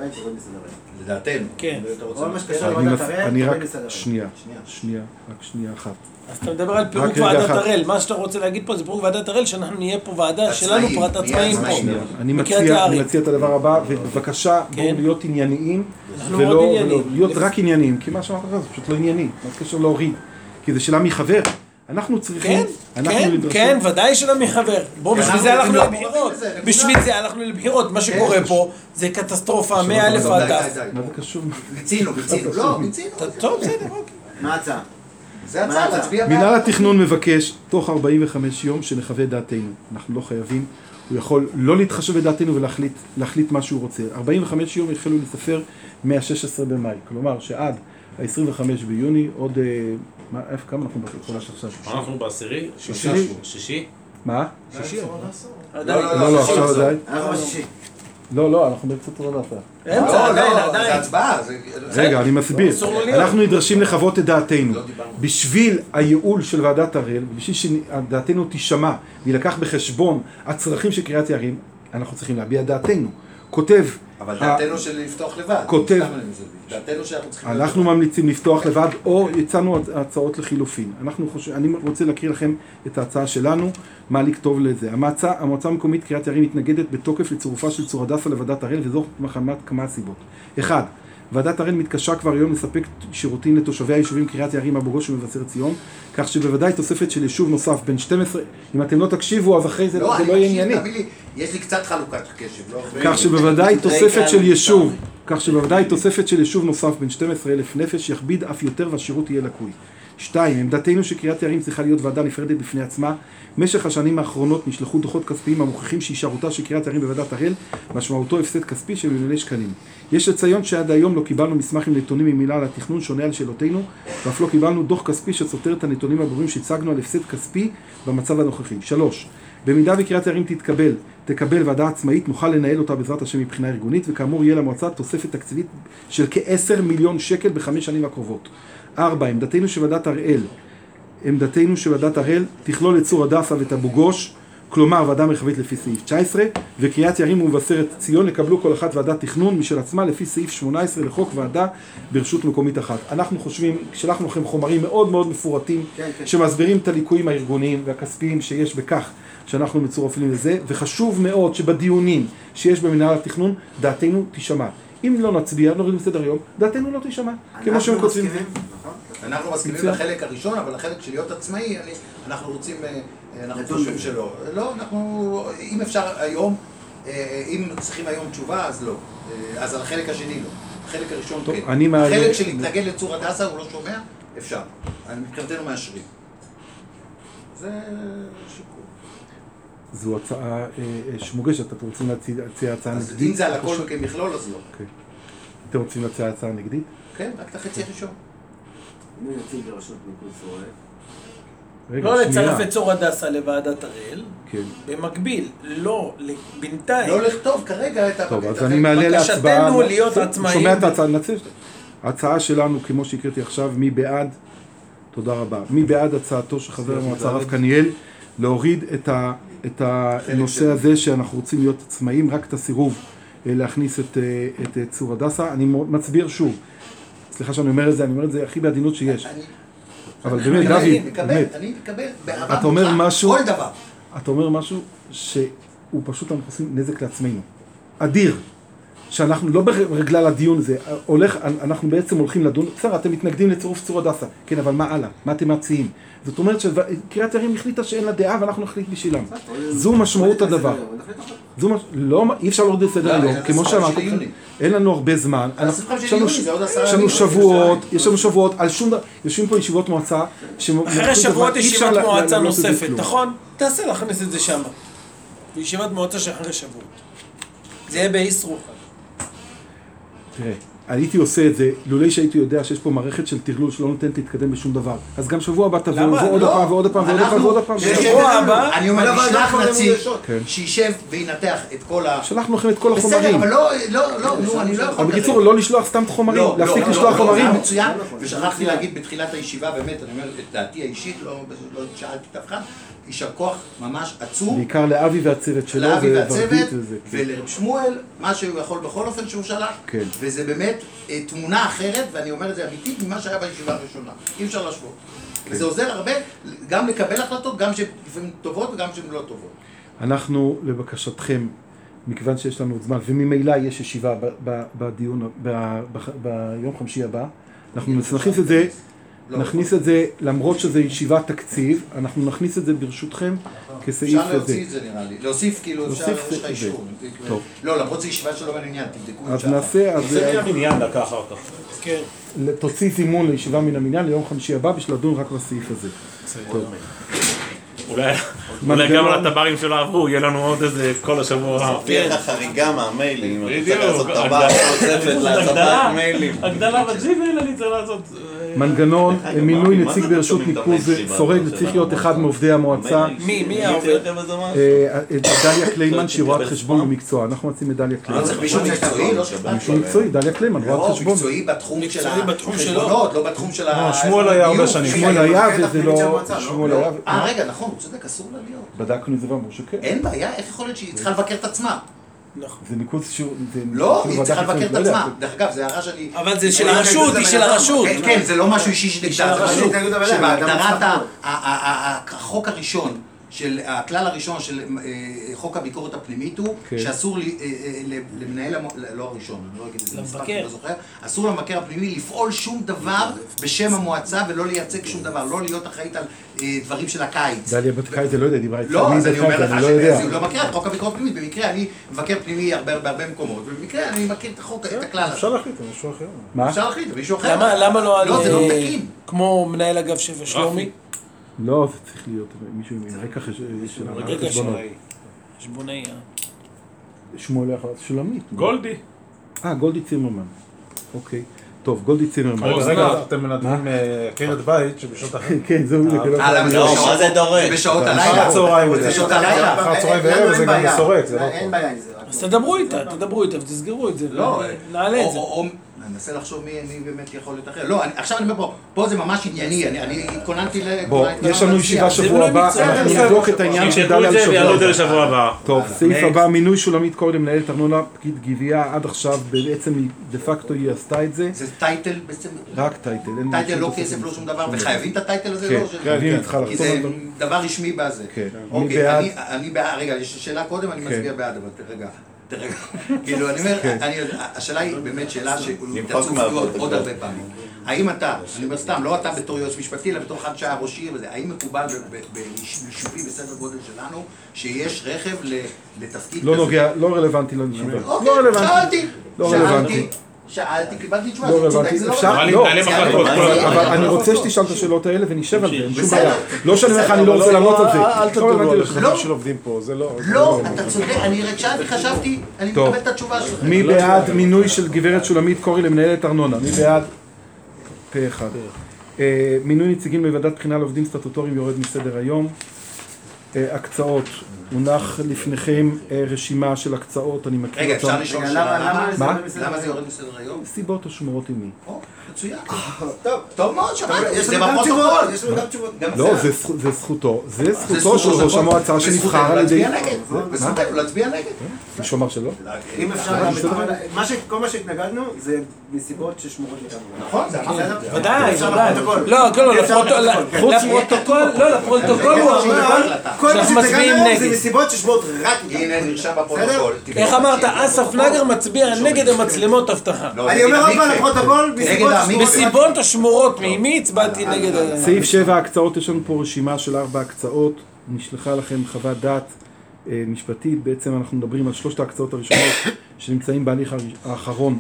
לדעתנו. כן. כל מה שקשור לוועדת הראל, אני רק, שנייה, שנייה, רק שנייה אחת. אז אתה מדבר על פירוק ועדת הראל, מה שאתה רוצה להגיד פה זה פירוק ועדת הראל, שאנחנו נהיה פה ועדה שלנו פרט עצמאים פה. אני מציע את הדבר הבא, ובבקשה בואו להיות ענייניים, ולא להיות רק ענייניים, כי מה שאמרת זה פשוט לא ענייני, מה קשר להוריד, כי זה שאלה מחבר. אנחנו צריכים, כן, כן, ודאי שלא מחבר. בואו, בשביל זה הלכנו לבחירות. בשביל זה הלכנו לבחירות. מה שקורה פה זה קטסטרופה, מאלף עד תף. מה זה קשור? מיצינו, מיצינו, לא, מיצינו. טוב, בסדר, אוקיי. מה הצעה? זה הצעה, להצביע בעד. מינהל התכנון מבקש תוך ארבעים וחמישה יום שנחווה דעתנו. אנחנו לא חייבים. הוא יכול לא להתחשב בדעתנו ולהחליט מה שהוא רוצה. ארבעים וחמישה יום יחלו לספר מה-שישה עשר במאי. כלומר שעד ה-עשרים וחמישה ביוני, עוד... איפה כמה אנחנו בחודש עכשיו? אנחנו בעשירי? שישי? מה? שישי? לא, לא, עכשיו עדיין. אנחנו בשישי. לא, לא, אנחנו באמצעות צור הדסה. אמצע, עדיין, עדיין. זה הצבעה. רגע, אני מסביר. אנחנו נדרשים לחוות את דעתנו. בשביל הייעול של ועדת הראל, בשביל שדעתנו תישמע וילקח בחשבון הצרכים של קריית יערים, אנחנו צריכים להביע דעתנו. כותב... אבל דעתנו של לפתוח לבד. כותב... דעתנו שאנחנו צריכים... אנחנו ממליצים לפתוח לבד, או יצאנו הצעות לחילופין. אני רוצה להקריא לכם את ההצעה שלנו, מה לכתוב לזה. המועצה, המועצה המקומית קריית יערים מתנגדת בתוקף לצירופה של צור הדסה לוועדת הראל, וזו מחמת כמה סיבות. אחד, ועדת הראל מתקשה כבר היום לספק שירותים לתושבי היישובים קריית יערים, אבו גוש ומבשרת ציון, כך שבוודאי תוספת של יישוב נוסף בין שתים עשרה, אם אתם לא תקשיבו אז אחרי זה זה לא יהיה ענייני. יש לי קצת חלוקת קשב, לא? כך שבוודאי תוספת של יישוב, כך שבוודאי תוספת של יישוב נוסף בין שנים עשר אלף נפש יכביד אף יותר והשירות יהיה לקוי. שתיים, עמדתנו שקריית יערים צריכה להיות ועדה נפרדת בפני עצמה. במשך השנים האחרונות נשלחו דוחות כספיים המוכיחים שהישארותה של קריית יערים בוועדת הראל משמעותו הפסד כספי של מיליוני שקלים. יש לציין שעד היום לא קיבלנו מסמך עם נתונים ממילה על התכנון שונה על שאלותינו, ואף לא קיבלנו דוח כספי שסותר את הנתונים הברורים שהצגנו על הפסד כספי במצב הנוכחי. שלוש, במידה וקריית יערים תתקבל, תקבל ועדה עצמאית, נוכל לנהל אותה בעזרת השם מבחינה ארגונית, וכאמור יהיה למועצה תוספת תקציבית של כ-עשרה מיליון שקל בחמש שנים הקרובות. ארבע, עמדתנו שוועדת הראל, עמדתנו שוועדת הראל תכלול את צור הדסה ואת אבו גוש, כלומר ועדה מרחבית לפי סעיף תשע עשרה, וקריית יערים ומבשרת ציון יקבלו כל אחת ועדת תכנון משל עצמה לפי סעיף שמונה עשרה לחוק ועדה ברשות מקומית אחת. אנחנו חושבים, שלחנו לכם חומרים מאוד מאוד מפורטים, כן, כן. שמסבירים את הליקויים הארגוניים והכספיים שיש בכך שאנחנו מצורפים לזה, וחשוב מאוד שבדיונים שיש במנהל התכנון דעתנו תשמע. אם לא נצביע, נוריד מסדר היום, דעתנו לא תשמע. אנחנו מסכימים, אנחנו מסכימים לחלק הראשון, אבל לחלק של להיות עצמאי, אנחנו רוצים, אנחנו חושבים שלא. לא, אנחנו, אם אפשר היום, אם צריכים היום תשובה, אז לא. אז על החלק השני לא. החלק הראשון כן. החלק של להתנגד לצור הדסה, הוא לא שומע, אפשר. מבחינתנו מאשרים. זה שיקול. זו הצעה שמוגשת, אתם רוצים להציע הצעה נגדית? אם זה על הכל כמכלול, אז לא. אתם רוצים להציע הצעה נגדית? כן, רק את החצי הראשון. מי נציג לרשות ניקוז סורק? לא לצרף את צור הדסה לוועדת הראל, במקביל, לא, בינתיים. לא לכתוב כרגע את טוב, אז אני מעלה להצבעה. בקשתנו להיות עצמאים. שומע את ההצעה, נציג. ההצעה שלנו, כמו שהקראתי עכשיו, מי בעד? תודה רבה. מי בעד הצעתו של חבר המועצה הרב קניאל, להוריד את ה... את הנושא הזה שאנחנו רוצים להיות עצמאים, רק את הסירוב להכניס את, את צור הדסה. אני מסביר שוב, סליחה שאני אומר את זה, אני אומר את זה הכי בעדינות שיש. אבל באמת, דוד, באמת, אני מקבל אתה אומר משהו, כל דבר. אתה אומר משהו שהוא פשוט אנחנו עושים נזק לעצמנו. אדיר. שאנחנו לא בגלל הדיון הזה, הולך, אנחנו בעצם הולכים לדון, בסדר, אתם מתנגדים לצירוף צור הדסה, כן, אבל מה הלאה? מה אתם מציעים? זאת אומרת שקריית יערים החליטה שאין לה דעה ואנחנו נחליט בשבילם. זו משמעות הדבר. לא, אי אפשר להוריד לסדר היום, כמו שאמרת, אין לנו הרבה זמן, יש לנו שבועות, יש לנו שבועות, על שום דבר, יושבים פה ישיבות מועצה, אחרי שבועות ישיבת מועצה נוספת, נכון? תעשה להכניס את זה שם. בישיבת מועצה שאחרי שבועות. זה יהיה באיסרו. תראה, הייתי עושה את זה, לולי שהייתי יודע שיש פה מערכת של תרלול שלא נותנת להתקדם בשום דבר. אז גם שבוע הבא תבואו, ועוד הפעם, ועוד הפעם, ועוד הפעם, ועוד הפעם. שבוע הבא, אני אומר, נשלח נציג, שישב וינתח את כל ה... שלחנו לכם את כל החומרים. בסדר, אבל לא, לא, לא, אני לא יכול... אבל בקיצור, לא לשלוח סתם את החומרים, להפסיק לשלוח חומרים. לא, לא, מצוין, ושכחתי להגיד בתחילת הישיבה, באמת, אני אומר, את דעתי האישית, לא שאלתי את אף אחד, יישר כוח ממש עצום. בעיקר לאבי והצוות שלו. לאבי והצוות, ולרב שמואל, מה שהוא יכול בכל אופן שהוא שלח. כן. וזה באמת תמונה אחרת, ואני אומר את זה אמיתית, ממה שהיה בישיבה הראשונה. אי אפשר להשוות. וזה עוזר הרבה, גם לקבל החלטות, גם שהן טובות וגם שהן לא טובות. אנחנו, לבקשתכם, מכיוון שיש לנו זמן, וממילא יש ישיבה בדיון, ביום חמישי הבא, אנחנו נכניס את זה, נכניס את זה, למרות שזה ישיבת תקציב, אנחנו נכניס את זה ברשותכם כסעיף הזה. אפשר להוציא את זה נראה לי. להוסיף כאילו, אפשר, יש לך אישור. לא, למרות זה ישיבה שלא מן עניין, תבדקו. אז נעשה, אז... זה מן המניין דקה אחר כך. כן. תוציא זימון לישיבה מן המניין ליום חמישי הבא, בשביל לדון רק בסעיף הזה. אולי גם על הטברים שלו עברו, יהיה לנו עוד איזה כל השבוע. תהיה לך חריגה מהמיילים, אני צריך לעשות טבעת נוספת להספת מיילים. הגדלה בג'ימייל אני צריך לעשות... מנגנון, מינוי נציג ברשות ניקוז סורג, צריך להיות אחד מעובדי המועצה. מי? מי העובד? דליה קליימן שהיא רואת חשבון במקצוע, אנחנו מציעים את דליה קליימן. צריך מישהו מקצועי, לא שבא. מישהו מקצועי, דליה קליימן, רואת חשבון. מקצועי בתחום של החשבונות, לא בתחום של ה... שמואל היה הרבה שנים. שמואל היה וזה לא... שמואל היה... אה רגע, נכון, הוא צודק, אסור לה להיות. בדקנו את זה ואמרו שכן. אין בעיה, איך יכול להיות שהיא צריכה לבקר את עצמה? זה ניקוז שהוא... לא, היא צריכה לבקר את עצמה. דרך אגב, זה הערה שאני... אבל זה של הרשות, היא של הרשות. כן, זה לא משהו אישי שנקטע, זה משהו שבהגדרת החוק הראשון של הכלל הראשון של חוק הביקורת הפנימית הוא שאסור למנהל, לא הראשון, אני לא אגיד את זה, אני לא זוכר, אסור למבקר הפנימי לפעול שום דבר בשם המועצה ולא לייצג שום דבר, לא להיות אחראית על דברים של הקיץ. דליה בת קיץ, אני לא יודע, דיברה איתך. לא, אז אני אומר לך שזה לא מכיר את חוק הביקורת הפנימית, במקרה אני מבקר פנימי בהרבה מקומות, ובמקרה אני מכיר את החוק, את הכלל הזה. אפשר להחליט, מישהו אחר. מה? אפשר להחליט, מישהו אחר. למה לא... לא, זה לא תקין. כמו מנהל אגף שבע שלומי? לא, זה צריך להיות מישהו עם רקע חשבונות. חשבונאי, אה? שמואל יחד, שולמית. גולדי. אה, גולדי צימרמן. אוקיי. טוב, גולדי צימרמן. רגע, אתם מנדבים עקרת בית שבשעות אחר. כן, זהו. אה, מה זה דורש? בשעות הלילה. אחר הצהריים. בשעות הלילה. אחר הצהריים וערב זה גם מסורק, זה לא אין בעיה עם זה. אז תדברו איתה, תדברו איתה ותסגרו את זה. לא, נעלה את זה. אני מנסה לחשוב מי באמת יכול להיות אחר. לא, עכשיו אני אומר פה, פה זה ממש ענייני, אני התכוננתי ל... בוא, יש לנו ישיבה שבוע הבא, אנחנו נבדוק את העניין של דליה לשבוע הבא. טוב, סעיף הבא, מינוי שולמית קורא למנהלת ארנונה, פקיד גבייה, עד עכשיו בעצם דה פקטו היא עשתה את זה. זה טייטל בעצם? רק טייטל. טייטל לא כסף, לא שום דבר, וחייבים את הטייטל הזה? כן, חייבים איתך לחתום. כי זה דבר רשמי בזה. מי בעד? אני בעד, רגע, יש שאלה קודם, אני מצביע בעד, אבל רגע. כאילו, אני אומר, השאלה היא באמת שאלה שתצוף עוד הרבה פעמים. האם אתה, אני אומר סתם, לא אתה בתור יועץ משפטי, אלא בתור אחד שהיה ראש עיר וזה, האם מקובל ביישובים בסדר גודל שלנו, שיש רכב לתפקיד כזה? לא נוגע, לא רלוונטי לישיבה. אוקיי, שאלתי. לא רלוונטי. שאלתי, קיבלתי תשובה. לא רלוונטי. אפשר? לא. אבל אני רוצה שתשאל את השאלות האלה ונשב על זה, אין שום בעיה. לא שאני אומר לך, אני לא רוצה לענות על זה. אל תדברו על החברים של עובדים פה, זה לא... לא, אתה צודק, אני רק שאלתי, חשבתי, אני מקבל את התשובה שלך. מי בעד מינוי של גברת שולמית קורי למנהלת ארנונה? מי בעד? פה אחד. מינוי נציגים בוועדת בחינה לעובדים סטטוטוריים יורד מסדר היום. הקצאות, מונח לפניכם רשימה של הקצאות, אני מכיר אותם. רגע, אפשר לשאול שאלה, למה זה יורד מסדר היום? סיבות השמורות עימי. או, מצוין. טוב, טוב מאוד, שמעתי, זה בפרוטוקול. יש לנו גם תשובות. לא, זה זכותו, זה זכותו של ראש המועצה שנבחר על ידי... וזכותנו להצביע נגד. מישהו אמר שלא? אם אפשר, כל מה שהתנגדנו זה מסיבות ששמורות איתנו. נכון, זה בסדר. ודאי, ודאי. לא, לפרוטוקול, לא, לפרוטוקול הוא אמר שאנחנו מצביעים נגד. זה מסיבות ששמורות רק איתנו. הנה, נרשם בפרוטוקול. איך אמרת, אסף נגר מצביע נגד המצלמות אבטחה. אני אומר עוד פעם לפרוטוקול, מסיבות השמורות, ממי הצבעתי נגד... סעיף שבע ההקצאות, יש לנו פה רשימה של ארבע הקצאות, נשלחה לכם חוות דעת משפטית, בעצם אנחנו מדברים על שלושת ההקצאות הראשונות שנמצאים בהליך האחרון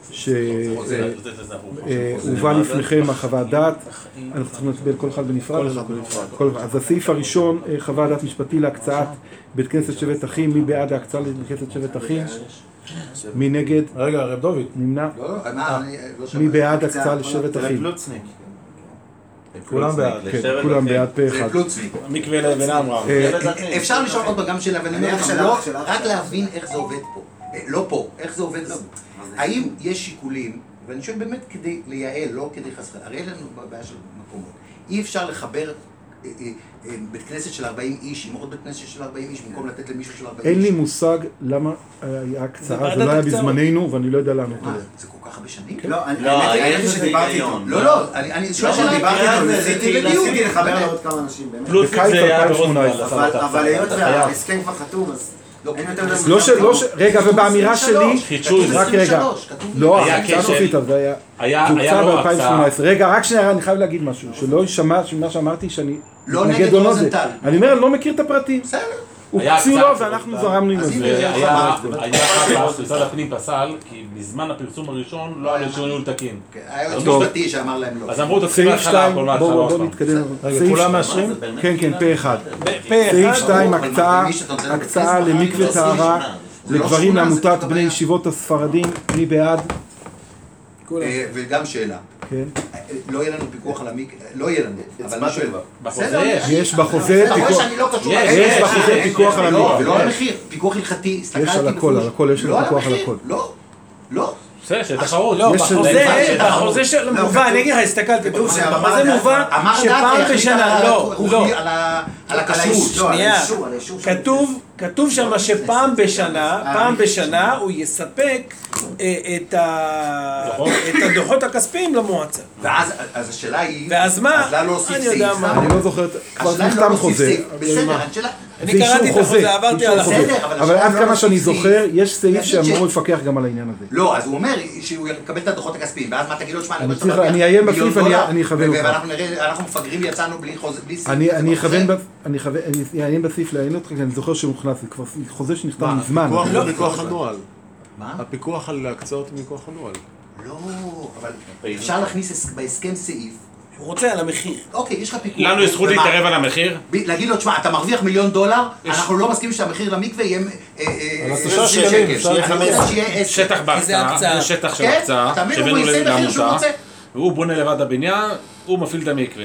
שהובא לפניכם החוות דעת, אנחנו צריכים להצביע כל אחד בנפרד. אז הסעיף הראשון, חוות דעת משפטי להקצאת בית כנסת שבט אחים, מי בעד ההקצאה לבית כנסת שבט אחים? מי נגד? רגע, רב דוד. נמנע? מי בעד הקצאה לשבט אחים? כולם בעד. כן, כולם בעד פה אחד. מקווה לבן אמרם. אפשר לשאול עוד גם שאלה, ואני אומר לכם, רק להבין איך זה עובד פה. לא פה, איך זה עובד. האם יש שיקולים, ואני שואל באמת כדי לייעל, לא כדי חסכת, הרי אין לנו בעיה של מקומות. אי אפשר לחבר בית כנסת של ארבעים איש עם עוד בית כנסת של ארבעים איש, במקום לתת למישהו של ארבעים איש. אין לי מושג למה היה הקצרה, זה לא היה בזמננו, ואני לא יודע לענות על זה. זה כל כך הרבה שנים? לא, האמת היא שדיברתי איתו. לא, לא, אני שואל שדיברתי איתו, ניסיתי לחבר לעוד כמה אנשים, באמת. בקיץ אלפיים ושמונה עשרה. אבל היות וההסכם כבר חתום, אז... לא ש... רגע, ובאמירה שלי... רק רגע. לא, ההקצאה סופית, זה היה... זה הוקצה ב-אלפיים ושמונה עשרה. רגע, רק שנייה, אני חייב להגיד משהו. שלא יישמע מה שאמרתי שאני... לא נגד רוזנטל. אני אומר, אני לא מכיר את הפרטים. בסדר. הוקצו לו ואנחנו זרמנו עם זה. היה אחת משרד הפנים פסל, כי בזמן הפרסום הראשון לא היה אישור ניהול תקין. היה עוד משפטי שאמר להם לא. אז אמרו את סעיף שתיים, בואו נתקדם. כולם מאשרים? כן, כן, פה אחד. סעיף שתיים, הקצאה למקווה טהרה לגברים לעמותת בני ישיבות הספרדים, מי בעד? וגם שאלה. כן. לא יהיה לנו פיקוח על המקווה, לא יהיה לנו, אבל אני שואל. בחוזה יש. יש בחוזה פיקוח. יש בחוזה פיקוח על המקווה. ולא על המחיר, פיקוח הלכתי, יש על הכל, על הכל, יש לנו פיקוח על הכל. לא, לא. יפה, שתחרות. לא, בחוזה של מובא, אני אגיד לך, הסתכלתי, בחוזה מובא שפעם בשנה, לא, לא. על הכשרות. שנייה, כתוב שם שפעם בשנה, פעם בשנה הוא יספק את הדוחות הכספיים למועצה. ואז השאלה היא, ואז מה? אז לא להוסיף סעיף. אני לא זוכר, כבר נחתם חוזה. בסדר, השאלה... אני קראתי את החוזה, עברתי על החוזה. אבל עד כמה שאני זוכר, יש סעיף שאמור לפקח גם על העניין הזה. לא, אז הוא אומר שהוא יקבל את הדוחות הכספיים, ואז מה תגיד לו, שמע, אני אעיין בסעיף, אני אכוון אותך. ואנחנו נראה, אנחנו מפגרים ויצאנו בלי סעיף. אני אעיין בסעיף לעיין אותך, כי אני זוכר שהוא מוכנס, זה כבר חוזה שנכתב מזמן. הפיקוח הוא מכוח הנוהל. מה? הפיקוח על להקצאות הוא מכוח הנוהל. לא, אבל אפשר להכניס בהסכם סעיף. הוא רוצה על המחיר. אוקיי, יש לך פיקוח. לנו יש זכות להתערב על המחיר? להגיד לו, תשמע, אתה מרוויח מיליון דולר, אנחנו לא מסכימים שהמחיר למקווה יהיה עשרה שקלים. שטח בהקצאה, שטח של הקצאה, שהבאנו לעמותה, והוא בונה לבד הבניין, הוא מפעיל את המקווה.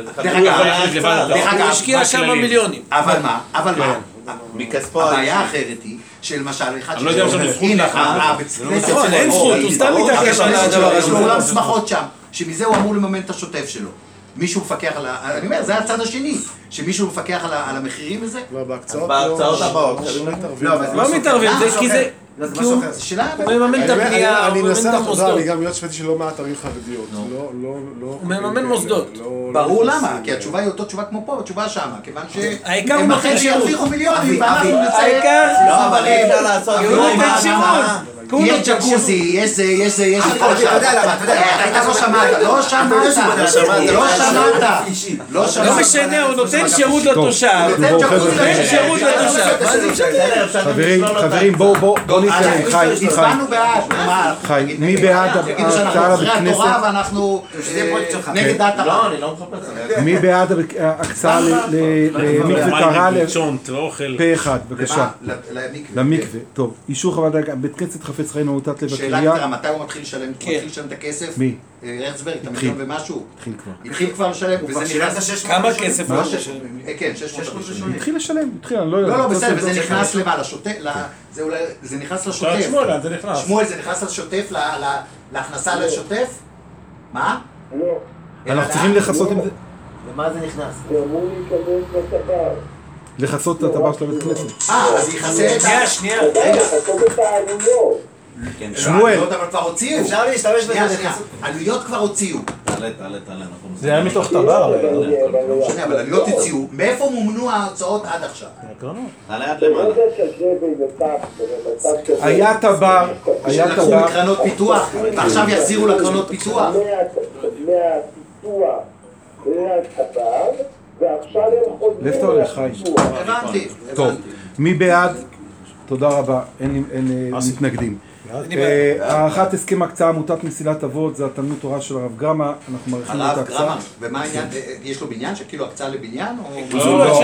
הוא השקיע שם מיליונים. אבל מה? אבל מה? הבעיה האחרת היא שלמשל אחד אני לא יודע אם יש זכות נכון, אין זכות, הוא סתם מתעקש על הדבר הזה. יש לו עולם שמחות שם, שמזה הוא אמור לממן את השוטף שלו. מישהו מפקח על ה... אני אומר, זה הצד השני, שמישהו מפקח על המחירים וזה. לא, בהקצאות הבאות. לא מתערבים, כי זה... כי הוא מממן את הבנייה, הוא מממן את המוסדות. אני גם להיות שפטי שלא מעט ערים חרדיות. הוא מממן מוסדות. ברור למה, כי התשובה היא אותו תשובה כמו פה, התשובה שמה, כיוון העיקר הוא נותן שירות. שירוויחו מיליונים, ואנחנו נצא... העיקר... לא, אבל אי אפשר לעשות... הוא נותן שירות. יש ג'קוזי, יש זה, יש זה, יש הכל שם. אתה יודע למה, אתה יודע, אתה לא שמעת, לא שמעת, לא שמעת, לא שמעת. לא משנה, הוא נותן שירות לתושב. הוא נותן שירות לתושב. חברים, בואו נתקדם, חי, הצבענו בעד, חי, מי בעד ההקצאה לבית כנסת? ואנחנו נגד דעת הרב. לא, אני לא מחפש. מי בעד ההקצאה למקווה טהרה? פה אחד, בבקשה. למקווה, טוב. אישור חוות דעת, בית כנסת חפץ חיים עמותת לב הקריה. שאלה קטנה, מתי הוא מתחיל לשלם? הוא מתחיל לשלם את הכסף? מי? רצברג, את המיליון ומשהו? התחיל כבר. התחיל כבר לשלם, וזה נכנס... כמה כסף הוא לשלם? כן, שש מאות ראשונים. התחיל לשלם, התחיל, אני לא יודע. לא, לא, בסדר, וזה נכנס למה? לשוטף? זה נכנס לשוטף. שמואל, זה נכנס. שמואל, זה נכנס לשוטף, להכנסה לשוטף? מה? אנחנו צריכים לחסות עם זה. למה זה נכנס? זה אמור להיכנס לטבר. לחסות את הטבר של הבית כנסת. אה, אז יחסה את... שנייה, שנייה. לחסות את העלויות. שמואל. העלויות אבל כבר הוציאו. אפשר להשתמש בזה. עלויות כבר הוציאו. תעלה, תעלה, תעלה. זה היה מתוך טבר. לא משנה, אבל עלויות הוציאו. מאיפה מומנו ההוצאות עד עכשיו? תעלה עד למעלה. היה טבר, היה שלקחו טבר. מקרנות פיתוח, ועכשיו יחזירו לקרנות פיתוח. מהפיתוח לטבר, ועכשיו הם חוזרים... לאיפה אתה הולך, חי? הבנתי. טוב, מי בעד? תודה רבה, אין מתנגדים. הארכת הסכם הקצאה עמותת מסילת אבות, זה התלמוד תורה של הרב גרמה, אנחנו מעריכים את הרב ההקצאה. גרמה, ומה העניין? יש לו בניין שכאילו הקצאה לבניין? לא,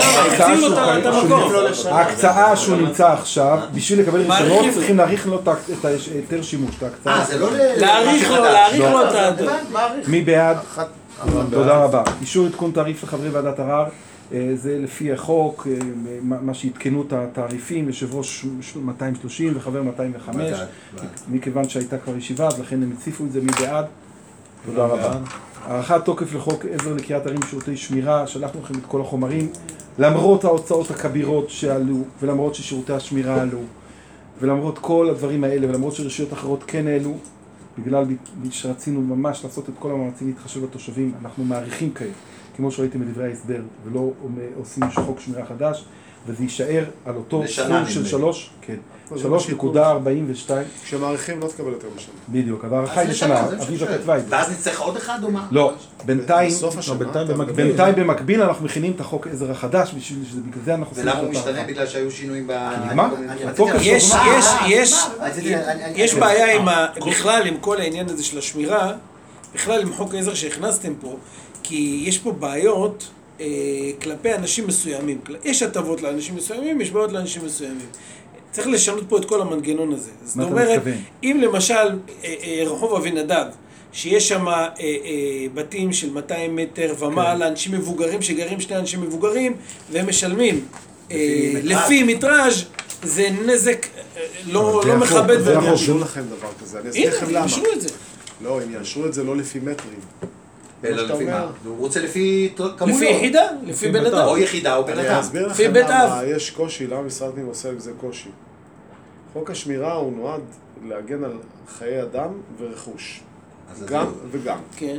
ההקצאה שהוא נמצא עכשיו, בשביל לקבל רישיונות צריכים להאריך לו את היתר שימוש, את ההקצאה. אה, זה לא... להאריך לו, להאריך לו את ה... מי בעד? תודה רבה. אישור עדכון תעריף לחברי ועדת ערר, זה לפי החוק, מה שעדכנו את התעריפים, יושב ראש מאתיים ושלושים וחבר מאתיים וחמש, מכיוון שהייתה כבר ישיבה, אז לכן הם הציפו את זה. מי בעד? תודה רבה. הארכת תוקף לחוק עזר לקריית ערים ושירותי שמירה, שלחנו לכם את כל החומרים, למרות ההוצאות הכבירות שעלו, ולמרות ששירותי השמירה עלו, ולמרות כל הדברים האלה, ולמרות שרשויות אחרות כן העלו, בגלל שרצינו ממש לעשות את כל המאמצים להתחשב בתושבים, אנחנו מעריכים כעת, כמו שראיתם בדברי ההסבר, ולא עושים חוק שמירה חדש, וזה יישאר על אותו סכום של שלוש, כן, שלוש נקודה ארבעים ושתיים. כשמעריכים לא תקבל יותר משנה. בדיוק, אבל הערכה היא לשנה, אביבה כתבה את זה. ואז נצטרך עוד אחד או מה? לא, בינתיים, בינתיים במקביל אנחנו מכינים את החוק עזר החדש, בשביל שזה בגלל זה אנחנו... ולמה הוא משתנה? בגלל שהיו שינויים ב... מה? יש, יש, יש, יש בעיה עם ה... בכלל עם כל העניין הזה של השמירה, בכלל עם חוק העזר שהכנסתם פה, כי יש פה בעיות אה, כלפי אנשים מסוימים. יש הטבות לאנשים מסוימים, יש בעיות לאנשים מסוימים. צריך לשנות פה את כל המנגנון הזה. זאת אומרת, אם למשל אה, אה, רחוב אבינדב, שיש שם אה, אה, בתים של מאתיים מטר ומעלה, כן. אנשים מבוגרים שגרים שני אנשים מבוגרים, והם משלמים אה, לפי מטראז', זה נזק לא מכבד. זה יאשרו לכם דבר כזה, אני אסביר לכם למה. הנה, יאשרו את זה. לא, הם יאשרו את זה לא לפי מטרים. אלא לפי מה? הוא רוצה לפי כמויות. לפי יחידה? לפי בן אדם. או יחידה או בן אדם. אני אסביר לכם למה יש קושי, למה משרד הפנים עושה עם זה קושי. חוק השמירה הוא נועד להגן על חיי אדם ורכוש. גם וגם. כן.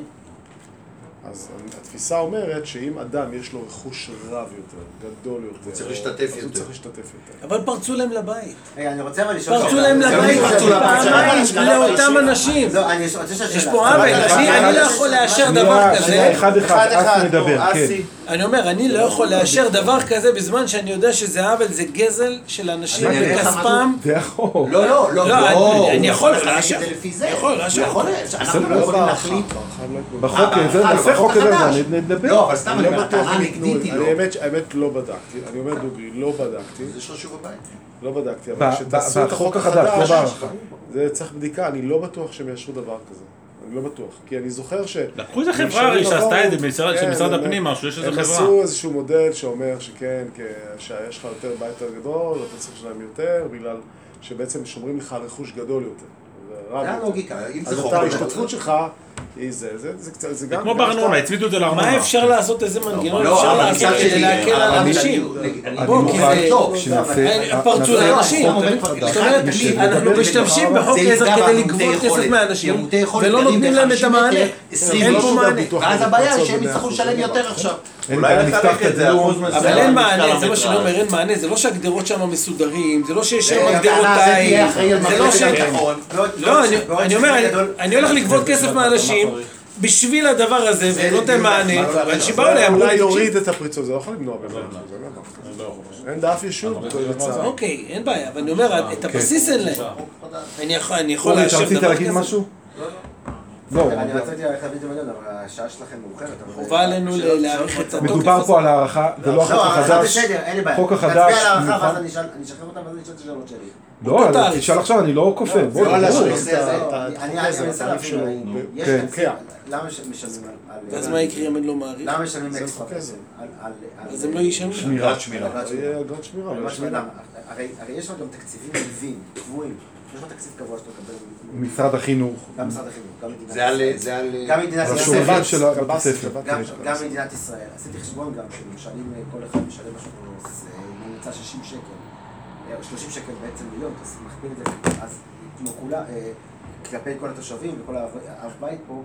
אז התפיסה אומרת שאם אדם יש לו רכוש רב יותר, גדול יותר, הוא צריך להשתתף יותר. אז הוא צריך להשתתף יותר. אבל פרצו להם לבית. רגע, אני רוצה אבל לשאול... פרצו להם לבית, פעמיים לאותם אנשים. יש פה עוול, אני לא יכול לאשר דבר כזה. אחד אחד, אסי מדבר, כן. אני אומר, אני לא יכול לאשר דבר כזה בזמן שאני יודע שזה עוול, זה גזל של אנשים בכספם. זה יכול. לא, לא, לא. לא, אני יכול לאשר. אני יכול לאשר. אנחנו לא יכולים להחליט. בחוק, זה נעשה חוק כזה, נדבר. לא, אבל סתם אני אומר, הטענה נגדית לא. האמת לא בדקתי, אני אומר דוגרי, לא בדקתי. זה שלו שוב הבית. לא בדקתי, אבל כשתעשו את החוק החדש, זה צריך בדיקה, אני לא בטוח שהם יאשרו דבר כזה. אני לא בטוח, כי אני זוכר ש... לקחו איזה חברה הרי שעשתה את זה, של משרד הפנים משהו, יש איזה חברה. הם עשו איזשהו מודל שאומר שכן, שיש לך יותר בית יותר גדול, אתה צריך לשלם יותר, בגלל שבעצם שומרים לך על רכוש גדול יותר. זה הלוגיקה, אם זה אז חוק... אתה, ההשתתפות שלך היא זה, זה גם... כמו בארנונה, הצמידו את זה לארנונה. מה אפשר לעשות איזה מנגנון? אפשר לעשות כדי להקל על אנשים. בוא, כי זה... פרצו לאנשים. זאת אומרת, אנחנו משתמשים בחוק עזר כדי לגבות כסף מהאנשים, ולא נותנים להם את המענה. אין פה מענה. ואז הבעיה היא שהם יצטרכו לשלם יותר עכשיו. אולי לחלק את זה, אחוז מסוים. אבל אין מענה, זה מה שאני אומר, אין מענה. זה לא שהגדרות שם מסודרים, זה לא שיש שם הגדרות תאים. זה לא ש... לא, אני אומר, אני הולך לגבות כסף מהאנשים בשביל הדבר הזה, ונותן מענה, ואנשים באו להם. אולי יוריד את הפריצות, זה לא יכול למנוע באמת. אין דף יישוב. אוקיי, אין בעיה, אבל אני אומר, את הבסיס אין להם. אני יכול אורי, לאשר אתה רצית דבר להגיד כזה. משהו? לא. אני רציתי להעריך להביא את המדיון, אבל השעה שלכם מאוחרת. חובה עלינו להעריך את התוקף. מדובר פה על הערכה, זה לא החוק החדש. חוק החדש. נצביע על הערכה, ואז אני אשחרר אותם, ואז אני אשאל את השאלות שלי. לא, תשאל עכשיו, אני לא כופר. זה לא על הנושא הזה. אני מנסה להבין, יש תקציב, למה משלמים על... אז מה יקרה אם אני לא מעריך? למה משלמים אקסטרה כסף? אז הם לא ישלמו. שמירת שמירה. אגרת שמירה. הרי יש לנו גם תקציבים נלווים, קבועים. יש לך תקציב קבוע שאתה מקבל... משרד החינוך. גם משרד החינוך, גם מדינת ישראל. זה על... גם מדינת ישראל. גם מדינת ישראל. עשיתי חשבון גם, שמשלמים כל אחד משלם משהו כמו ממוצע שישים שקל, שלושים שקל בעצם מיליון, אז מכפיל את זה, אז כמו כולה, כלפי כל התושבים וכל האב בית פה,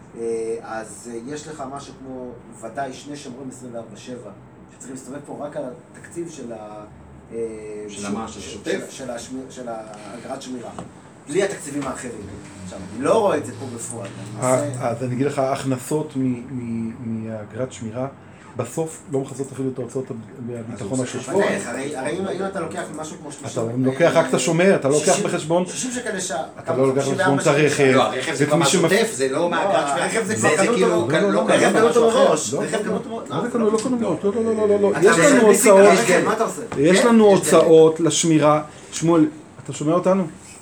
אז יש לך משהו כמו ודאי שני שומרים עשרים וארבע שבע, שצריכים להסתובב פה רק על התקציב של ה... של מה? של שוטף? של האגרת שמירה. בלי התקציבים האחרים. עכשיו, אני לא רואה את זה פה בפועל. אז אני אגיד לך, ההכנסות מאגרת שמירה, בסוף לא מכסות אפילו את ההוצאות הביטחון השוטפות. הרי אם אתה לוקח משהו כמו שלושים... אתה לוקח רק את השומר, אתה לא לוקח בחשבון... שישים שקל לשעה. אתה לא לוקח בחשבון את הרכב. לא, הרכב זה כבר מהשוטף, זה לא מהאגרת שמירה. הרכב זה כבר קנו אותו. הרכב קנו אותו מראש. הרכב קנו אותו מראש. מה זה קנו? לא קנו מראש. לא, לא, לא, לא, לא. יש לנו הוצאות... יש לנו הוצאות לשמירה. שמואל, אתה שומע אותנו?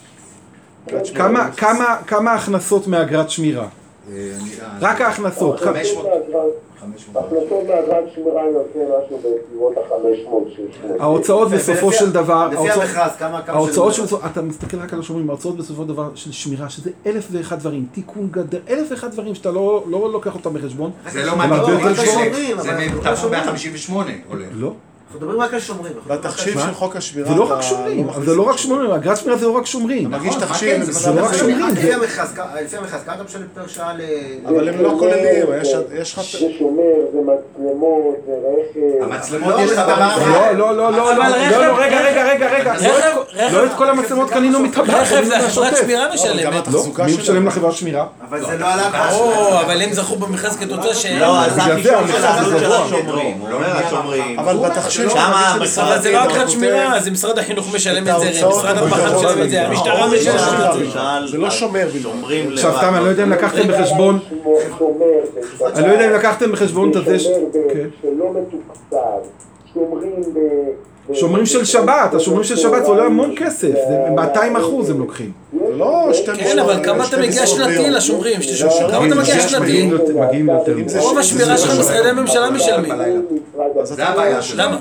כמה הכנסות מאגרת שמירה? רק ההכנסות. הכנסות מאגרת שמירה יוצא משהו בסביבות ה-חמש מאות שש מאות. ההוצאות בסופו של דבר... לפי המכרז, כמה... ההוצאות של... אתה מסתכל רק על השומרים, ההוצאות בסופו של דבר של שמירה, שזה אלף ואחד דברים, תיקון גדר, אלף ואחד דברים שאתה לא לוקח אותם בחשבון. זה לא מעניין, זה מתחום מאה חמישים ושמונה עולה. לא. אנחנו מדברים רק על שומרים. בתחשיב של חוק השמירה... זה לא רק שומרים, זה לא רק שומרים, אגרת שמירה זה לא רק שומרים. אתה מגיש תחשיב, זה לא רק שומרים. לפי המכרז, כמה אתה משלם פר שעה ל... אבל הם לא כוללים, יש לך... זה שומר, זה מצלמות, זה רכב... המצלמות יש לך דבר... לא, לא, לא, לא, לא, רגע, רגע, רגע, רגע. לא את כל המצלמות קנינו מטבח. רכב זה חברת שמירה משלמת. לא, מי משלם לחברת שמירה? אבל זה לא עלה... או, אבל הם זכו במכרז כתוצאה ש... לא, אז זה החישוב של העלות של השומרים. הוא אומר השומרים. אבל בתחשיב... אבל זה לא אגרת שמירה, זה משרד החינוך משלם את זה, משרד הפחד משלם את זה, המשטרה משלם את זה. זה לא שומר. עכשיו סתם, אני לא יודע אם לקחתם בחשבון, אני לא יודע אם לקחתם בחשבון את זה, שלא מתוקצב, שומרים ב... שומרים של שבת, השומרים של שבת זה עולה המון כסף, זה מאתיים אחוז הם לוקחים. זה לא שתי משמרות. כן, אבל כמה אתה מגיע שנתי לשומרים? כמה אתה מגיע שנתי? מגיעים יותר. רוב השמירה שלך משרדי הממשלה משלמים. זה הבעיה שלנו. למה?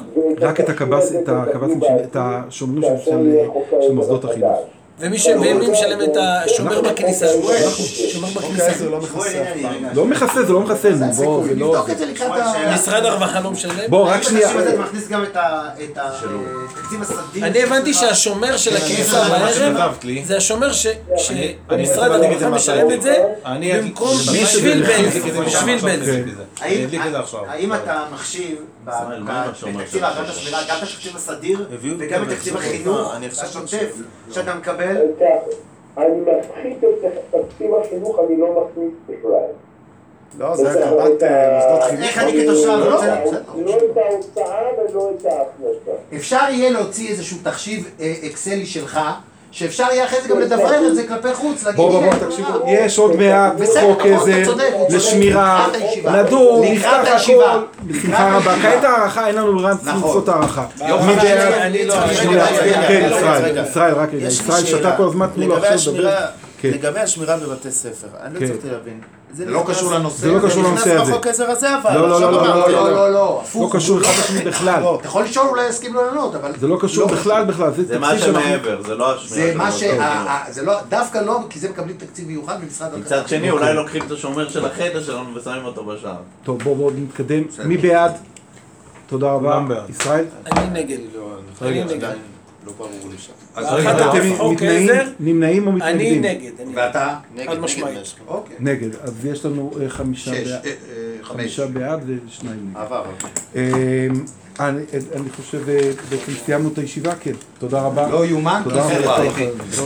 רק את הקב"ס, את הקב"סים, את השומרים של מוסדות החינוך. ומי משלם את השומר בכניסה? שומר בכניסה. לא מכסה, זה לא מכסה. נבדוק את זה לקראת ה... משרד הרווחה לא משלם? בוא, רק שנייה. אתה מכניס גם את התקציב הסדיר. אני הבנתי שהשומר של הכניסה בערב זה השומר שמשרד הרווחה משלם את זה במקום בשביל בנז. האם אתה מחשיב בתקציב אגרת השמירה גם את התקציב הסדיר וגם את תקציב החינוך השוטף שאתה מקבל? אני מפחית את תקציב החינוך, אני לא מכניס בכלל. לא, זה הקמת מוסדות חינוך. איך אני כתושב רוצה... לא את ההוצאה ולא את ההכנסה. אפשר יהיה להוציא איזשהו תחשיב אקסלי שלך, שאפשר יהיה אחרי זה גם לדבר את זה כלפי חוץ, להגיד... בוא, בוא, בוא, תקשיבו, יש עוד מעט חוק איזה לשמירה, לדור, נפתח הכל, בשמחה רבה. כעת הערכה, אין לנו רנץ למצוא את הערכה. אני לא... כן, ישראל, ישראל, רק רגע, ישראל שאתה כל הזמן תנו לו עכשיו לדבר. לגבי השמירה בבתי ספר, אני לא צריך להבין. זה לא קשור לנושא. זה לא קשור לנושא הזה. נכנס בחוק עזר הזה אבל. לא, לא, לא, לא, לא, לא, לא. לא קשור אחד לשני בכלל. אתה יכול לשאול, אולי יסכים לו לענות, אבל... זה לא קשור בכלל בכלל. זה מה שמעבר, זה לא השמירה. זה מה ש... זה לא, דווקא לא, כי זה מקבלים תקציב מיוחד במשרד... מצד שני, אולי לוקחים את השומר של החדר שלנו ושמים אותו בשער. טוב, בואו נתקדם. מי בעד? תודה רבה. ישראל? אני נגד. אני נגד. לא ברור לי שם. אתם נמנעים או מתנגדים? אני נגד. ואתה? חד משמעית. נגד. אז יש לנו חמישה בעד ושניים נגד. עבר. אני חושב בעצם סיימנו את הישיבה, כן. תודה רבה. לא יאומן. תודה רבה.